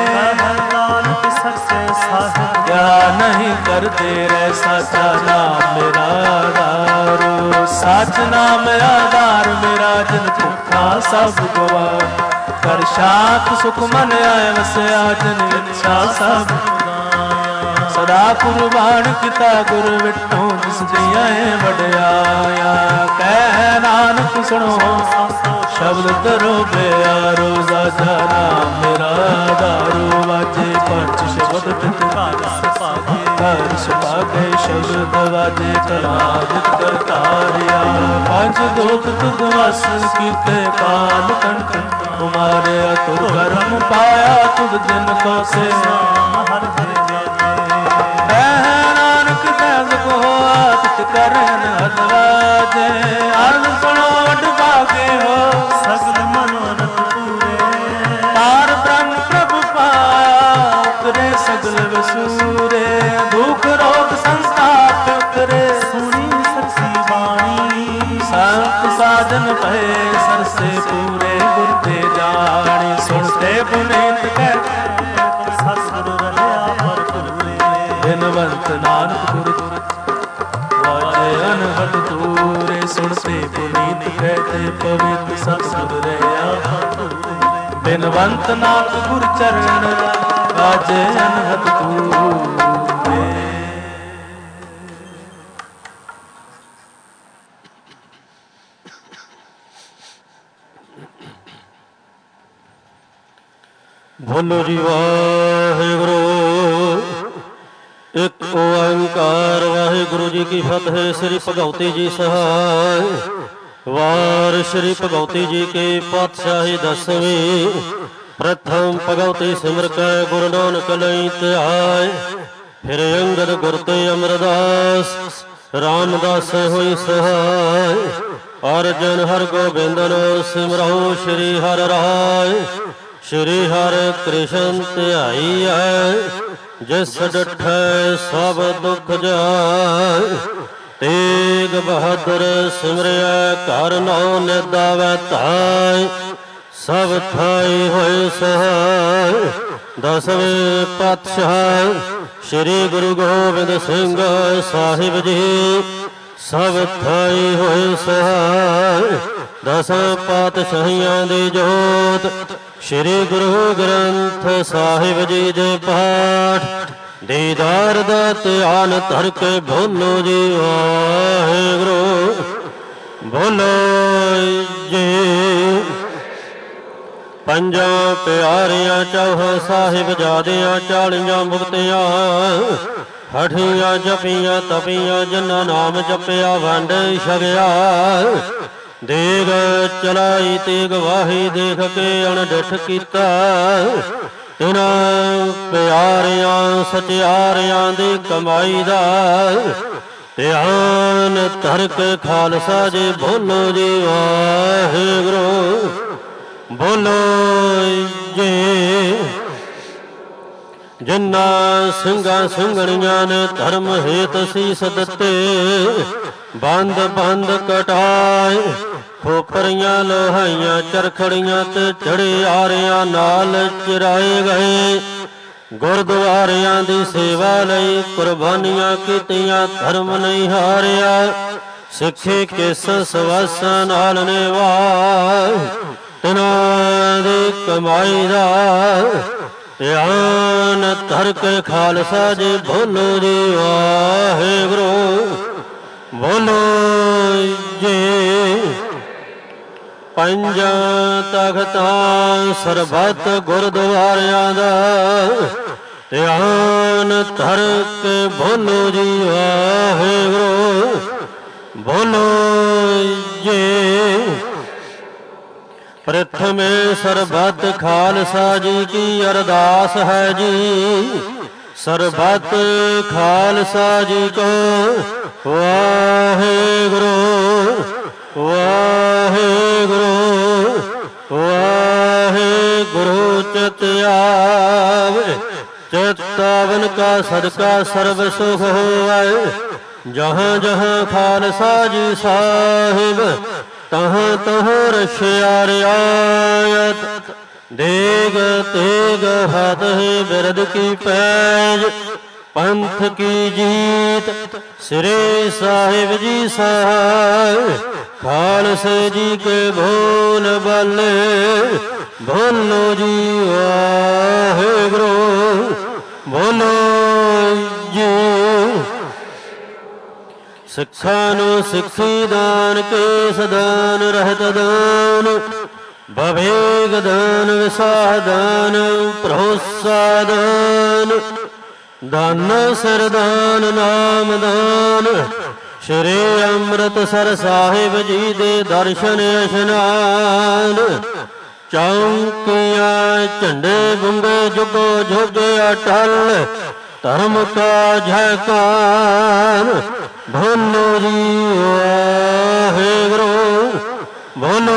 S1: क्या नहीं करते रे साचा नाम मेरा आधारो साच नाम आधार मेरा जिन भुखा सब गवा कर शांत सुख मन आए वसया जिन इच्छा सब सदा कुर्बान किता गुरु विठो जिस जिया वड्याया कह नानक सुनो शब्द करो प्यारो साचा नाम मेरा दारू वाजे पंच शब्द हर सुभागे शब्द वाजे कलाजित करतारिया पंच दूत तुद वस कीते काल कंठ तुम्हारे अतुर कर्म पाया तुद दिन को से हर नानक दस को आदित करन हदवाजे अर्ज सुनो वड भागे हो सगल मनोरथ पूरे तार ब्रह्म प्रभु पाया उतरे सगल वसूरे दुख रोग संताप उतरे सुनी सच्ची वाणी संत साधन भय सर से पूरे गुरते जानी सुनते पुनीत कहते सतगुरु रहा पर पूरे ਵਾਜੇ ਅਨਹਦ ਤੂਰੇ ਸੁਣਤੇ ਪੁਨੀਤ ਕਹਤੇ ਪਵਿੱਤ ਸਤਿਗੁਰ ਰਹਿਆ ਬਿਨਵੰਤ ਨਾਥ ਗੁਰ ਚਰਨ ਵਾਜੇ ਅਨਹਦ ਤੂਰੇ।
S11: ਬੋਲੋ ਜੀ ਵਾਹਿਗੁਰੂ ਇੱਕ ਓੰਕਾਰ ਵਾਹਿਗੁਰੂ ਜੀ ਕੀ ਫਤਿਹ। ਸ੍ਰੀ ਭਗਵਤੀ ਜੀ ਸਹਾਇ ਵਾਰ ਸ੍ਰੀ ਭਗਵਤੀ ਜੀ ਕੇ ਪਾਤਸ਼ਾਹੀ ਦਸਵੀਂ ਪ੍ਰਥਮ ਭਗਵਤੀ ਸਿਮਰ ਕੈ ਗੁਰੂ ਨਾਨਕ ਲਈ ਧਿਆਇ ਫਿਰ ਅੰਗਦ ਗੁਰ ਤੇ ਅਮਰਦਾਸ ਰਾਮਦਾਸ ਹੋਈ ਸਹਾਇ ਅਰਜਨ ਹਰ ਗੋਬਿੰਦਨ ਸਿਮਰਹੁ ਸ੍ਰੀ ਹਰਿ ਰਾਇ ਸ਼੍ਰੀ ਹਰਿ ਕ੍ਰਿਸ਼ਨ ਧਿਆਈ ਹੈ ਜਿਸ ਡਿਠੈ ਸਭ ਦੁਖ ਜਾਇ ਤੇਗ ਬਹਾਦਰ ਸਿਮਰਿਆ ਘਰ ਨੌ ਨਿਦਾਵੈ ਧਾਇ ਸਭ ਥਾਈ ਹੋਏ ਸਹਾਇ ਦਸਵੇਂ ਪਾਤਸ਼ਾਹ ਸ਼੍ਰੀ ਗੁਰੂ ਗੋਬਿੰਦ ਸਿੰਘ ਸਾਹਿਬ ਜੀ ਸਭ ਥਾਈ ਹੋਏ ਸਹਾਇ ਦਸਾਂ ਪਾਤਸ਼ਾਹੀਆਂ ਦੀ ਜੋਤ ਸ਼੍ਰੀ ਗੁਰੂ ਗ੍ਰੰਥ ਸਾਹਿਬ ਜੀ ਦੇ ਪਾਠ ਦੀਦਾਰ ਦਾ ਧਿਆਨ ਧਰ ਕੇ ਬੋਲੋ ਜੀ ਵਾਹਿਗੁਰੂ ਬੋਲੋ ਜੀ। ਪੰਜਾਂ ਪਿਆਰਿਆਂ ਚੌਹ ਸਾਹਿਬਜ਼ਾਦਿਆਂ ਚਾਲੀਆਂ ਮੁਕਤਿਆਂ ਹਠੀਆਂ ਜਪੀਆਂ ਤਪੀਆਂ ਜਿਨ੍ਹਾਂ ਨਾਮ ਜਪਿਆ ਵੰਡ ਛਕਿਆ ਦੇਗ ਚਲਾਈ ਤੇਗ ਵਾਹੀ ਦੇਖ ਕੇ ਅਣਡਿੱਠ ਕੀਤਾ ਤਿਨਾਂ ਪਿਆਰਿਆਂ ਸਚਿਆਰਿਆਂ ਦੀ ਕਮਾਈ ਦਾ ਧਿਆਨ ਧਰ ਕੇ ਖਾਲਸਾ ਜੀ ਬੋਲੋ ਜੀ ਵਾਹਿਗੁਰੂ ਬੋਲੋ ਜੀ। ਜਿਨ੍ਹਾਂ ਸਿੰਘਾਂ ਸਿੰਘਣੀਆਂ ਨੇ ਧਰਮ ਹੇਤ ਸੀਸ ਦਿੱਤੇ ਬੰਦ ਬੰਦ ਕਟਾਏ ਖੋਪਰੀਆਂ ਲੋਹਾਈਆਂ ਚਰਖੜੀਆਂ ਤੇ ਚੜੇ ਆਰਿਆਂ ਨਾਲ ਚਿਰਾਏ ਗਏ ਗੁਰਦੁਆਰਿਆਂ ਦੀ ਸੇਵਾ ਲਈ ਕੁਰਬਾਨੀਆਂ ਕੀਤੀਆਂ ਧਰਮ ਨਹੀਂ ਹਾਰਿਆ ਸਿੱਖੀ ਕਿਸ ਸਵਾਸਾਂ ਨਾਲ ਨਿਭਾਏ ਤਿਨਾਂ ਦੀ ਕਮਾਈ ਦਾ ਧਿਆਨ ਧਰ ਕੇ ਖਾਲਸਾ ਜੀ ਬੋਲੋ ਜੀ ਵਾਹਿਗੁਰੂ ਬੋਲੋ ਜੀ। ਪੰਜਾਂ ਤਖਤਾਂ ਸਰਬੱਤ ਗੁਰਦੁਆਰਿਆਂ ਦਾ ਧਿਆਨ ਧਰ ਕੇ ਬੋਲੋ ਜੀ ਵਾਹਿਗੁਰੂ ਬੋਲੋ ਜੀ। ਪ੍ਰਥਮੇ ਸਰਬੱਤ ਖਾਲਸਾ ਜੀ ਕੀ ਅਰਦਾਸ ਹੈ ਜੀ ਸਰਬੱਤ ਖਾਲਸਾ ਜੀ ਕੋ ਵਾਹਿਗੁਰੂ ਵਾਹਿਗੁਰੂ ਵਾਹਿਗੁਰੂ ਚਿਤ ਆਵੇ ਚਿਤਾਵਨ ਕਾ ਸਦਕਾ ਸਰਬ ਸੁਖ ਹੋਵੇ ਜਹਾਂ ਜਹਾਂ ਖਾਲਸਾ ਜੀ ਸਾਹਿਬ ਤਹਾਂ ਤਹਾਂ ਰਖਿਆ ਰਿਆਇਤ ਦੇਗ ਤੇਗ ਹੱਥ ਬਿਰਦ ਕੀ ਪੈਜ ਪੰਥ ਕੀ ਜੀਤ ਸ੍ਰੀ ਸਾਹਿਬ ਜੀ ਸਹਾਇ ਖਾਲਸੇ ਜੀ ਕੇ ਬੋਲ ਬਾਲੇ ਬੋਲੋ ਜੀ ਵਾਹਿਗੁਰੂ ਬੋਲੋ ਜੀ। ਸਿੱਖਾਂ ਨੂੰ ਸਿੱਖੀ ਦਾਨ ਕੇਸ ਦਾਨ ਰਹਿਤ ਦਾਨ ਬਵੇਗ ਦਾਨ ਵਿਸਾਹ ਦਾਨ ਭਰੋਸਾ ਦਾਨ ਦਾਨ ਸਰਦਾਨ ਨਾਮ ਦਾਨ ਸ਼੍ਰੀ ਅੰਮ੍ਰਿਤਸਰ ਸਾਹਿਬ ਜੀ ਦੇ ਦਰਸ਼ਨ ਇਸ਼ਨਾਨ ਚੌਂਕੀਆਂ ਝੰਡੇ ਗੁੰਗੇ ਜੁਗੋ ਜੁਗ ਅਟਲ ਧਰਮ ਕਾ ਜੈਕਾਰ ਬੋਲੋ ਜੀ ਵਾਹਿਗੁਰੂ ਬੋਲੋ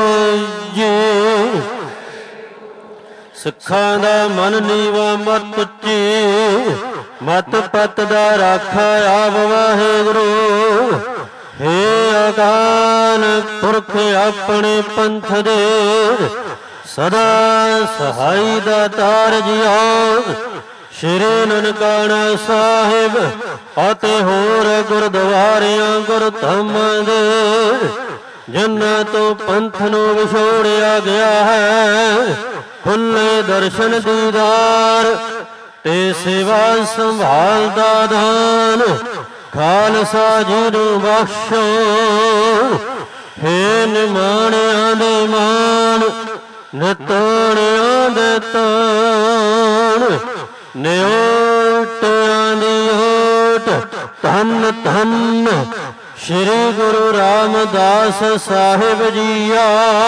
S11: ਜੀ। ਸਿੱਖਾਂ ਦਾ ਮਨ ਨੀਵਾ ਮਤ ਉੱਚੀ ਮਤ ਪਤ ਦਾ ਰਾਖਾ ਆਪ ਵਾਹਿਗੁਰੂ ਹੇ ਅਕਾਲ ਪੁਰਖ ਆਪਣੇ ਪੰਥ ਦੇ ਸਦਾ ਸਹਾਈ ਦਾ ਤਾਰ ਜਿਉ ਸ਼੍ਰੀ ਨਨਕਾਣਾ ਸਾਹਿਬ ਅਤੇ ਹੋਰ ਗੁਰਦੁਆਰਿਆਂ ਗੁਰਧਾਮਾਂ ਦੇ ਜਿਨ੍ਹਾਂ ਤੋਂ ਪੰਥ ਨੂੰ ਵਿਛੋੜਿਆ ਗਿਆ ਹੈ, ਖੁੱਲੇ ਦਰਸ਼ਨ ਦੀਦਾਰ ਤੇ ਸੇਵਾ ਸੰਭਾਲ ਦਾ ਦਾਨ ਖਾਲਸਾ ਜੀ ਨੂੰ ਬਖਸ਼ੋ। ਹੇ ਨਿਮਾਣਿਆਂ ਦੇ ਮਾਣ, ਨਿਤਾਣਿਆਂ ਦੇ ਤਾਣ, ਨਿਓਟਿਆਂ ਦੀ ਓਟ, ਧੰਨ ਧੰਨ ਸ਼੍ਰੀ ਗੁਰੂ ਰਾਮਦਾਸ ਸਾਹਿਬ ਜੀਆ।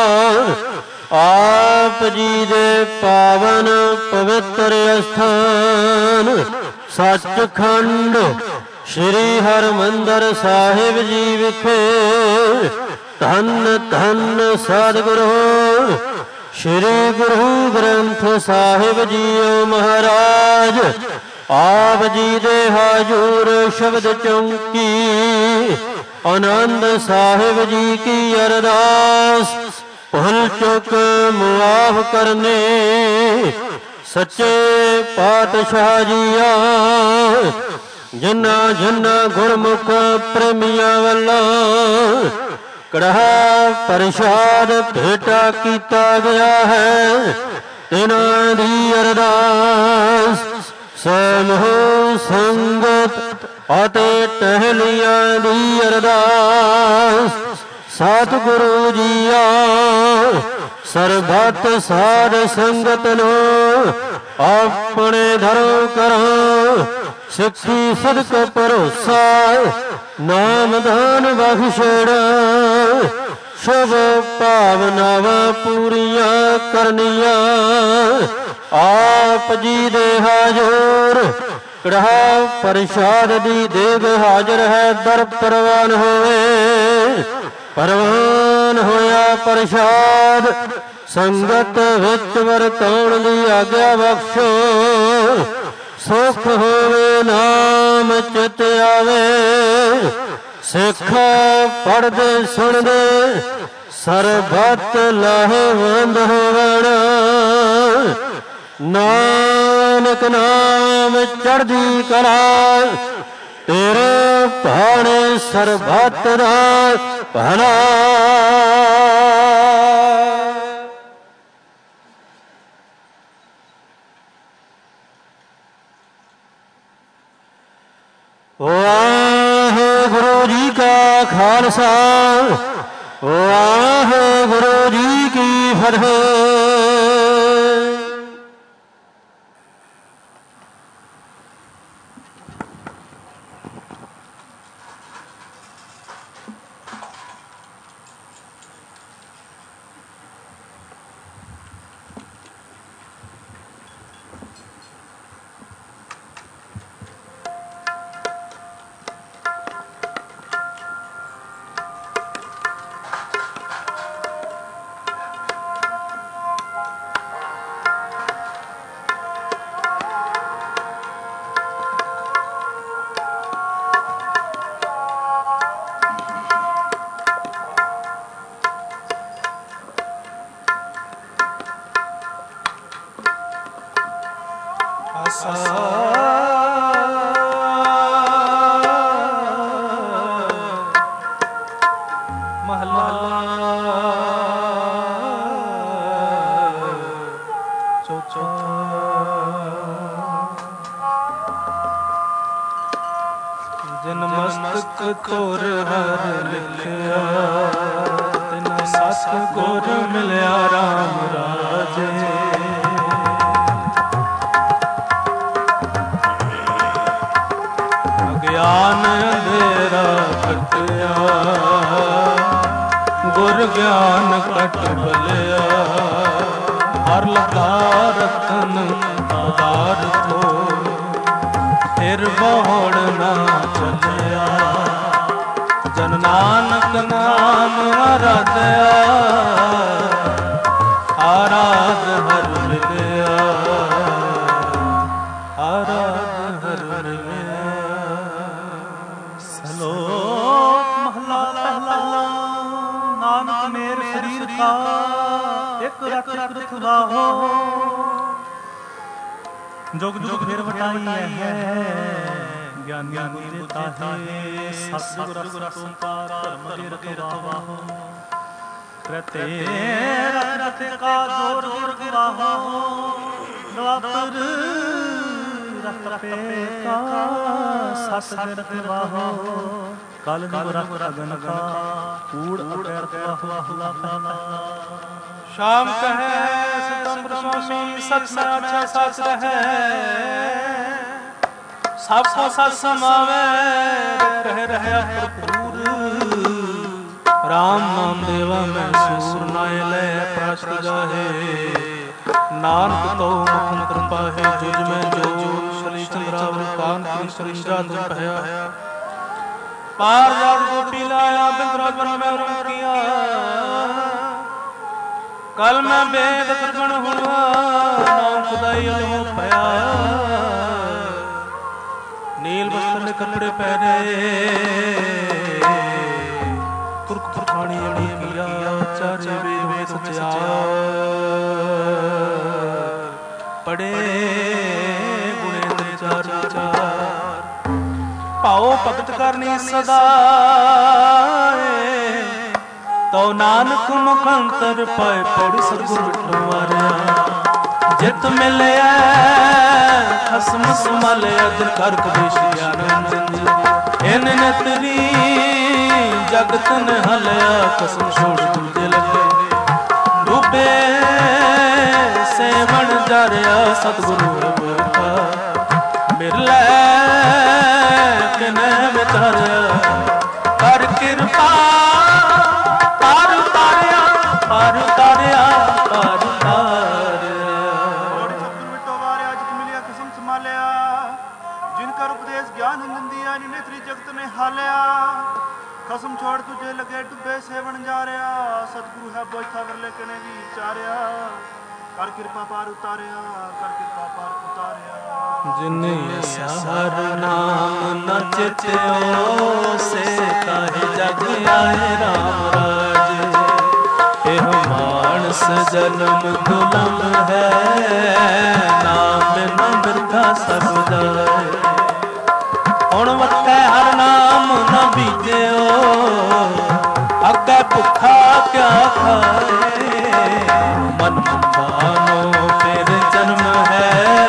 S11: ਆਪ ਜੀ ਦੇ ਪਾਵਨ ਪਵਿੱਤਰ ਅਸਥਾਨ ਸੱਚਖੰਡ ਸ਼੍ਰੀ ਹਰਿਮੰਦਰ ਸਾਹਿਬ ਜੀ ਵਿਖੇ ਧੰਨ ਧੰਨ ਸਤਿਗੁਰੂ ਸ਼੍ਰੀ ਗੁਰੂ ਗ੍ਰੰਥ ਸਾਹਿਬ ਜੀਓ ਮਹਾਰਾਜ ਆਪ ਜੀ ਦੇ ਹਾਜ਼ੂਰ ਸ਼ਬਦ ਚੌਂਕੀ ਆਨੰਦ ਸਾਹਿਬ ਜੀ ਕੀ ਅਰਦਾਸ ਭੁੱਲ ਚੁੱਕ ਮੁਆਫ ਕਰਨੇ ਸੱਚੇ ਪਾਤਸ਼ਾਹ ਜੀਆ। ਜਿਨ੍ਹਾਂ ਜਿਨ੍ਹਾਂ ਗੁਰਮੁਖ ਪ੍ਰੇਮੀਆਂ ਵੱਲੋਂ ਕੜਾਹ ਪ੍ਰਸ਼ਾਦ ਭੇਟਾ ਕੀਤਾ ਗਿਆ ਹੈ, ਤਿਨਾਂ ਦੀ ਅਰਦਾਸ ਸਮੂਹ ਸੰਗਤ ਅਤੇ ਟਹਿਲੀਆਂ ਦੀ ਅਰਦਾਸ ਸਤਿਗੁਰੂ ਜੀਆ। ਸਰਬੱਤ ਸਾਧ ਸੰਗਤ ਨੂੰ ਆਪਣੇ ਧਰਮ ਕਰੋ, ਸਿੱਖੀ ਸਦਕ ਭਰੋਸਾ ਨਾਮਦਾਨ ਬਖਸ਼ੜਾ, ਸ਼ੁਭ ਭਾਵਨਾਵਾਂ ਪੂਰੀਆਂ ਕਰਨੀਆਂ। ਆਪ ਜੀ ਦੇ ਹਾਜ਼ਰ ਕੜਾਹ ਪ੍ਰਸ਼ਾਦ ਦੀ ਦੇਗ ਹਾਜ਼ਰ ਹੈ, ਦਰ ਪ੍ਰਵਾਨ ਹੋਵੇ। ਪ੍ਰਵਾਨ ਹੋਇਆ ਪ੍ਰਸ਼ਾਦ ਸੰਗਤ ਵਿੱਚ ਵਰਤਾਉਣ ਦੀ ਆਗਿਆ ਬਖਸ਼ੋ। ਸੁਖ ਹੋਵੇ ਨਾਮ ਚਿਤ ਆਵੇ, ਸਿੱਖ ਪੜ੍ਹਦੇ ਸੁਣਦੇ ਸਰਬੱਤ ਲਾਹੇਵੰਦ ਹੋਵਣ। ਨਾਨਕ ਨਾਮ ਚੜ੍ਹਦੀ ਕਲਾ, ਤੇਰੇ ਭਾਣੇ ਸਰਬੱਤ ਦਾ ਭਲਾ। ਵਾਹਿਗੁਰੂ ਜੀ ਕਾ ਖਾਲਸਾ, ਵਾਹਿਗੁਰੂ ਜੀ ਕੀ ਫਤਿਹ।
S1: ਜਨ ਮਸਤਕ ਤੁਰ ਹਰ ਲਿਖਿਆ, ਤਿਨ ਸਤ ਗੁਰ ਮਿਲਿਆ ਰਾਮ ਰਾਜੇ। ਅਗਿਆਨ ਅੰਧੇਰਾ ਕਟਿਆ, ਗੁਰ ਗਿਆਨ ਕਟ ਬਲਿਆ। ਹਰ ਲਗਾ ਰਤਨ ਪਦਾਰਥੋ, ਫਿਰ ਬੋੜ ਨਾ ਚੱਲਿਆ। ਜਨ ਨਾਨਕ ਨਾਮ ਆਰਾਧਿਆ, ਆਰਾਧ ਹਰ ਮਿਲਿਆ, ਆਰਾਧ ਹਰ ਮਿਲਿਆ।
S3: ਸਲੋਕ ਮਹਲਾ ਪਹਿਲਾ। ਨਾਨਕ ਮੇਰ ਸਰੀਰ ਕਾ ਇਕ ਰਖ ਰਖ ਵਾਹੋ, जुग जुग फिर वटाई है ज्ञानी बुद्धि ताहे सतगुर रसोकार धर्म दे रखवा हो रते रते का जोर जोर गवाहो द्वापर रत पे का सस रखवा हो कल जुग रख अगन का कूड़ अटैर रखवा हो
S1: शाम कहे सितंबर स्वामी सच में अच्छा सच रहे सबको सच समावे कह रहे भरपूर राम नाम देवा मैं सूर नाय ले प्रश्न जाहे नानक तो मुखम कृपा है जुज में जो शली चंद्रावर कान की सरिंजा तुम पहया पार जात को पिलाया बिंद्रा बन में रंग किया कल मैं बेद प्रगण हुआ नाम खुदाई अलो पया नील वस्त्र ने कपड़े पहने पुरख पुरखानी अड़ी किया चारे वेद में सचा पड़े गुणे चार विचार पाओ भगत करनी सदा तो नानक मुखंतर पाए पौड़ी सतगुर विठो मारिया जित मिलिया खसम संभालिया दिल कर कबीश आनंद इन नतरी जगत ने हलिया कसम छोड़ दूजे लगे डूबे सेवन जारिया सतगुरु रबा मिले किने विचारिया कर कृपा पार उतारिया पार उतारिया पार उतारिया
S2: और सतगुरु विठो वारिया जित मिलिया कसम संभालिया जिनकर उपदेश ज्ञान नंदिया नेत्री जगत ने हालिया खसम छोड़ तुझे लगे डुबे सेवन जा रहा सतगुरु है बोझा कर लेके ने भी चारिया कर कृपा पार उतारिया कर कृपा पार उतारिया
S1: जिन्हें सहार नाम न चित्यो से काहे जग आए राम राज एह मानस जन्म दुलम है नाम न बिरथा सब जाए हुण वटे हर नाम न बीजो अगे भुखा क्या खाए मन मानो फिर जन्म है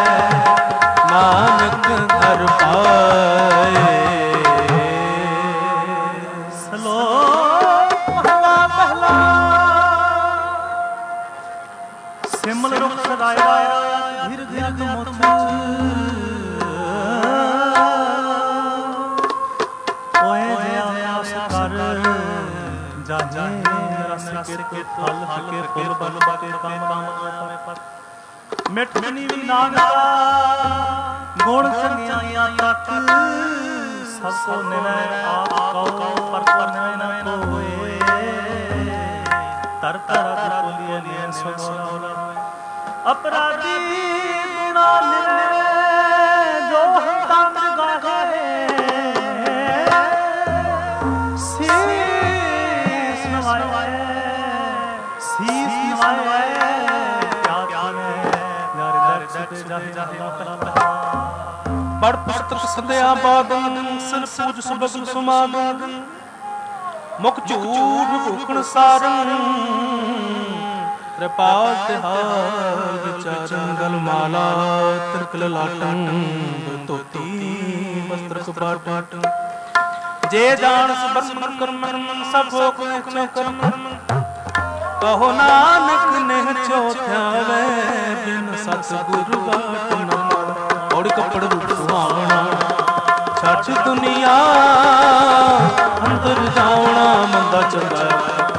S1: नानक घर पाए
S3: सलोक महला पहला सिमल रुख सदाया धीर धीर मोती के फल के फल बल बाटे काम काम मिठ बनी नागा गुण संज्ञाया तक सबको निलय आप कहो पर पर निलय न कोई तर तर बोलिए नियन सोना अपराधी गुना निलय जो तंग गाहे शीस नवाए शीस नवाए क्या क्या नारे दर जाहि जाहि
S1: बड़ पुस्तक सदया बादन सन पूज सुबग सुमागन मुख झूठ भूखण सारन कृपाल तिहार विचारन गल माला तिरकल लाटन धोती वस्त्र कपाट जे जान सबन कर्मन सब होक न कर्मन कहो नानक ने चौथ्यावे बिन सतगुरु बाट न और कपड़ रूप सुहावना छछ दुनिया अंदर जावना मंदा चंगा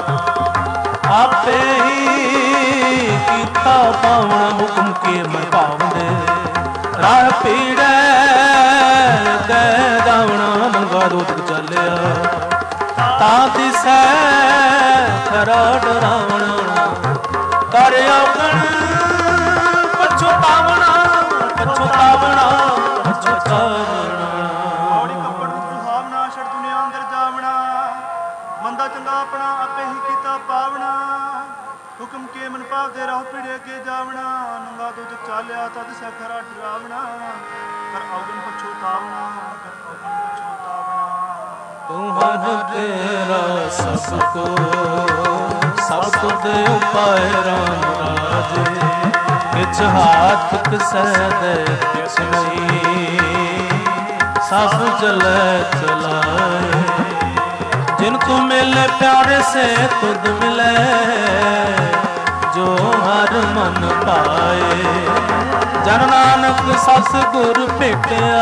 S1: आपे ही कीता पावना हुक्म के मैं पावंदे राह पीड़े कै दावना मंगा दूत चलिया ता दिसै खरा डरावना कर अवगण पछतावना पछतावना पछतावना
S2: ਔੜੀ ਕੱਪੜ ਨੂੰ ਸੁਹਾਵਣਾ ਛੜ ਦੁਨੀਆ ਅੰਦਰ ਜਾਵਣਾ ਮੰਦਾ ਚੰਗਾ ਆਪਣਾ ਆਪੇ ਹੀ ਕੀਤਾ ਪਾਵਣਾ ਹੁਕਮ ਕੇ ਮਨ ਭਾਵ ਦੇ ਰਾਹ ਪੀੜੇ ਅੱਗੇ ਜਾਵਣਾ ਨੰਗਾ ਤੋਂ ਜਗ ਚਾਲਿਆ ਤਦ ਸਖਰਾ ਡਰਾਵਣਾ ਕਰ ਔਗਣ ਪਛੋਤਾਵਣਾ ਕਰ ਔਗਣ ਪਛੋਤਾਵਣਾ
S1: ਤੂੰ ਹਰ ਤੇਰਾ ਸਭ ਕੋ ਸਭ ਤੁਧ ਉਪਾਇ ਰਾਮ ਰਾਜੇ ਕਿਛ ਹਾਥ ਕਿਸੈ ਦੇ ਕਿਛ ਨਹੀਂ ਸਭ ਚਲੇ ਚਲਾਏ जिन तू मिले प्यारे से तुद मिले जो हर मन पाए जन नानक सस गुर भेटिया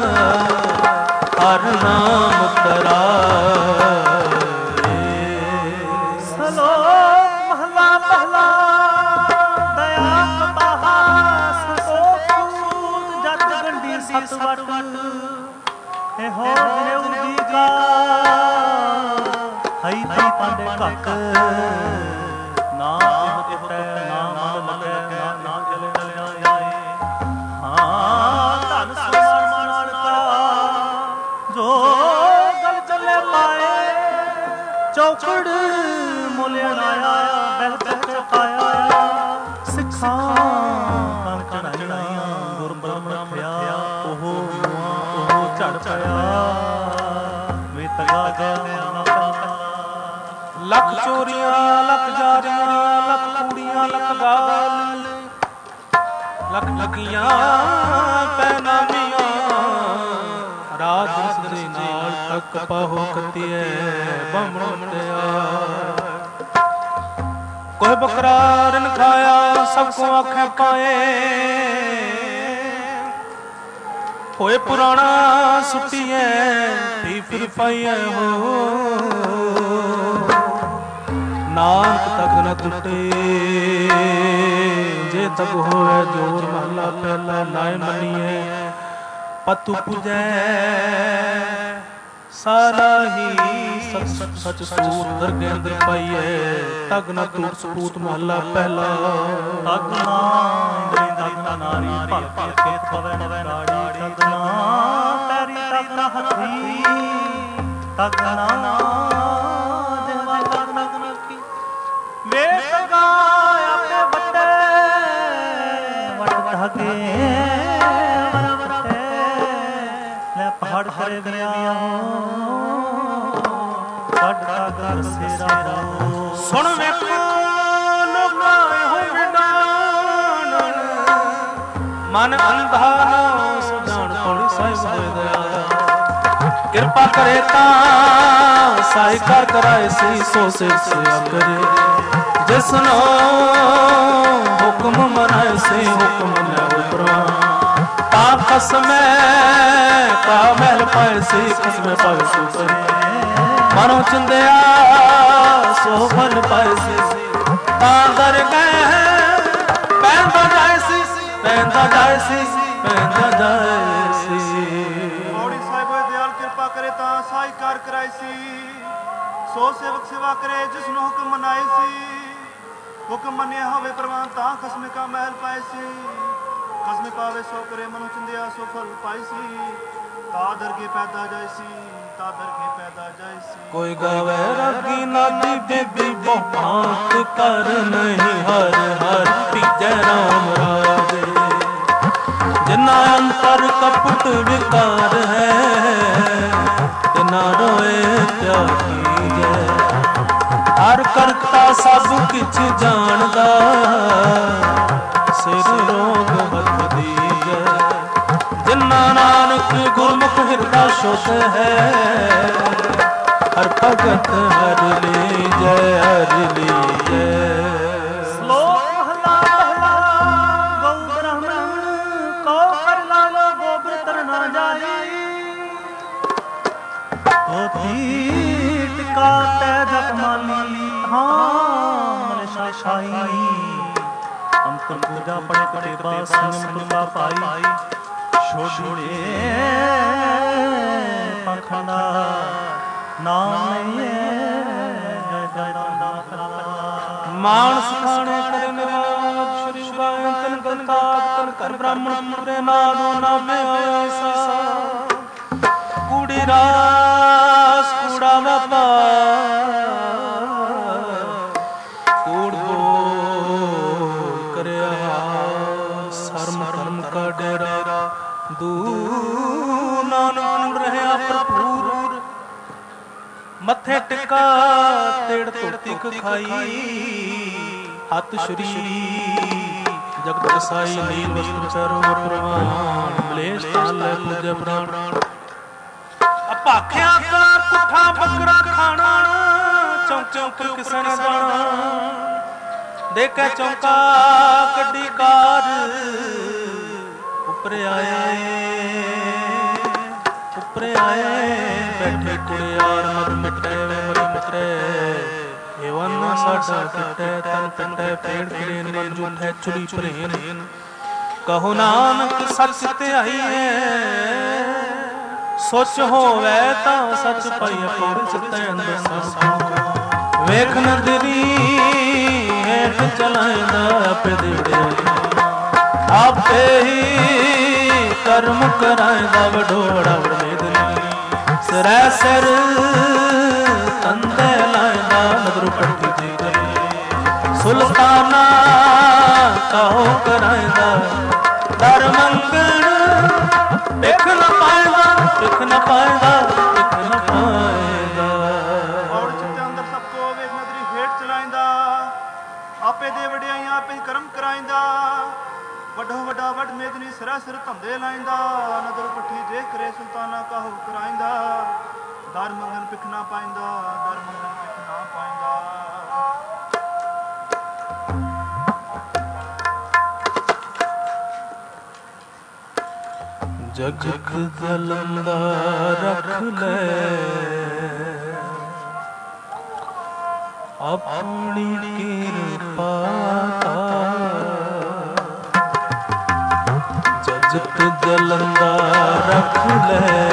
S1: हर नाम तराए।
S3: सलोक महला पहला दया कबाहा संतोख सूत जत गंढी सत वट ए हो देव दी का ਹਈ ਤੀ ਪਾਂਡੇ ਘੱਟ ਨਾ ਇਹ ਤੈ ਨਾ ਮਨ ਲਗੈ ਨਾ ਨਾ ਚਲੇ ਚਲਿਆ ਆਏ ਹਾਂ ਧਨ ਸਮਾਨ ਨਾਲ ਕਾ ਜੋ ਗਲ ਚੱਲੇ ਪਾਏ ਚੌਕੜ ਮੁਲਿਆ ਆਇਆ ਬਹਿ ਬਹਿ ਚਕਾਇਆ ਸਿੱਖਾਂ ਕਣ ਕਣਾਈਆਂ ਗੁਰ ਬ੍ਰਹਮਣ ਖਿਆ ਉਹ ਉਹ ਝੜ ਪਿਆ ਵੇ ਤਗਾ ਗਿਆ
S1: ਲੱਖ ਚੋਰੀਆਂ ਲੱਖ ਜਾਰੀਆਂ ਲੱਖ ਕੂੜੀਆਂ ਲੱਖ ਗਾਲ ਲੱਖ ਲੱਗੀਆਂ ਪੈਨਾਮੀਆਂ ਰਾਜ ਰਸ ਦੇ ਨਾਲ ਤੱਕ ਪਾਹੋ ਕਤੀਏ ਬਾਹਮਣ ਮਟਿਆ ਕੋਈ ਬੱਕਰਾ ਰਨ ਖਾਇਆ ਸਭ ਕੋ ਆਖੇ ਪਾਏ ਹੋਏ ਪੁਰਾਣਾ ਸੁੱਟੀਏ ਵੀ ਫਿਰ ਪਾਈਏ ਹੋ ਨਾਨਕ ਤੱਕ ਨ ਟੁੱਟੇ ਜੇ ਤਬ ਹੋਏ ਜੋਰ ਮਹਲਾ ਪਹਿਲਾ ਨਾਇ ਮੰਨੀਏ ਪਤੂ ਪੁਜੈ ਸਾਰਾ ਹੀ ਸਚ ਸਚ ਸਚ ਸੂਤ ਦਰਗਹਿ ਅੰਦਰ ਪਾਈਏ ਤਗ ਨ ਟੁੱਟ ਸਪੂਤ ਮਹਲਾ ਪਹਿਲਾ
S3: ਤਗ ਨਾ ਇੰਦਰੀ ਤਗ ਨਾਰੀ ਭਗਤੀ ਖੇਤ ਪਵੈ ਨਵੈ ਨਾੜੀ ਤਗ ਨਾ ਪੈਰੀ ਤਗ ਨਾ ਹੱਥੀ ਤਗ ਨਾ ਦੇਵਾ ਤਗ ਨਾ ਵੇ ਤਗਾ ਆਪੇ ਵੱਟੇ ਵੱਟ ਧਾਗੇ ਵਰ ਵੱਟੇ ਲੈ ਪਹਾੜ ਕਰੇ ਗਿਆ ਕੱਢ ਕੱਢ ਸੇਰਾ ਹੋ
S1: ਸੁਣ ਵੇਖੋ ਲੋਕਾਂ ਇਹੋ ਵਿਡਾਣ ਮਨ ਅੰਧਾ ਨਾ ਸੁਜਾਨ ਥੋੜੀ ਸਾਹਿਬ ਹੋਏ ਦਇਆ ਕਿਰਪਾ ਕਰੇ ਤਾਂ ਸਾਈ ਕਰ ਕਰਾਏ ਸੀ ਸੋ ਸਿਰ ਸਿਆ ਕਰੇ ਜਿਸਨੋ ਹੁਕਮ ਮਨਾਏ ਸੇ ਹੁਕਮ ਲਿਆਓ ਪ੍ਰਵਾਨ ਤਾ ਖਸਮੈ ਕਾ ਮਹਿਲ ਪਾਏ ਸੇ ਖਸਮੈ ਪਾਏ ਸੋ ਕਰੇ ਮਨੋ ਚਿੰਦਿਆ ਸੋ ਫਲ ਪਾਏ ਸੇ ਤਾ ਦਰ ਗਏ ਪੈਂਦਾ ਜਾਏ ਸੀ ਪੈਂਦਾ ਜਾਏ ਸੀ ਪੈਂਦਾ ਜਾਏ ਸੀ
S2: ਮੌੜੀ ਸਾਹਿਬ ਹੋਏ ਦਿਆਲ ਕਿਰਪਾ ਕਰੇ ਤਾਂ ਸਾਈ ਕਾਰ ਕਰਾਈ ਸੀ ਸੋ ਸੇਵਕ ਸੇਵਾ ਕਰੇ ਜਿਸ ਨੂੰ ਹੁਕਮ ਮਨਾਏ ਸੀ ਹੁਕਮ ਮੰਨਿਆ ਹੋਵੇ ਪ੍ਰਵਾਨ ਤਾਂ ਖਸਮੇ ਕਾ ਮਹਿਲ ਪਾਏ ਸੀ ਖਸਮੇ ਪਾਵੇ ਸੋ ਕਰੇ ਮਨੁ ਚਿੰਦਿਆ ਸੋ ਫਲ ਪਾਈ ਸੀ ਤਾ ਦਰਗੇ ਪੈਦਾ ਜਾਏ ਸੀ ਤਾ ਦਰਗੇ ਪੈਦਾ ਜਾਏ ਸੀ
S1: ਕੋਈ ਗਾਵੇ ਰਾਗੀ ਨਾਦੀ ਬੇਬੀ ਬਹੁਪਾਂਤ ਕਰ ਨਹੀਂ ਹਰ ਹਰ ਭੀਜੈ ਰਾਮ ਰਾਜੇ ਜਿਨਾ ਅੰਤਰ ਕਪਟ ਵਿਕਾਰ ਹੈ ਤਿਨਾ ਰੋਏ ਤਿਆਗੀ ਜੈ ਹਰ ਕਰਤਾ ਸਭ ਕਿਛ ਜਾਣਦਾ ਸਿਰ ਰੋਗ ਹੱਥ ਦੀਜੈ ਜਿਨਾ ਨਾਨਕ ਗੁਰਮੁਖ ਹਿਰਦਾ ਸ਼ੁੱਧ ਹੈ ਹਰ ਭਗਤ ਹਰ ਲੀਜੈ ਹਰ ਲੀਜੈ।
S3: ਸ਼ਲੋਕ ਮਹਲਾ ਪਹਿਲਾ ਗਊ ਬ੍ਰਾਹਮਣ ਕੋ ਕਰ ਲਾਲੋ ਗੋਬਰ ਤਰ ਨਾ ਜਾਈ ਹੋਤੀ ਟਿਕਾ ਤੈ ਜਪ ਮਾਲੀ ਹਾਂ ਮਨ ਸ਼ਾਸ਼ਾਈ ਅੰਤਰ ਪੂਜਾ ਪੜੇ ਪੜੇ ਬਾਸ ਸੰਗਮ ਤੁਲਾ ਪਾਈ ਛੋੜੇ ਪਖੰਡਾ ਨਾਮ ਨਹੀਂ ਜੈ ਜੈ ਦਾ
S1: ਮਾਨਸ ਖਾਣੇ ਕਰੇ ਨਿਵਾਜ ਸ਼੍ਰੀ ਉਗਾਇ ਤਨ ਗੰਤਾ ਤਨ ਕਰ ਬ੍ਰਾਹਮਣ ਪੁਰੇ ਨਾਦੋ ਨਾਮੇ ਆਇਆ ਸਾ ਕੂੜੀ ਰਾਸ ਕੂੜਾ ਵਪਾਰ ਕੂੜ ਬੋ ਭਰਪੂਰ ਮੱਥੇ ਟਿਕਾ ਤੇੜ ਧੋਤੀ ਖਾਈ ਹੱਥ ਸ਼੍ਰੀ ਜਗਤ ਸਾਈ ਨੀਲ ਵਸਤਰ ਸਰਵ ਪ੍ਰਵਾਨ ਮਲੇਸ਼ ਤਾਲ ਲੈ ਪੂਜਾ ਪ੍ਰਾਣ ਅਪਾਖਿਆ ਕਾ ਪੁੱਠਾ ਬੱਕਰਾ ਖਾਣਾ ਚੌਂਕ ਚੌਂਕ ਕਿਸੇ ਨੇ ਜਾਣਾ ਦੇਖੇ ਚੌਂਕਾ ਕੱਢੀ ਕਾਰ ਉੱਪਰ ਆਏ ਉੱਪਰ ਆਏ ਬੈਠੇ ਕੁੜਿਆਰ ਮਰ ਮਿਟੇ ਮਰ ਮਿਟੇ ਏਵਨ ਸਾਡਾ ਟਟੇ ਤਨ ਟਟੇ ਪੇੜ ਕਿਲੇ ਮਨ ਜੂਠੇ ਚੁਲੀ ਭਰੇਨ ਕਹੋ ਨਾਨਕ ਸੱਚ ਤੇ ਆਈ ਹੈ ਸੋਚ ਹੋਵੇ ਤਾਂ ਸੱਚ ਪਾਈ ਪੌੜ ਚਿੱਤੇ ਅੰਦਰ ਸਭ ਵੇਖ ਨਦਰੀ ਹੇਠ ਚਲਾਇਦਾ ਆਪੇ ਦੇਵੜਿਆ ਆਪੇ ਹੀ ਕਰਮ ਕਰਾਇਦਾ ਵਡੋੜਾ ਵਡਮੇਦਨੀ ਸਿਰੈ ਸਿਰ ਤੰਦੇ ਲਾਇਦਾ ਨਦਰ ਪੱਟੀ ਜੀ ਕਰੀ ਸੁਲਤਾਨਾ ਕਹੋ ਕਰਾਇਦਾ ਦਰ ਮੰਗਣ ਵੇਖ ਨਾ ਪਾਇਦਾ ਵੇਖ ਨਾ ਪਾਇਦਾ ਵੇਖ ਨਾ ਪਾਇਦਾ
S2: ਔੜ ਚਿੱਤੇ ਅੰਦਰ ਸਭ ਕੋ ਵੇਖ ਨਦਰੀ ਹੇਠ ਚਲਾਇਦਾ ਆਪੇ ਦੇ ਵਡਿਆਈਆਂ ਆਪੇ ਕਰਮ ਕਰਾਇਦਾ ਵੱਡੋ ਵੱਡਾ ਵੱਡ ਮੇਦਨੀ ਸਿਰਾ ਸਿਰ ਧੰਦੇ ਲਾਇਦਾ ਨਦਰ ਪੱਠੀ ਜੇ ਕਰੇ ਸੁਲਤਾਨਾ ਕਾਹੂ ਕਰਾਇਦਾ ਦਰ ਮੰਗਣ ਪਿਖ ਨਾ ਪਾਇਦਾ ਦਰ ਮੰਗਣ ਪਿਖ ਨਾ ਪਾਇਦਾ
S1: ਜਗਤ ਜਲੰਦਾ ਰੱਖ ਲੈ ਆਪਣੀ ਕਿਰਪਾ ਜਗਤ ਜਲੰਦਾ ਰੱਖ ਲੈ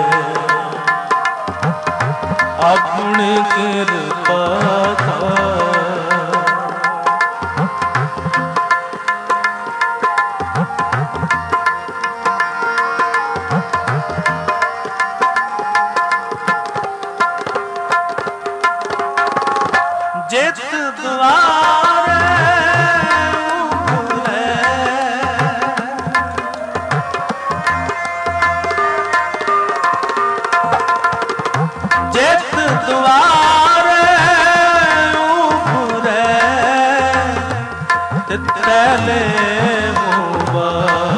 S1: ਆਪਣੀ ਕਿਰਪਾ ਜਿਤ ਦੁਆਰੇ ਜਿਤ ਦੁਆਰੇ ਉਪਰੇ ਤਿਤਲੇ ਮੋਬਾ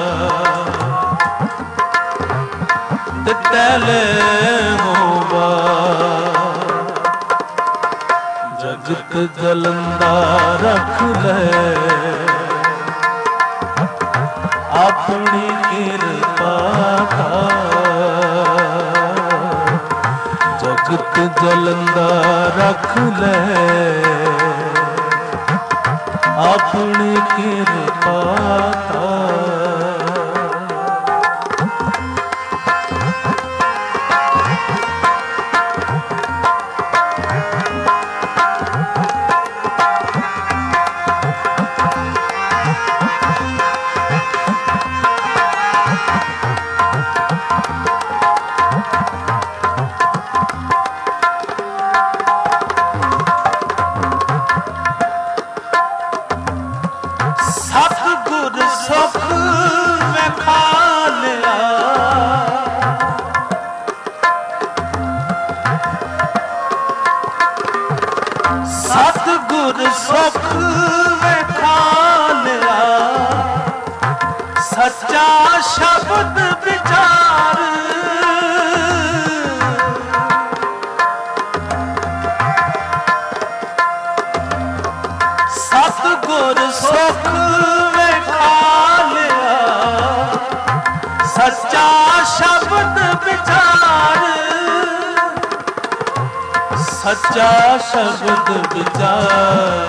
S1: ਤਿਤਲੇ ਮੋਬਾ ਜਗਤ ਜਲੰਦਾ ਰੱਖ ਲੈ ਆਪਣੀ ਕਿਰਪਾ ਜਗਤ ਜਲੰਦਾ ਰੱਖ ਲੈ ਆਪਣੀ ਕਿਰਪਾ ਸਤਿਗੁਰ ਸੁਖ ਵੇਖਾ ਲਿਆ ਸਤਿਗੁਰ ਸੁਖ ਵੇਖਾ ਲਿਆ ਸੱਚਾ ਸ਼ਬਦ ਵਿਚਾਰ ਸਤਿਗੁਰ ਸੁਖ ਸੱਚਾ ਸ਼ਬਦ ਵਿਚਾਰ ਸੱਚਾ ਸ਼ਬਦ ਵਿਚਾਰ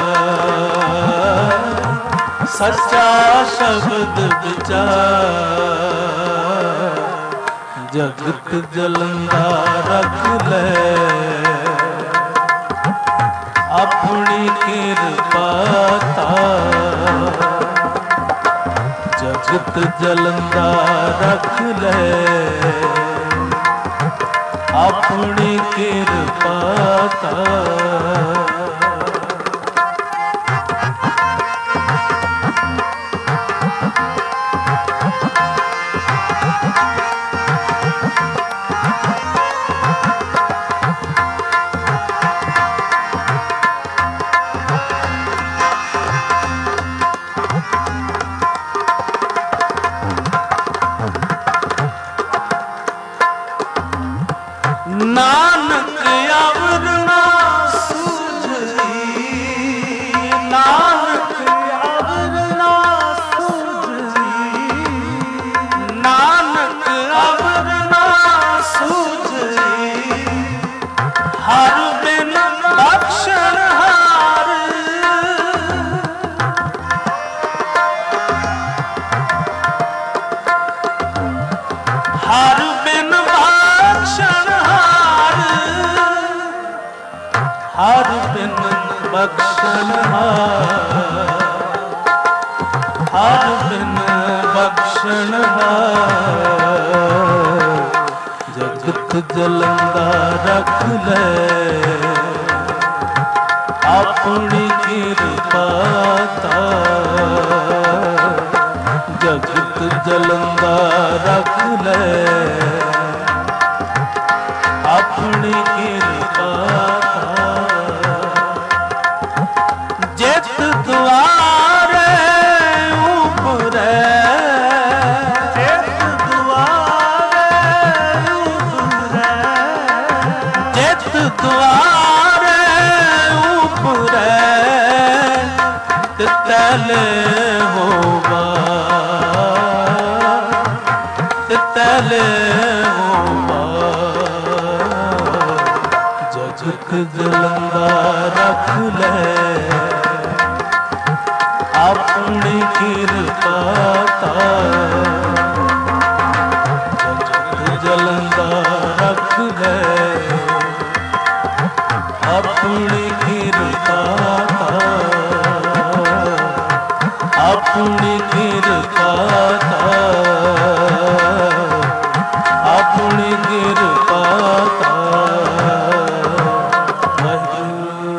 S1: ਸੱਚਾ ਸ਼ਬਦ ਵਿਚਾਰ ਜਗਤ ਜਲੰਦਾ ਰੱਖ ਲੈ ਆਪਣੀ ਕਿਰਪਾ ਜਗਤ ਜਲੰਦਾ ਰੱਖ ਲੈ ਆਪਣੀ ਕਿਰਪਾ ਬਿਨ ਬਖਸ਼ਣ ਹਾਰ, ਹਰ ਬਿਨ ਬਖਸ਼ਣ ਹਾਰ, ਜਗਤ ਜਲੰਦਾ ਰੱਖ ਲੈ ਆਪਣੀ ਕਿਰਪਾ ਤਾਰ, ਜਗਤ ਜਲੰਦਾ ਰੱਖ ਲੈ ਆਪਣੀ ਕਿਰਪਾ ਤਾਰ, ਜਿਤ ਦੁਆਰੇ ਉਪਰੈ, ਜਿਤ ਦੁਆਰੇ ਉਪਰੈ, ਜਿਤ ਦੁਆਰੇ ਉਪਰੈ, ਤਿਤਲੇ ਹੋਵਾ, ਤਿਤਲੇ ਹੋਵਾ, ਜਗਤ ਜਲੰਦਾ ਰੱਖ ਲੈ ਆਪਣੀ ਕਿਰਪਾ ਤਾਰ, ਜਗਤ ਜਲੰਦਾ ਰੱਖ ਲੈ ਆਪਣੀ ਕਿਰਪਾ ਤਾਰ, ਆਪਣੀ ਕਿਰਪਾ ਤਾਰ, ਆਪਣੀ ਕਿਰਪਾ ਤਾਰ। ਵਾਹਿਗੁਰੂ।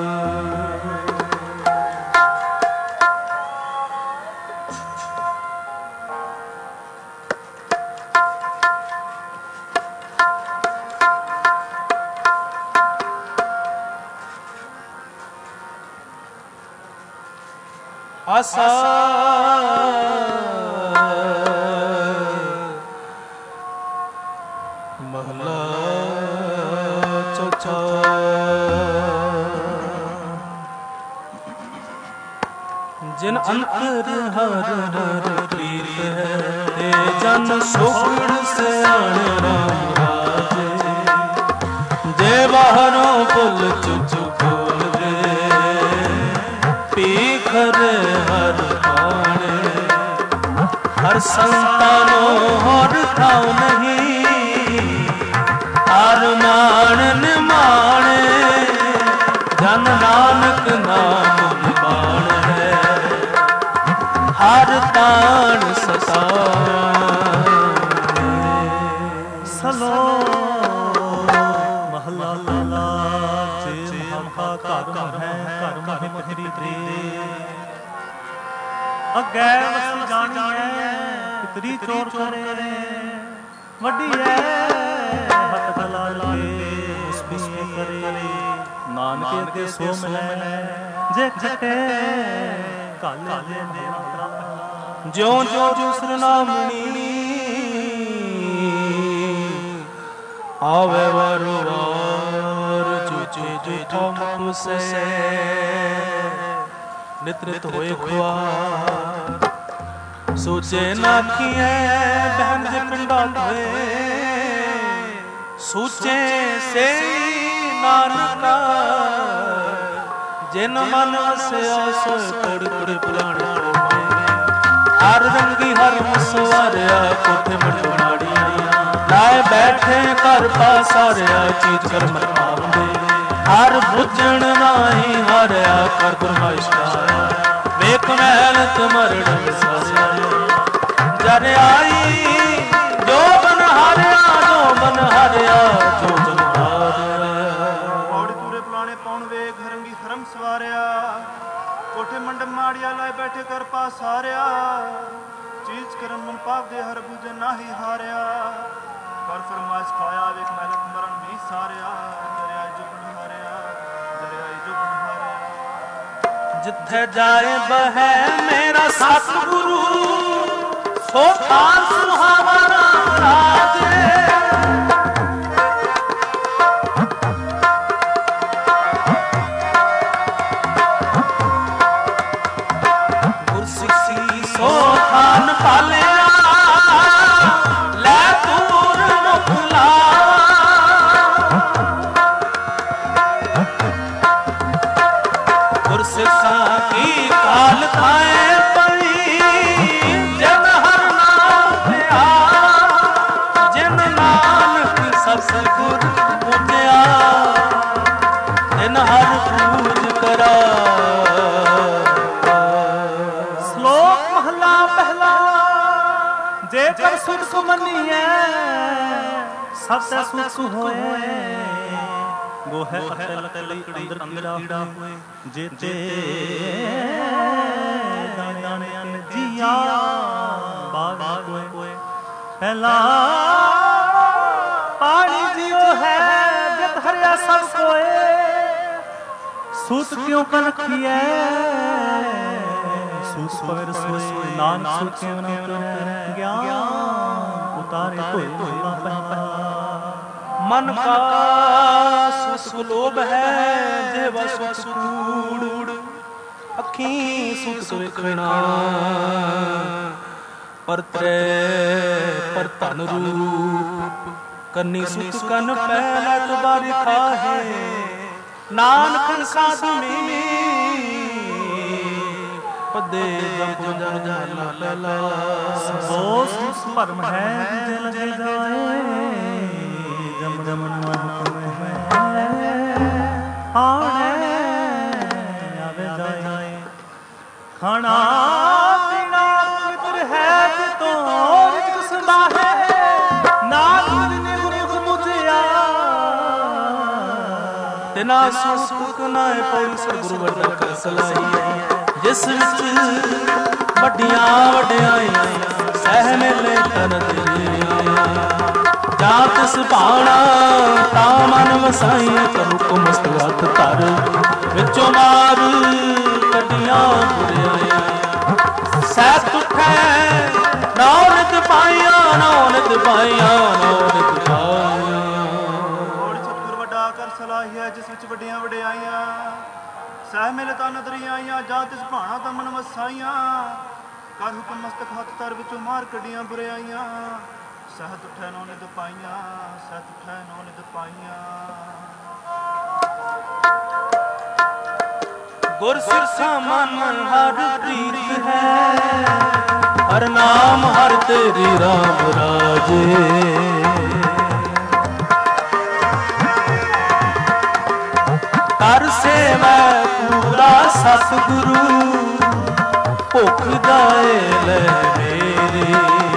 S1: ਆਸਾ ਮਹਲਾ ਚੌਥਾ। ਜਿਨ ਅੰਤਰ ਹਰ ਹਰ ਪ੍ਰੀਤ ਹੈ, ਤੇ ਜਨ ਸੁਖੜ ਸਿਆਣ ਰਾਮ ਰਾਜੇ, ਜੇ ਬਾਹਰੋਂ ਭੁੱਲ ਚੁੱਕ ਬੋਲਦੇ, ਪੀਖਰ ਹਰ ਪਾਣੇ, ਹਰ ਸੰਤਾਨੋ ਹਰ ਥਾਉ ਨਹੀਂ, ਹਰ ਮਾਣ ਨਿਮਾਣੇ, ਜਨ ਨਾਨਕ ਨਾਮ ਨਿਬਾਣ ਹੈ, ਹਰ ਤਾਣ ਸਤਾਵੇ।
S3: ਸਲੋ ਮਹਲਾ ਲਾਲਾ ਜੇ ਮਹਾ ਘਰ ਹੈ, ਘਰ ਮਹਿ ਮਹਿਰੀ ਤ੍ਰੀ, ਅੱਗੇ ਵਸ ਜਾਣੀਐ ਪਿਤਰੀ ਚੋਰ ਕਰੇ, ਵੱਡੀ ਹੈ ਹੱਥ ਗਲਾ ਲਾਗੇ ਉਸ ਬਿਸਮੇ ਕਰੇ, ਨਾਨਕੇ ਦੇ ਸੋ ਮਿਲੈ ਜੇ ਖਟੇ ਕਾਲੇ ਦੇ ਮਹਲਾ।
S1: ਜਿਉ ਜਿਉ ਜੁਸਰ ਨਾਮਣੀ ਆਵੇ ਵਾਰੋ ਵਾਰ, ਚੁਚੇ ਜੁਠਾ ਮੁਸੇ, ਨਿਤ ਨਿਤ ਹੋਏ ਖੁਆਰ, ਸੋਚੇ ਨਾਖੀਐ ਬਹਿਨ ਦੇ ਪਿੰਡਾ ਧੋਏ, ਸੋਚੇ ਸੇ ਨਾਨਕਾ, ਜਿਨ ਮਨ ਵਸਿਆ ਸੋਇ ਕੋੜ ਕੋੜ ਪੁਰਾਣ ਹੋਵੇ, ਹਰ ਰੰਗੀ ਹਰ ਮਸਵਾਰਿਆ ਕੋਠੇ ਮਟਮਾੜੀਆਂ, ਲਾਏ ਬੈਠੇ ਘਰ ਪਾਸਾਰਿਆ ਚੀਜ਼ ਕਰ ਮਰਮਾਉਂਦੇ, ਹਰ ਬੁੱਝਣ ਨਾਹੀ ਹਾਰਿਆ ਕਰ ਗੁਰਮਾਇਸ਼ ਕਰਾਇਆ, ਵੇਖ ਮਹਿਲ ਤੁਮਰੜ ਵਿਸਾਰਿਆ, ਜਰ ਆਈ ਜੋ ਬਨ ਹਾਰਿਆ, ਜੋ ਬਨ ਹਾਰਿਆ, ਜੋ ਬਨ ਹਾਰਿਆ।
S2: ਪੌੜੀ ਪੂਰੇ ਪੁਲਾਣੇ ਪਾਉਣ ਵੇਖ ਹਰੰਗੀ ਹਰਮ ਸਵਾਰਿਆ, ਕੋਠੇ ਮੰਡਪ ਮਾੜੀਆ ਲਾਏ ਬੈਠੇ ਕਰ ਪਾਸਾਰਿਆ, ਚੀਜ਼ ਕਰਮ ਮਨ ਪਾਪ ਦੇ ਹਰ ਬੁਝੇ ਨਾਹੀ ਹਾਰਿਆ, ਕਰ ਫਰਮਾਇਸ਼ ਖਾਇਆ ਵੇਖ ਮਹਿਲ ਤੁਮਰਨ ਵੀ ਸਾਰਿਆ, ਜਰਿਆ ਜੋ ਬਨ ਹਾਰਿਆ, ਜਰਿਆ ਜੋ ਬਨ ਹਾਰਿਆ।
S1: ਜਿੱਥੇ ਜਾਏ ਬਹਿ ਮੇਰਾ ਸਤਿਗੁਰੂ, ਸੋ ਥਾਨ ਸੁਹਾਵਣਾ ਰਾਜੇ, ਗੁਰਸਿੱਖੀ ਸੋ ਥਾਨ ਪਾਲਿਆ, ਲੈ ਦੂਰ ਮੁਖਲਾ, ਗੁਰਸਿੱਖਾਂ ਕੀ ਕਾਲ ਖਾਏ ਪਈ, ਜਨ ਹਰ ਨਾਮ ਪਿਆ, ਜਿਨ ਨਾਨਕ ਸਤਿਗੁਰ ਪੂਜਿਆ, ਤਿਨ ਹਰ ਪੂਜ
S3: ਕਰ ਸੁਖ ਮੰਨੀਐ ਸਭ ਤੇ ਸੁਖ ਹੋਏ ਗੋਹੇ ਅਤੇ ਲੱਕੜੀ ਅੰਦਰ ਕੀੜਾ ਹੋਏ ਜੇਤੇ ਦਾਣੇ ਦਾਣੇ ਅੰਨ ਜੀਆ ਬਾਗ ਹੋਏ ਪਹਿਲਾ ਪਾਣੀ ਜਿਉ ਹੈ ਜਤ ਹਰਿਆ ਸਭ ਕੋਏ ਸੂਤ ਕਿਉ ਕਨਖੀਐ ਸੂਤ ਪਵਰ ਸੋਏ ਨਾਨਕ ਸੂਤ ਕਿਉ ਨ ਕਰੈ ਗਿਆਨ ਉਤਾਰੇ ਧੋਏ ਧੋਲਾ ਪਹਿਲਾ
S1: ਮਨ ਕਾ ਸੁਖ ਲੋਭ ਹੈ ਜੇਵਾ ਸੁਖ ਕੂੜ ਅੱਖੀਂ ਸੁਖ ਵੇਖਣਾ ਪਰਤਰੇ ਪਰ ਧਨ ਰੂਪ ਕੰਨੀ ਸੁਖ ਕਨ ਪਹਿਲਾ ਤੁਬਾਰੀ ਖਾਹੇ ਨਾਨਕ ਸਾਧੂ ਮੀ ਪਦੇ ਜਪ ਜਨ ਜਨ ਪਹਿਲਾ
S3: ਸੋ ਸੁਖ ਭਰਮ ਹੈ ਜੇ ਲਗੇ ਜਾਏ ਜਮ ਜਮ ਹੁਕਮ ਹੈ ਆਣੇ ਆਵੇ ਜਾਏ ਖਾਣਾ ਪੀਣਾ ਪਵਿੱਤਰ ਹੈ ਜਿਤੋਂ ਰਿਜਕ ਸਦਾ ਹੈ ਨਾਨਕ ਨੇ ਮੁਖ ਮੁਝਿਆ ਤਿਨਾ ਸੁਖ ਨਾਏ ਪੌੜੀ ਸਤਿਗੁਰੂ ਵੱਡਾ ਕਰ ਸਲਾਈ ਜਿਸ ਵਿੱਚ ਵੱਡੀਆਂ ਵਡਿਆਈਆਂ ਸਹਿ ਮੇਲੇ ਤਨ ਤੇਰੀਆਂ ਜਾਂ ਤਿਸ ਭਾਣਾ ਤਾਂ ਮਨ ਵਸਾਈਆਂ ਕਰੂ ਕੁਮਸਤ ਹੱਥ ਧਰ ਵਿੱਚੋਂ ਮਾਰ ਕੱਢੀਆਂ ਬੁਰਿਆਈਆਂ ਸਹਿ ਉਠੈ ਨੌਨਿਤ ਪਾਈਆਂ ਨੌਨਿਤ ਪਾਈਆਂ ਨੌਨਿਤ ਪਾਈਆਂ
S2: ਹੋੜ ਸਤਿਗੁਰ ਵੱਡਾ ਕਰ ਸਲਾਹੀਐ ਜਿਸ ਵਿੱਚ ਵੱਡੀਆਂ ਵਡਿਆਈਆਂ ਸਹਿ ਮਿਲ ਤਾਂ ਨਦਰੀ ਆਈਆਂ ਜਾਂ ਤਿਸ ਭਾਣਾ ਤਾਂ ਮਨ ਵਸਾਈਆਂ ਕਰ ਹੁਕਮ ਮਸਤਕ ਹੱਥ ਧਰ ਵਿੱਚੋਂ ਮਾਰ ਕੱਢੀਆਂ ਬੁਰਿਆਈਆਂ ਸਹਿਤ ਉਠੈ ਨੌ ਨਿਧ ਪਾਈਆਂ ਸਹਿਤ ਉਠੈ ਨੌ ਨਿਧ ਪਾਈਆਂ
S1: ਗੁਰ ਸਿਰਸਾ ਮਨ ਹਰ ਪ੍ਰੀਤ ਹੈ ਹਰ ਨਾਮ ਹਰ ਤੇਰੀ ਰਾਮ ਰਾਜੇ ਕਰ ਸੇਵਾ ਪੂਰਾ ਸਤਿਗੁਰੂ ਭੁਖ ਦਾਏ ਲੈ ਮੇਰੇ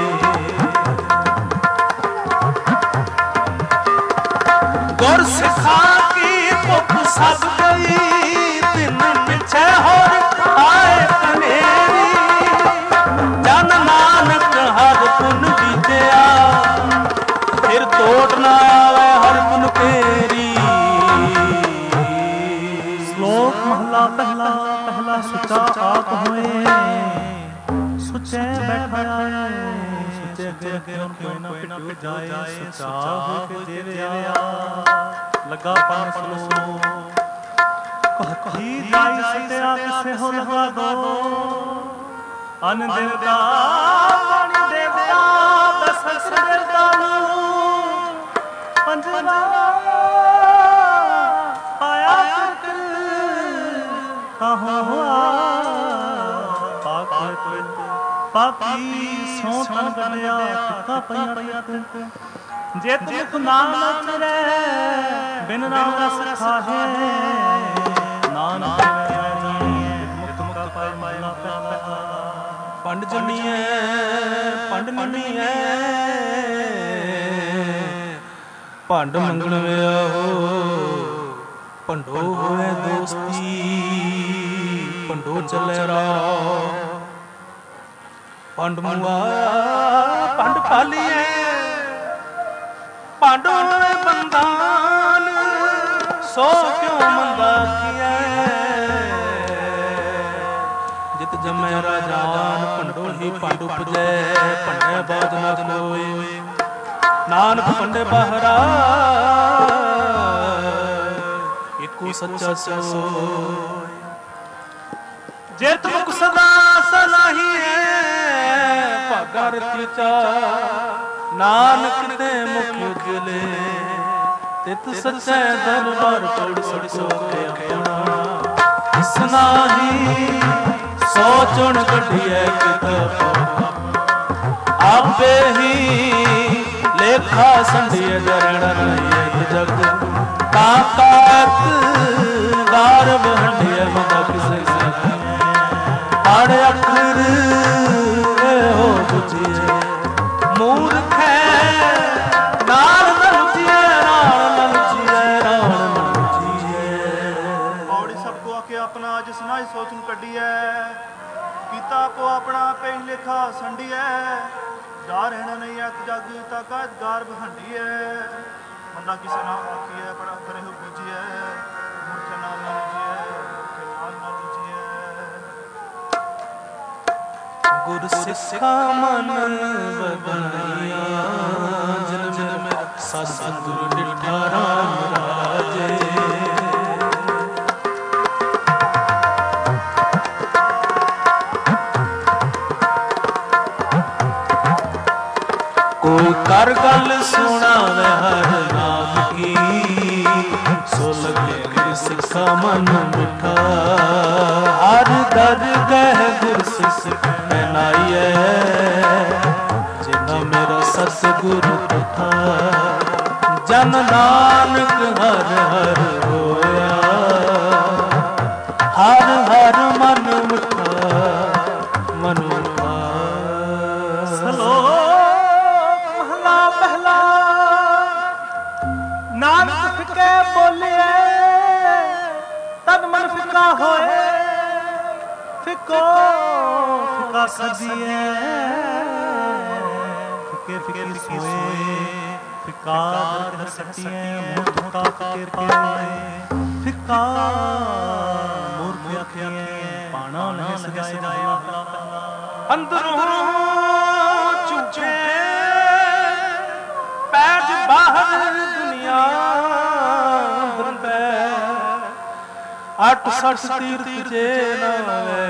S1: ਗੁਰ ਸਿਖਾ ਕੀ ਭੁਖ ਸਭ ਗਈ ਤਿੰਨ ਪਿਛੇ ਹੋਰ ਆਏ ਤਨੇਰੀ ਜਨ ਨਾਨਕ ਹਰ ਪੁਨ ਬੀਜਿਆ ਫਿਰ ਤੋੜ ਨਾ ਆਵੇ ਹਰ ਪੁਨ ਤੇਰੀ
S3: ਸ਼ਲੋਕ ਮਹਲਾ ਪਹਿਲਾ ਪਹਿਲਾ ਸੁਚਾ ਆਪ ਹੋਏ ਸੁਚੇ ਬੈਠਾ ਸੁਚੇ ਅੱਗੇ ਅੱਗੇ ਕੋਈ ਨਾ ਪਿੱਟ ਜਾਏ ਸੁਚਾ ਹੋ ਕੇ ਜੀਵਿਆ ਲੱਗਾ ਪੰਨ ਸਲੋ ਕਹੀ ਦਾਈ ਸਤਿਆ ਕਿਸੇ ਹੋ ਲਗਾ ਦੋ ਅਨ ਦੇਵਤਾ ਪਾਣੀ ਦੇਵਤਾ ਦਸ ਦੇਵਤਾ ਨੂੰ ਪੰਜਵਾ ਪਾਇਆ ਕਹਾਂ ਹੋਆ ਪਾਕ ਪਾਪੀ ਸੋ ਤਨ ਗਲਿਆ ਫਿੱਕਾ ਪਈਆ ਤਿੰਤ ਜੇ ਤੁਮ ਨਾਮ ਚਰੇ ਬਿਨ ਨਾਮ ਰਸ ਖਾਹੇ ਨਾਨਕ ਜਾਣੀਏ ਮੁਕਤ ਮੁਕਤ ਪਾਇ ਮਹਿਲਾ ਪਹਿਲਾ
S1: ਪੰਡ ਜੰਮੀਐ ਪੰਡ ਮੰਨੀਐ ਭੰਡ ਮੰਗਣ ਵਿਆਹੋ ਭੰਡੋ ਹੋਏ ਦੋਸਤੀ ਭੰਡੋ ਚੱਲੇ ਰਾਹ ਪੰਡ ਮੁਆ ਪੰਡ ਪਾਲੀਏ ਪੰਡ ਹੋਏ ਬੰਦਾਨ ਸੋ ਕਿਉ ਮੰਦਾ ਕੀਐ ਜਿਤ ਜਮੈ ਰਾਜਾਨ ਭੰਡੋ ਹੀ ਭੰਡ ਉਪਜੈ ਭੰਡੇ ਬਾਜ ਨ ਕੋਇ ਨਾਨਕ ਪੰਡੇ ਬਾਹਰਾ ਇੱਕੋ ਸੱਚਾ ਸੋਇ ਜੇ ਤੁਮਕ ਸਦਾ ਸਲਾਹੀ ਹੈ ਭਾਗਾ ਰਤੀ ਚਾ ਨਾਨਕ ਦੇ ਮੁਖ ਉਜਲੇ ਤਿਤ ਸੱਚੇ ਦਰਬਾਰ ਪੜ ਸਕੋ ਆਪਣਾ ਇਸ ਨਾਹੀ ਸੋ ਚੁਣ ਕੱਢੀਐ ਕਿਤਾਬ ਆਪੇ ਹੀ ਲੇਖਾ ਸੰਧੀਏ ਦਰਣ ਨਹੀਂ ਜਗ ਤਾ ਕਾਤ ਗਾਰਬ ਹੰਡਿਐ ਮਦਾ ਕਿਸੇ ਪੜ ਅੱਖਰ ਹੋ ਬੁਝੀਏ
S2: दुनिया जिस नाई सोचन कड्डी है कीता को अपना पे लेखा संडी है जा रहना नहीं अत जग तक गार बहंडी है बंदा किसी ना आखी है बड़ा करे हो पूजी है मूर्खे नाल ना लीजी है मूर्खे नाल ना लीजी है
S1: गुर सिखा मन बदनिया जन जन मेरा सतगुरु डिठा राम राजे कोई कर गल सुनावे हर नाम की सो लगे गुर सिखा मन मिठा हर दर गह गुर सिख नाइए जिन्ना मेरा सतगुरु तथा जन नानक हर हर होया हर हर मन मिठा मन मिठा
S3: सलोक महला पहला नानक फिके बोलिए तद मन फिका होए फिको फिका सदिए फिके फिके सोए फिका दर सटिए मुँह धोका फिके पाए फिका मूर्ख अखिए पाना नहीं सजाए
S1: अंदरों चुपे पैज बाहर दुनिया अठ सठ तीर्थ जे नावे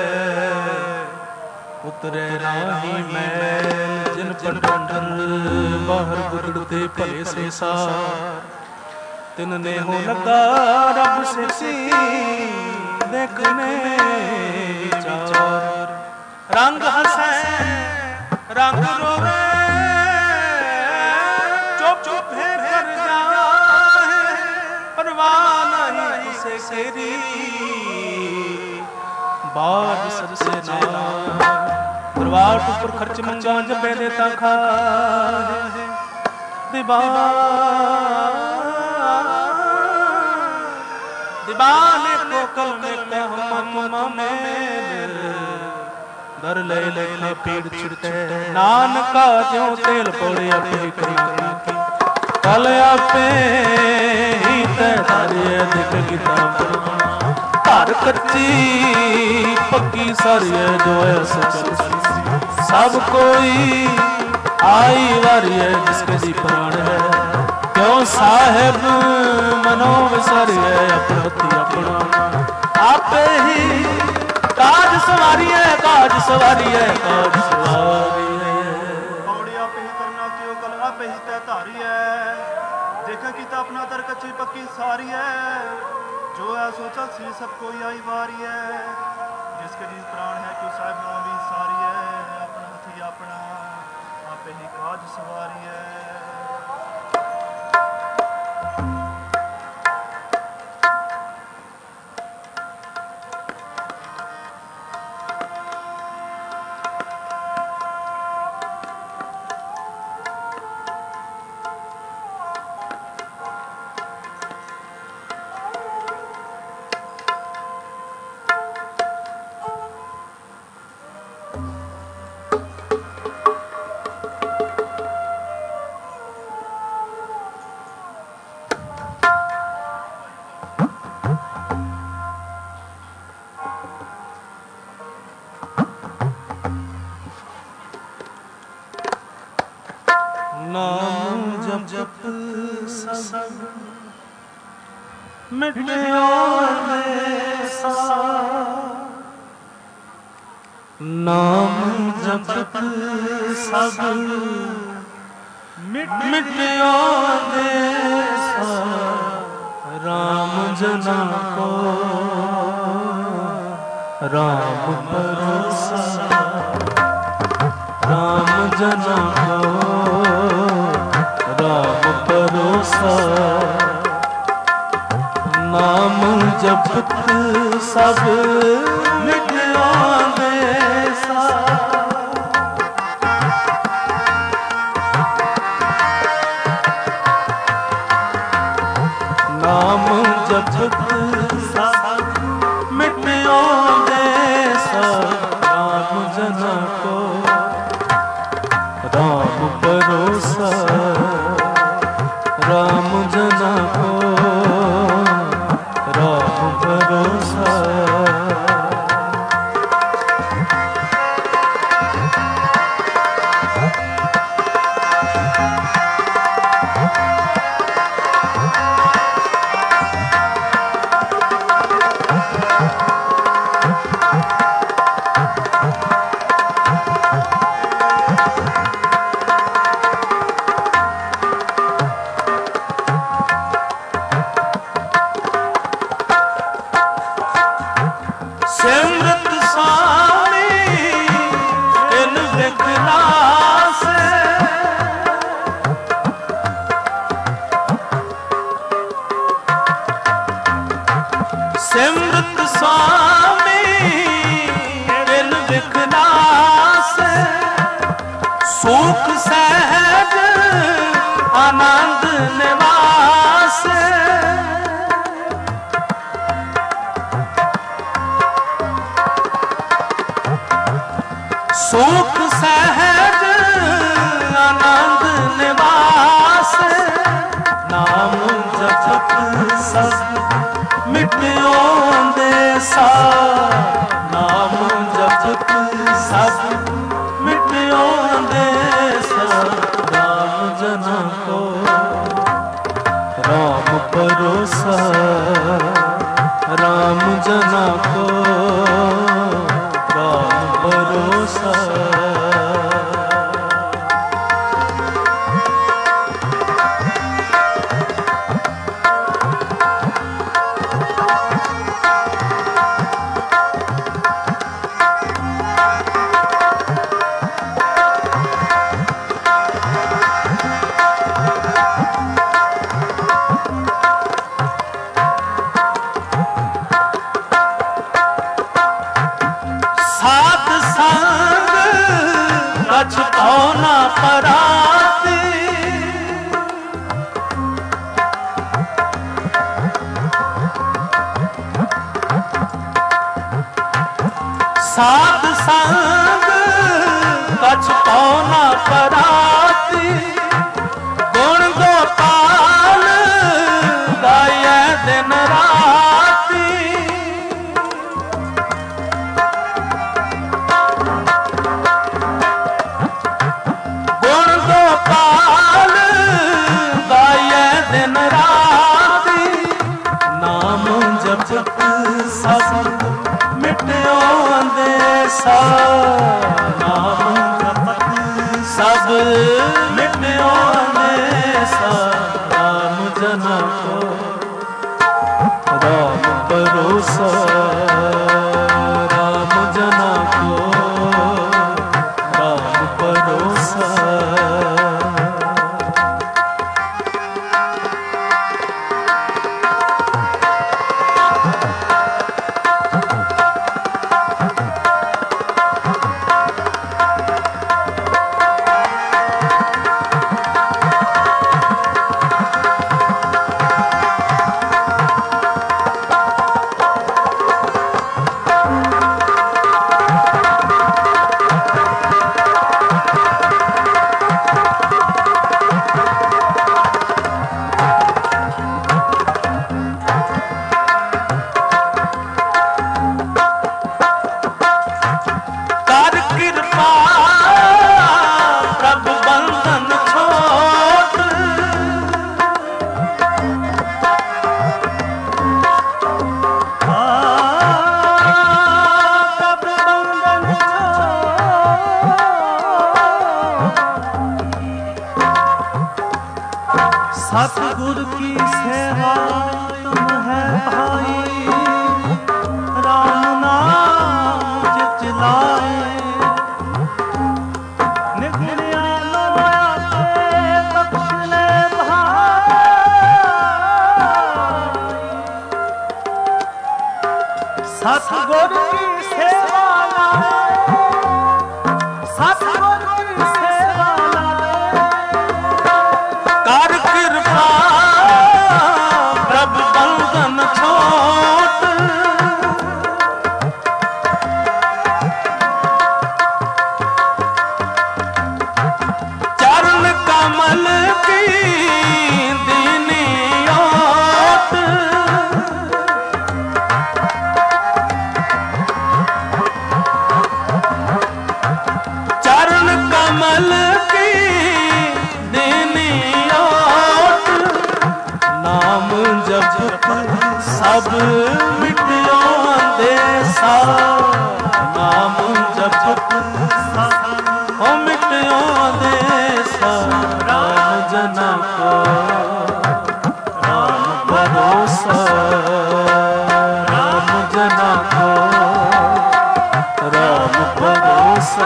S1: उतरे राही मैल जिन पर पंडन बाहर बुरड़ते भले से सार तिन ने हो लगा रब से सी देखने विचार रंग हंसे रंग रोवे चुप चुप है कर जाए परवाह नहीं उसे सेरी बाज सबसे ना दरबार ऊपर खर्च मंगा जबे देता खा दीवाने को कल में कहम में दर ले लेखा पीड़ छिड़ते नानका ज्यों तेल पौड़े अपे करी की कल आपे ही तारे दिख गीता घर कच्ची पक्की सारी जो है सच सब कोई आई वारी है जिसके जी प्राण है क्यों साहेब मनो विसारी है अपना अपना आपे ही काज सवारी है काज सवारी है काज सवारी है
S2: पौड़ी आपे ही करना क्यों कल आपे ही तय धारी है देखा कि तो अपना दर कच्ची पक्की सारी है जो है सोचा सी सब कोई आई वारी है जिसके जी प्राण है क्यों साहिब नाम भी सारी है अपना हथी अपना आपे ही काज सवारी है
S1: नाम जप जप सब मिटयो सा नाम जप जप सब मिटयो सा राम जना को राम भरोसा राम जना को राम भरोसा नाम जपत सब मिटया देसा नाम जपत सब मिट सुख सहज आनंद निवास, नाम जपत सब मिट्यो देसा, नाम जपत सब मिट्यो देसा। राम जना को राम भरोसा, राम जना को राम भरोसा। साध संग रचतो न पराती, साध संग रचतो न पराती। गुण गोपाल गाये दिन राती, गुण गोपाल गाये दिन राती। नाम जपत सब मिट्यो देसा, नाम जपत सब मिट्यो देसा। राम जना को राम भरोसा, राम जना को राम भरोसा। कर कृपा प्रभु बंधन छोट, प्रभु बंधन छोट। सतगुरु की सेवा तुम है भाई, राम नाम जित लाए। निकलिया लोया से बख्शने भाई, सतगुरु की सेवा लाए, सतगुरु की सेवा लाए। कर कृपा प्रभु बंधन छोट, चरण कमल की दीनी ओट। चरण कमल की दीनी ओट। नाम जपत सब मिट्यो देसा, नाम जपत सब ओ मिट्यो देसा। राम जना को राम भरोसा, राम जना को राम भरोसा।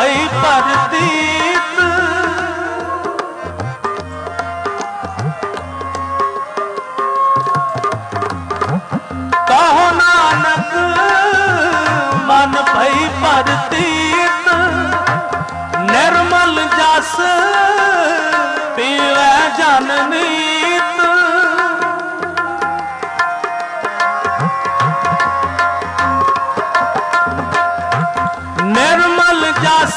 S1: ਭਈ ਪਰਦੀਪ ਕਹੋ ਨਾਨਕ ਮਨ ਭਈ ਪਰਦੀਪ ਨਿਰਮਲ ਜਸ ਪੀਵੈ ਜਨ ਨੀਤ ਨਿਰਮਲ ਜਸ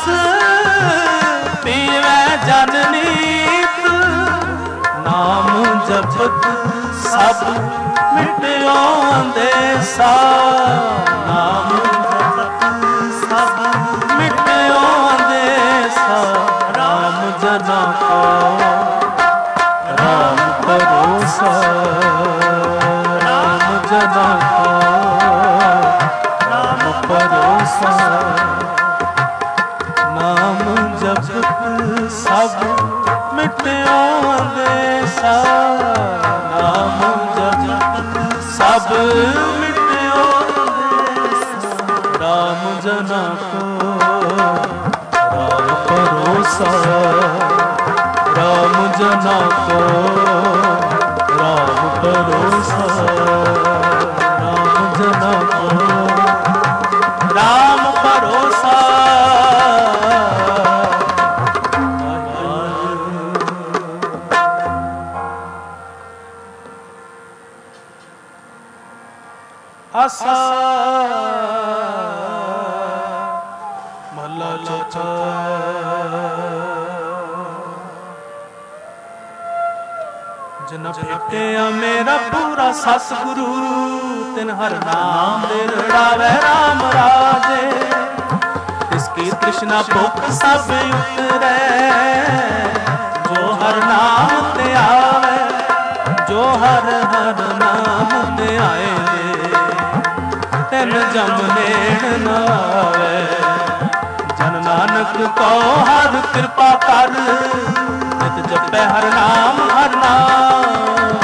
S1: ਪੀਵੈ ਜਨ ਨੀਤ ਨਾਮ ਜਪਤ ਸਭ ਮਿਟਿਓ ਅੰਦੇਸਾ ਨਾਮ ਜਪਤ ਸਭ ਮਿਟਿਓ ਅੰਦੇਸਾ ਰਾਮ ਜਨਾ ਕੋ ਰਾਮ ਭਰੋਸਾ ਰਾਮ ਜਨਾ ਕੋ ਰਾਮ ਭਰੋਸਾ ਨਾਮ ਜਪਤ ਸਭ ਮਿਟਿਓ ਅੰਦੇਸਾ ਨਾਮ ਜਪਤ ਸਭ ਮਿਟਿਓ ਅੰਦੇਸਾ ਰਾਮ ਜਨਾ ਕੋ ਰਾਮ ਭਰੋਸਾ ਰਾਮ ਜਨਾ ਕੋ ਰਾਮ ਭਰੋਸਾ ਰਾਮ ਜਨਾ ਕੋ ਰਾਮ ਭਰੋਸਾ ਆਸਾ ਮਹਲਾ ਚੌਥਾ ਜਿਨ ਭੇਟਿਆ ਮੇਰਾ ਪੂਰਾ ਸਤਿਗੁਰੂ ਤਿਨ ਹਰ ਨਾਮ ਦੇ ਰੜਾਵੇ ਰਾਮ ਰਾਜੇ ਤਿਸ ਕੀ ਤ੍ਰਿਸ਼ਨਾ ਭੁੱਖ ਸਭ ਉਤਰੈ ਜੋ ਹਰ ਨਾਮ ਤੇ ਆਵੇ ਜੋ ਹਰ ਹਰ ਨਾਮ ਤੇ ਆਏ ਤਿਨ ਜਮ ਨੇੜ ਨ ਆਵੇ ਜਨ ਨਾਨਕ ਕੋ ਹਰ ਕਿਰਪਾ ਕਰ ਨਿਤ ਜਪੈ ਹਰ ਨਾਮ ਹਰ ਨਾਮ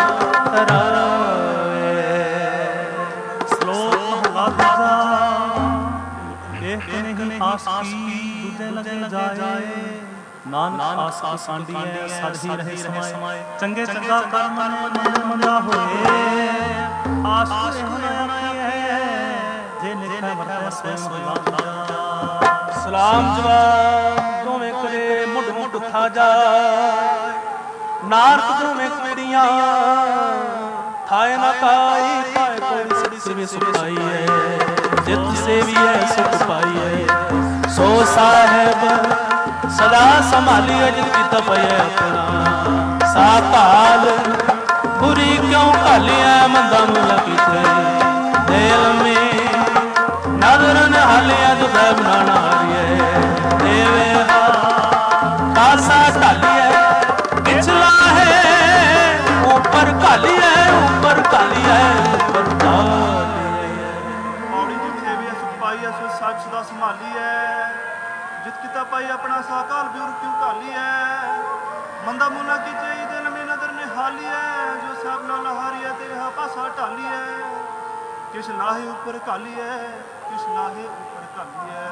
S1: ਧਰਾਵੇ
S3: ਸ਼ਲੋਕ ਮਹਲਾ ਦੂਜਾ ਦੇਖ ਨਹੀਂ ਆਸ ਕੀ ਦੂਜੇ ਲਗੇ ਜਾਏ ਨਾਨਕ ਆਸ ਕੀ ਸਾਂਢੀ ਹੈ ਸਦ ਹੀ ਰਹੇ ਸਮਾਏ ਚੰਗੇ ਚੰਗਾ ਕਰਮ ਮਨ ਮੰਦਾ ਹੋਏ ਆਸ ਪੂਰੇ ਹੋਣਾ ਹੈ ਜੇ ਨਿਰਣਾ ਵਰਤੈ ਸਵੈਮ ਹੋਇਆ
S1: ਸਲਾਮ ਜਵਾਬ ਦੋਵੇਂ ਕਰੇ ਮੁੱਢ ਮੁੱਢ ਥਾ ਜਾਏ ਨਾਰਕ ਦੋਵੇਂ ਕੁੜੀਆਂ ਥਾਏ ਨਾ ਕਾਈ ਪਾਏ ਕੋਈ ਸੜੀ ਸਵੇ ਸੁਖਾਈ ਹੈ ਜਿਤ ਸੇਵੀਐ ਸੁਖ ਪਾਈ ਹੈ ਸੋ ਸਾਹਿਬ ਸਦਾ ਸੰਭਾਲੀਐ ਜਿਤ ਕੀਤਾ ਪਈਐ ਆਪਣਾ ਸਾ ਕਾਲ ਬੁਰੀ ਕਿਉਂ ਘਾਲਿਐ ਮੰਦਾ ਮੁਲਾ ਕੀਤੇ ਦਿਲ ਮੇ ਨਦਰ ਨ ਹਾਲਿਆ ਜੋ ਸਹਿਬ ਨਾਣਾ ਹਾਰੀਏ ਦੇਵੇ ਕਾਸਾ ਢਾਲੀਏ ਪਿਛਲਾ ਹੈ ਉੱਪਰ ਘਾਲੀਏ ਉੱਪਰ ਘਾਲੀਏ ਉੱਪਰ ਘਾਲੀਏ
S2: ਔੜੀ ਜਿਤ ਸੇਵੀਐ ਸੁਖ ਪਾਈਐ ਸੋ ਸੱਚ ਸਦਾ ਸੰਭਾਲੀਐ ਜਿਤ ਕੀਤਾ ਪਾਈ ਆਪਣਾ ਸਾਕਾਲ ਬਿਉਰ ਕਿਉਂ ਘਾਲੀਐ ਮੰਦਾ ਮੁਲਾ ਕੀਤੇ ਦਿਲ ਮੇ ਨਦਰ ਨੇ ਹਾਲੀਐ ਜੋ ਸਹਿਬ ਨਾਣਾ ਹਾਰੀਏ ਤੇ ਹਾ ਪਾਸਾ ਢਾਲੀਐ ਕਿਛ ਲਾਹੇ ਉੱਪਰ ਘਾਲੀਐ ਕਿਛ ਲਾਹੇ ਉੱਪਰ ਘਾਲੀਐ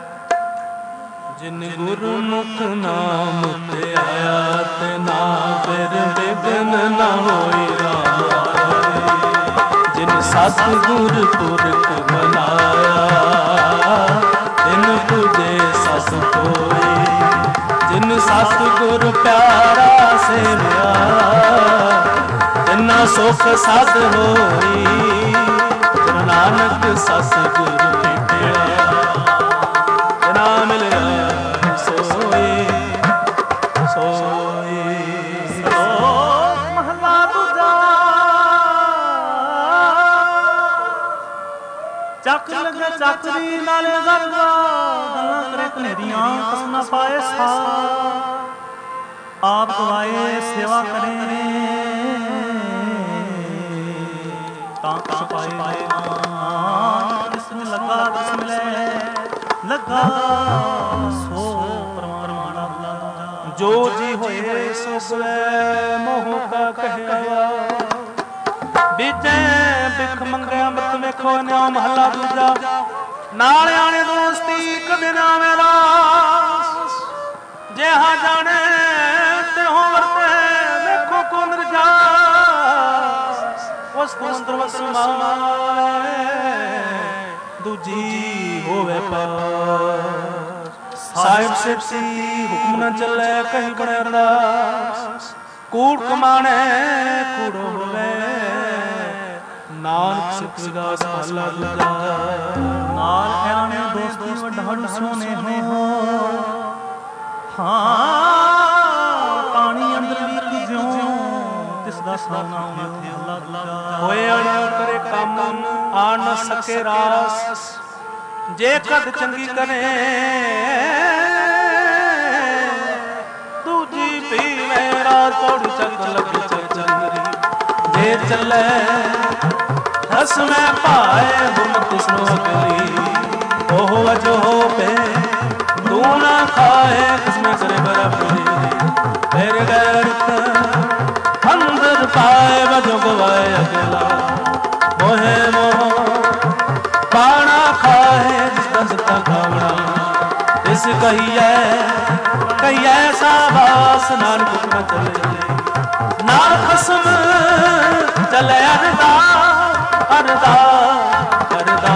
S1: ਜਿਨ ਗੁਰਮੁਖ ਨਾਮ ਤੇ ਆਇਆ ਤੇ ਨਾ ਫਿਰ ਵਿਗਨ ਨਾ ਹੋਈ ਰਾਮ ਜਿਨ ਸਤਿਗੁਰ ਪੁਰਖ ਬਨਾਇਆ ਤਿਨ ਤੁਝੇ ਸਸ ਹੋਈ ਜਿਨ ਸਤਿਗੁਰ ਪਿਆਰਾ ਸੇਵਿਆ ਤਿਨਾ ਸੁਖ ਸਦ ਹੋਈ ਨਾਨਕ ਸਸ ਗੁਰ ਭੇਟਿਆ ਨਾ ਮਿਲਿਆ ਸੋਏ ਸੋਏ
S3: ਸ਼ਲੋਕ ਮਹਲਾ ਦੂਜਾ ਚੱਕ ਲਗੇ ਚੱਕਰੀ ਨਾਲੇ ਗਰਗਾ ਗੱਲਾਂ ਕਰੇ ਕਨੇਰੀਆਂ ਕਸ ਨਾ ਪਾਏ ਸਾ ਆਪ ਗਵਾਏ ਸੇਵਾ ਕਰੇ ਤਾਂ ਕਸ ਪਾਏ ਜਿਸ ਨੂੰ ਲੱਗਾ ਕਿਸ ਮਿਲੇ ਲੱਗਾ ਸੋ ਪਰਮਾਤਮਾ ਦਾ
S1: ਜੋ ਜੀ ਹੋਏ ਸੋ ਸਵੈ ਮੋਹ ਕਾ ਕਹਿਆ ਵਿਜੈ ਬਿਖ ਮੰਗਿਆ ਅੰਮ੍ਰਿਤ ਵੇਖੋ ਨਿਉ ਮਹਲਾ ਦੂਜਾ नाल आने दोस्ती कदे ना मेरा जेहा जाने ते हो वरते देखो कुंदर जा उस कुंदर वसमाए दूजी होवे पार साहिब सेठी हुक्म न चले कहीं बड़े अरदास कूड़ कमाने कूड़ो होवे नानक सिख विगास भला लगा
S3: नाल आने दोस्ती वढाड़ सोने हो हाँ पानी अंदर लीक ज्यों तिसदा साना थे अल्लाह
S1: होए अड़ा करे काम आ न सके रास जे कद चंगी करे दूजी पी मेरा तोड़ चक लग चंदरी जे चले हस में पाए हम तिसनो अगली ओह वजो हो पे तू ना खाए किसमें करे बराबरी तेरे गैरत अंदर पाए वजो गवाए अकेला मोहे मोह पाना खाए जिसका जितना खावना इस कहिए कहिए साबास नानक न चले ना खसम चले अरदा अरदा अरदा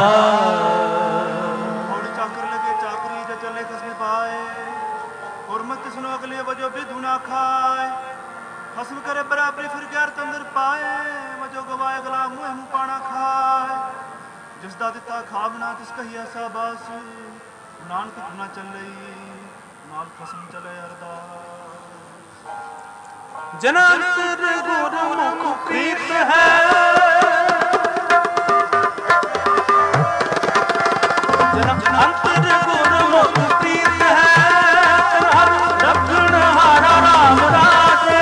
S2: वजो विधु ना खाए हसम करे बराबरी फिर गैर तंदर पाए वजो गवाए गला मुँह मुँह पाना खाए जिसदा दिता खावना तिस कही ऐसा बस नानक ना चले नाल खसम चले अरदा
S1: जनांतर गुरमुख प्रीत है जनांतर गुरमुख प्रीत है रखण हारा राम राजे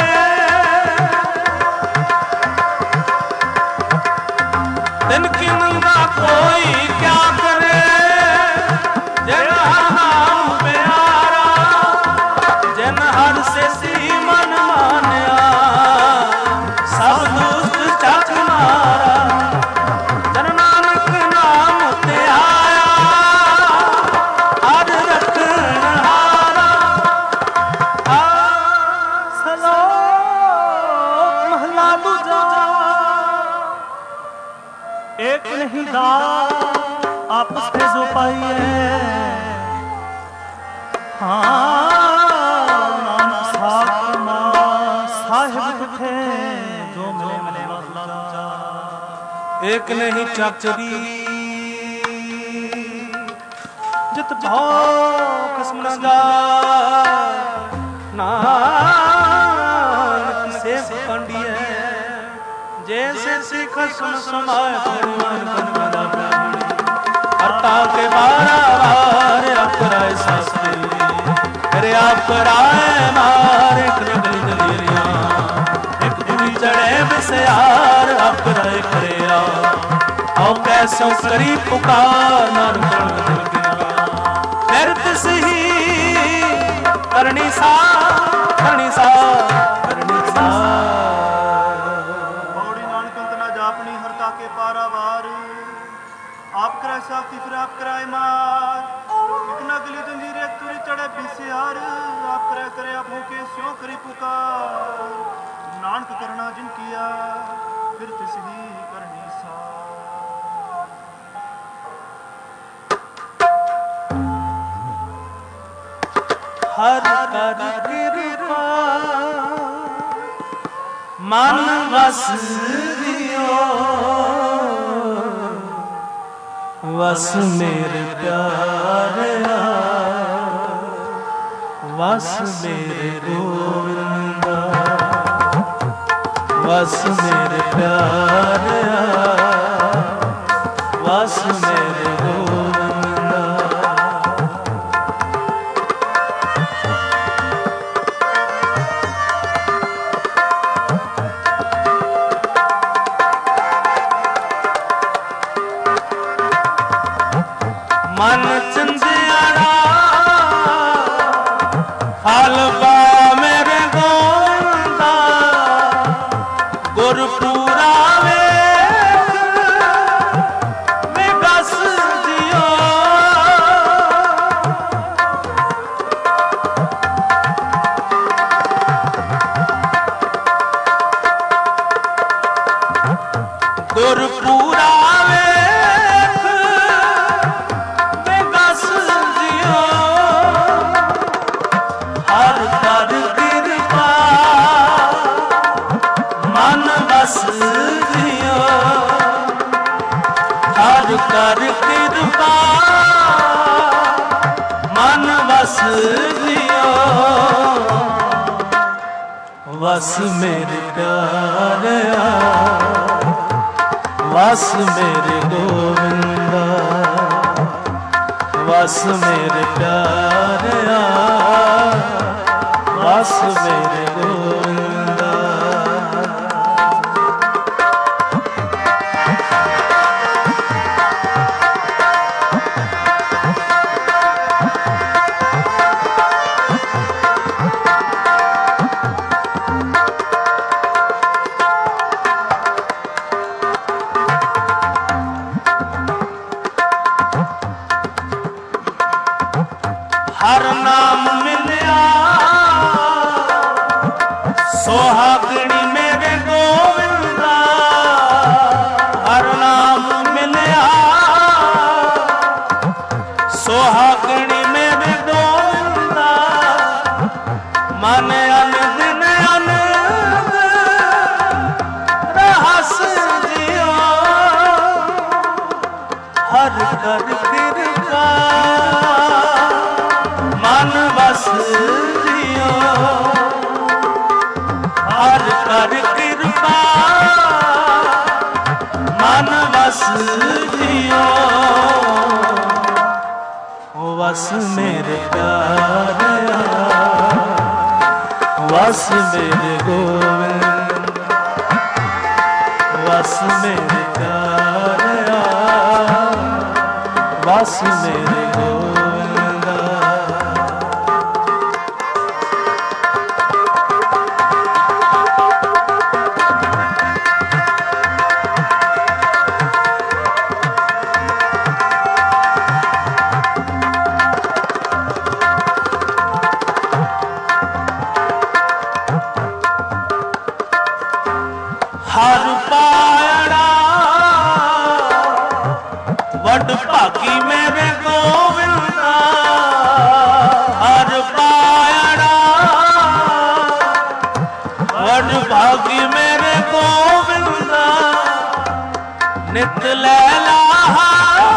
S1: तिनकी नंगा कोई क्या करे जिन नाम प्यारा जिन हर से सी मन मानिया सब दुष्ट चक मारा जन नानक नाम ते आया हर रखण हारा
S3: महला दूजा एक नहीं दा आपस में जो पाइए हाँ नानक साथ साहिब थे जो मिले मिले महला दूजा
S1: एक नहीं चाचरी जित भाव कसम न जा नानक से पंडिए जैसे सिख सुन समाय भगवान कन गदा ब्राह्मणी हरता के बारा बार अपराय शास्त्री करे अपराय मारे कृगल दलिया एक दूरी चढ़े बिसयार अपराय करे आओ कैसो करी पुकार नार दिल गिरा फिर तिस ही करनी सा करनी सा करनी सा
S2: के पारावार आप कराए साथी फिर आप कराए मार इतना गली जंजीर एक तुरी चढ़े बिसियार आप कराए करे आप होके स्यों करी पुकार नानक करना जिन किया फिर तिस ही करनी सा
S1: हर कर कृपा मन वस वस मेरे प्यारे वस मेरे गोविंदा वस मेरे प्यारे वस मेरे गोविंदा मन चंदियाड़ा हलवा मेरे गोविंदा गुरपुरा वे बस जियो ਪੂਰਾ ਵੇਖ ਬੇਗਸ ਜਿਉ ਹਰ ਕਰ ਕਿਰਪਾ ਮਨ ਬਸ ਜਿਉ ਹਰ ਕਰ ਕਿਰਪਾ ਮਨ ਬਸ ਜਿਉ ਵਸ ਮੇਰੇ ਪਿਆਰਿਆ ਵਸ ਮੇਰੇ ਗੋਵਿੰਦਾ ਵਸ ਮੇਰੇ ਪਿਆਰਿਆ ਵਸ ਮੇਰੇ ਗੋਵਿੰਦਾ ਹਰ ਨਾਮ ਮਿਲਿਆ ਸੁਹਾਗਣੀ ਮੇਰੇ ਗੋਵਿੰਦਾ ਹਰ ਨਾਮ ਮਿਲਿਆ ਸੁਹਾਗਣੀ ਮੇਰੇ ਗੋਵਿੰਦਾ ਮਨ ਅਨ ਦਿਨ ਅਨੰਦ ਰਹਸ ਜਿਉ ਹਰ ਕਰ ਕਿਰਪਾ ਮਨ ਵਸ ਜਿਉ ਹਰ ਕਰ ਕਿਰਪਾ ਮਨ ਵਸ ਜਿਉ ਵਸ ਮੇਰੇ ਪਿਆਰਿਆ ਵਸ ਮੇਰੇ ਗੋਵਿੰਦ ਵਸ ਮੇਰੇ ਪਿਆਰਿਆ ਵਸ ਮੇਰੇ ਗੋਵਿੰਦਾ ਹਰ ਪਾਇੜਾ ਵੱਡ ਭਾਗੀ ਮੇਰੇ ਗੋਵਿੰਦਾ ਹਰ ਪਾਇੜਾ ਵੱਡ ਭਾਗੀ ਮੇਰੇ ਗੋਵਿੰਦਾ ਨਿਤ ਲੈ ਲਾਹਾ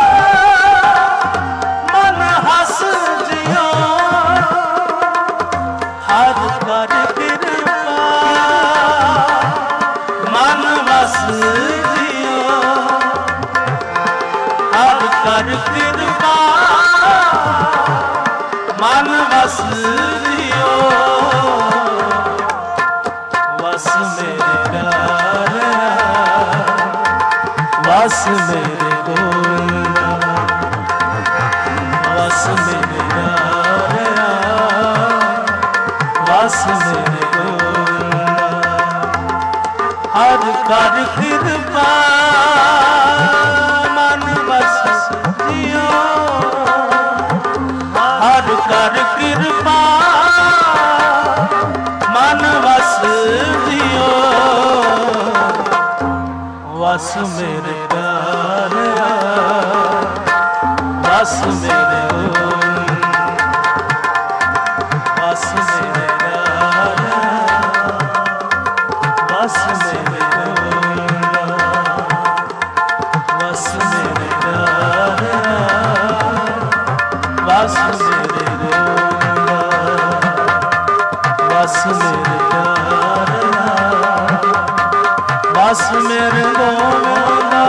S1: ਮਨ ਹੱਸ ਜਿਉ ਹਰ ਕਰ ਕਿਰਪਾ ਮਨ ਵਸ ਜਿਉ ਹਰ ਕਰ ਕਿਰਪਾ ਮਨ ਵਸ ਜਿਉ ਵਸ ਮੇਰੇ ਪਿਆਰਿਆ ਵਸ ਮੇਰੇ ਗੋਵਿੰਦਾ ਵਸ ਮੇਰੇ ਪਿਆਰਿਆ ਵਸ ਮੇਰੇ ਗੋਵਿੰਦਾ ਹਰ ਕਰ ਕਿਰਪਾ ਮਨ ਵਸ ਜਿਉ ਹਰ ਕਰ ਕਿਰਪਾ ਮਨ ਵਸ ਜਿਉ ਵਸ ਮੇਰੇ ਪਿਆਰਿਆ ਵਸ ਮੇਰੇ ਗੋਵਿੰਦ ਵਸ ਮੇਰੇ ਪਿਆਰਿਆ ਵਸ ਮੇਰੇ ਗੋਵਿੰਦਾ ਵਸ ਮੇਰੇ ਪਿਆਰਿਆ ਵਸ ਮੇਰੇ ਗੋਵਿੰਦਾ ਵਸ ਮੇਰੇ ਪਿਆਰਿਆ ਵਸ ਮੇਰੇ ਗੋਵਿੰਦਾ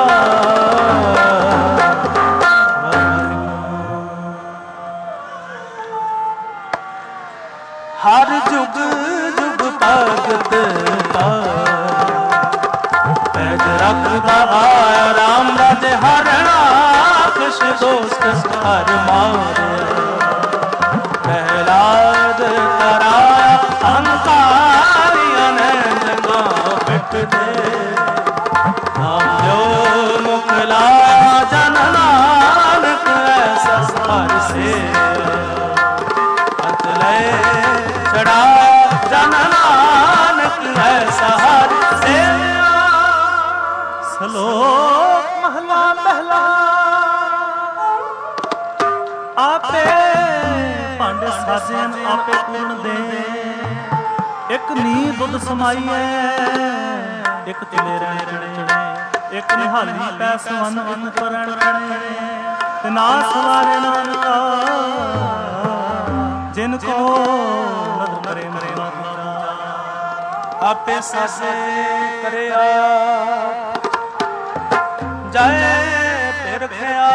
S1: ਹਰ ਜੁਗ ਜੁਗ ਭਗਤ ਪੈਜ ਰੱਖਦਾ ਆਇਆ ਰਾਮ ਰਾਜ ਹਰਣਾ ਖੁਸ਼ ਦੋਸਤ ਹਰ ਮਾਰਿਆ ਪ੍ਰਹਿਲਾਦ ਕਰਾਇਆ ਹੰਕਾਰੀਆਂ ਨੇ ਜਗਾ ਪਿੱਟ ਦੇ ਨਾਮ ਜੋ ਮੁਖ ਲਾਇਆ ਜਨ ਨਾਨਕ ਐਸਾ ਹਰ ਸੇ ਅੰਤ ਲੈ ਛੜਾ ਜਨ ਨਾਨਕ ਐਸਾ ਹਰ ਸੇ ਸਲੋਕ
S3: ਸਾਜਨ ਆਪੇ ਪੂਰਨ ਦੇ। ਇੱਕ ਨੀ ਦੁੱਧ ਸਮਾਈਐ ਇੱਕ ਤਿਲੇ ਰਹਿਣੇ, ਇੱਕ ਨਿਹਾਲੀ ਪੈ ਸਵਨ ਇੱਕ ਪਰਣ ਰਹਿਣੇ। ਤੇ ਨਾ ਸਵਾਰੇ ਨਾਨਕਾ ਜਿਨ ਕੋ ਨਦਰ ਕਰੇ ਮਰੇ
S1: ਆਪੇ ਸਾਸੇ ਕਰਿਆ ਜਾਏ ਤੇ ਰਖਿਆ।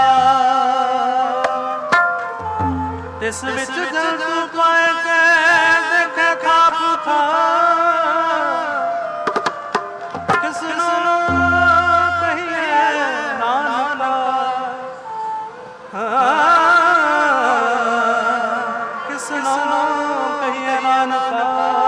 S1: ਤਿਸ ਵਿੱਚ ਜਲਦ ਪਾਏ ਕੇ ਦੇਖੇ ਖਾਪ ਥਾ। ਕਿਸ ਨੂੰ ਕਹੀਏ ਨਾਨਕਾ ਕਿਸ ਨੂੰ ਕਹੀਏ ਨਾਨਕਾ।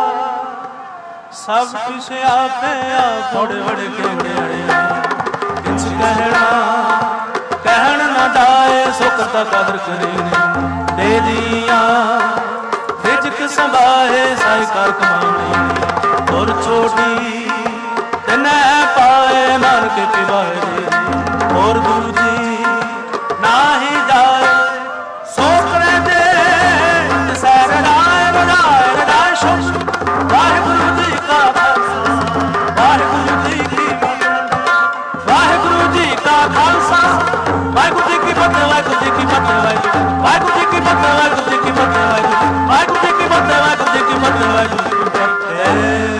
S1: ਸਭ ਕੁਛ ਆਪੇ ਆਪ ਵੜ ਵੜ ਕੇ ਮਿਲਿਆ। ਕਿਛ ਕਹਿਣਾ ਕਹਿਣ ਨਾ ਜਾਏ ਸੋ ਕਰਤਾ ਕਦਰ ਕਰੇ ਦੇ ਦੀਆਂ। ਰਿਜਕ ਸੰਭਾਏ ਸਾਈ ਕਰ ਕਮਾਉਣੀ ਤੁਰ ਛੋਟੀ ਤਨੈ ਪਾਏ ਨਾਨਕ ਕੀ ਬਾਰੇ। ਹੋਰ ਦੂਜੀ ਨਾਹੀ ਜਾਏ ਸੋ ਕਰੇ ਦੇ ਸੈਰ ਰਾਏ ਰੜਾਏ ਰੜਾਏ ਸ਼ੁਭ। ਵਾਹਿਗੁਰੂ ਜੀ ਕਾ ਖਾਲਸਾ ਵਾਹਿਗੁਰੂ ਜੀ ਕੀ ਫਤਿਹ। ਵਾਹਿਗੁਰੂ ਜੀ ਕਾ ਖਾਲਸਾ ਵਾਹਿਗੁਰੂ ਜੀ ਕੀ ਫਤਿਹ। ਵਾਹਿਗੁਰੂ ਜੀ ਕੀ ਫਤਿਹ। ਵਾਹਿਗੁਰੂ ਜੀ ਕੀ ਫਤਿਹ। ਵਾਹਿਗੁਰੂ ਜੀ ਕੀ ਫਤਿਹ। ਵਾਹਿਗੁਰੂ ਜੀ ਕੀ ਫਤਿਹ। ਵਾਹਿਗੁਰੂ ਜੀ ਕੀ ਫਤਿਹ। ਵਾਹਿਗੁਰੂ ਜੀ ਕੀ ਫਤਿਹ।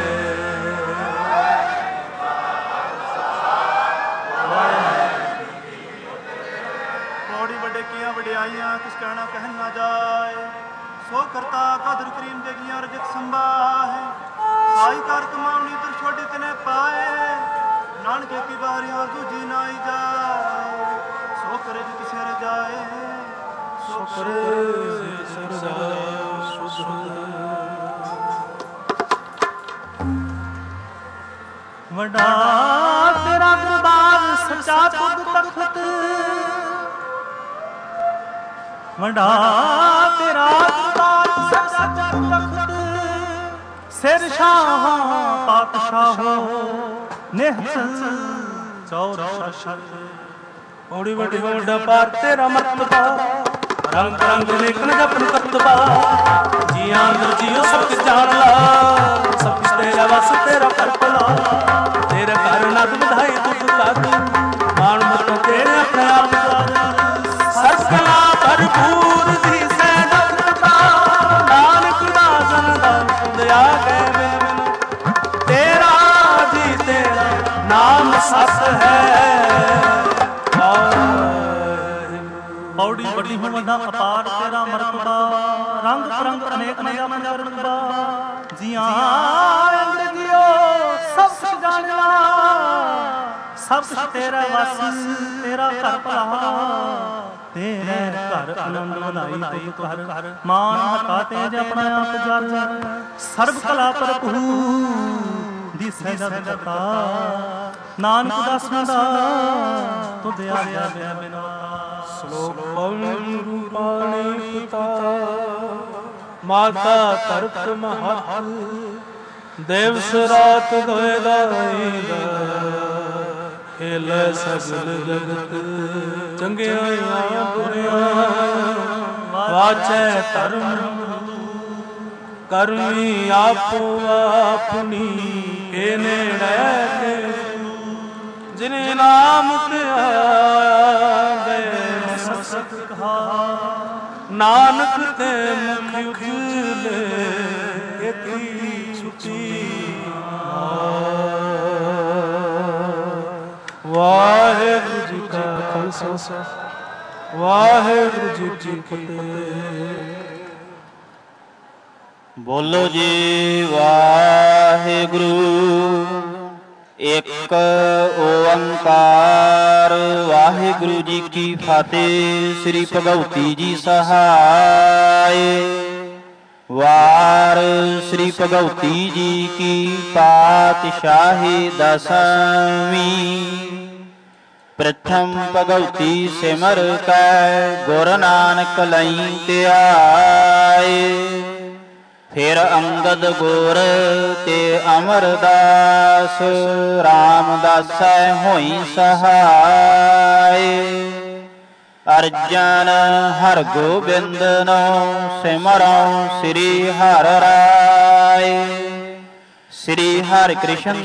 S2: ਪੌੜੀ ਵੱਡੇ ਕੀਆਂ ਵਡਿਆਈਆਂ ਕਿਸ ਕਹਿਣਾ ਕਹਿਣ ਨਾ ਜਾਏ। ਸੋ ਕਰਤਾ ਕਦਰ ਕਰੀਮ ਦੇਗੀਆਂ ਰਜਕ ਸੰਭਾਹੇ। ਸਾਈ ਕਰ ਕਮਾਉਣੀ ਤੁਰ ਛੋਟੀ ਤਨੇ ਪਾਏ। ਨਾਨਕੇ ਕੀ ਬਾਰੀ ਹੋਰ ਦੂਜੀ ਨਾ ਹੀ ਜਾਏ। ਸੋ ਕਰੇ ਜਿਤ ਸਿਰ ਜਾਏ ਸੋ ਕਰੇ ਸਿਰ ਜਾਏ।
S3: ਵੱਡਾ ਤੇਰਾ ਦਰਬਾਰ ਸੱਚਾ ਤੁਧ ਤਖਤ। ਵੱਡਾ ਤੇਰਾ ਦਰਬਾਰ ਸੱਚਾ ਤੁਧ ਤਖਤ। ਸਿਰ ਸ਼ਾਹ ਪਾਤਸ਼ਾਹੋ ਨਿਹਚਲ ਚੌਰ ਸ਼ਰ।
S1: ਪੌੜੀ ਵੱਡੀ ਵੱਡਾ ਪਾਰ ਤੇਰਾ ਮਰਤਬਾ। ਰੰਗ ਰੰਗ ਲੇਖਨ ਜਪਨ ਕਰਤਬਾ। ਜੀਆਂ ਅੰਦਰ ਜੀਓ ਸਭ ਕੁਝ ਜਾਣ ਲਾ। ਸਭ ਕੁਝ ਤੇਰਾ ਵਸ ਤੇਰਾ ਕਰਪਲਾ। ਤੇਰੇ ਘਰ ਨਦ ਵਧਾਈ ਦੁੱਧ ਕਾਦ। ਮਾਣ ਮੁਕਤ ਤੇਰੇ ਆਪਣੇ ਆਪ ਸਰਕਲਾ ਭਰਪੂਰ ਦੀ ਸੈ ਦਖਤਾ। ਨਾਨਕ ਦਾਸਨ ਦਾ ਸੁੰਦਿਆ ਗਏ ਬਿਨ। ਤੇਰਾ ਜੀ ਤੇਰਾ ਨਾਮ ਸਤ ਹੈ।
S3: ਪੌੜੀ ਵੱਡੀ ਹੋ ਵੱਡਾ ਅਪਾਰ ਤੇਰਾ ਮਰਤਬਾ। ਰੰਗ ਪਰੰਗ ਅਨੇਕ ਨਯਾ ਮਨ ਰੰਗਬਾ। ਜੀਆਂ ਅੰਦਰ ਜੀਓ ਸਭ ਕੁਛ ਜਾਣਿਆ। ਸਭ ਕੁਛ ਤੇਰਾ ਵਸ ਤੇਰਾ ਘਰ ਭਲਾ। ਤੇਰੇ ਘਰ ਆਨੰਦ ਵਧਾਈ ਤੁਧ ਘਰ। ਮਾਨ ਹਟਾ ਤੇਜ ਆਪਣਾ ਆਪ ਜਰ। ਸਰਬ ਕਲਾ ਭਰਪੂਰ ਦੀ ਸਹਿਜਾ ਦਿੱਤਾ। ਨਾਨਕ ਦਾਸਾਂ ਦਾ ਤੁਧ ਆਇਆ ਬਿਨ ਬਿਨਾ।
S1: ਸ਼ਲੋਕ ਪਵਨ ਪਾਣੀ ਪਿਤਾ ਮਾਤਾ ਤਰਤ ਮਹਤ। ਦਿਵਸ ਰਾਤ ਦੋਇ ਦਾਇਦਾ ਖੇਲੇ ਸਗਲ ਜਗਤ। ਚੰਗਿਆਈਆਂ ਬੁਰਿਆਂ ਵਾਚੈ ਧਰਮ। ਕਰਮੀ ਆਪੋ ਆਪਣੀ ਕੇ ਨੇੜੇ ਕੇ। ਜਿਨੇ ਨਾਮ ਤੇ ਆਵੇ ਮਸਤ ਕਹਾ। ਨਾਨਕ ਤੇ ਮੁਖ ਉਜਲੇ ਇਤੀ ਛੁਟੀ। ਵਾਹਿਗੁਰੂ ਜੀ ਕਾ ਖਾਲਸਾ ਵਾਹਿਗੁਰੂ ਜੀ ਕੀ ਫਤਿਹ।
S11: ਬੋਲੋ ਜੀ ਵਾਹਿਗੁਰੂ। ਇੱਕ ਓੰਕਾਰ ਵਾਹਿਗੁਰੂ ਜੀ ਕੀ ਫਤਿਹ। ਸ੍ਰੀ ਭਗਉਤੀ ਜੀ ਸਹਾਏ। ਵਾਰ ਸ੍ਰੀ ਭਗਉਤੀ ਜੀ ਕੀ ਪਾਤਸ਼ਾਹੀ ਦਸਵੀਂ। ਪ੍ਰਥਮ ਭਗਉਤੀ ਸਿਮਰ ਕੈ ਗੁਰ ਨਾਨਕ ਲਈ ਧਿਆਏ। ਫਿਰ ਅੰਗਦ ਗੁਰ ਤੇ ਅਮਰਦਾਸ ਰਾਮਦਾਸੈ ਹੋਈ ਸਹਾਏ।
S12: ਅਰਜਨ ਹਰ ਗੋਬਿੰਦ ਨੋ ਸਿਮਰਉ ਸ੍ਰੀ ਹਰਿ ਰਾਏ। ਸ੍ਰੀ ਹਰਿ ਕ੍ਰਿਸ਼ਨ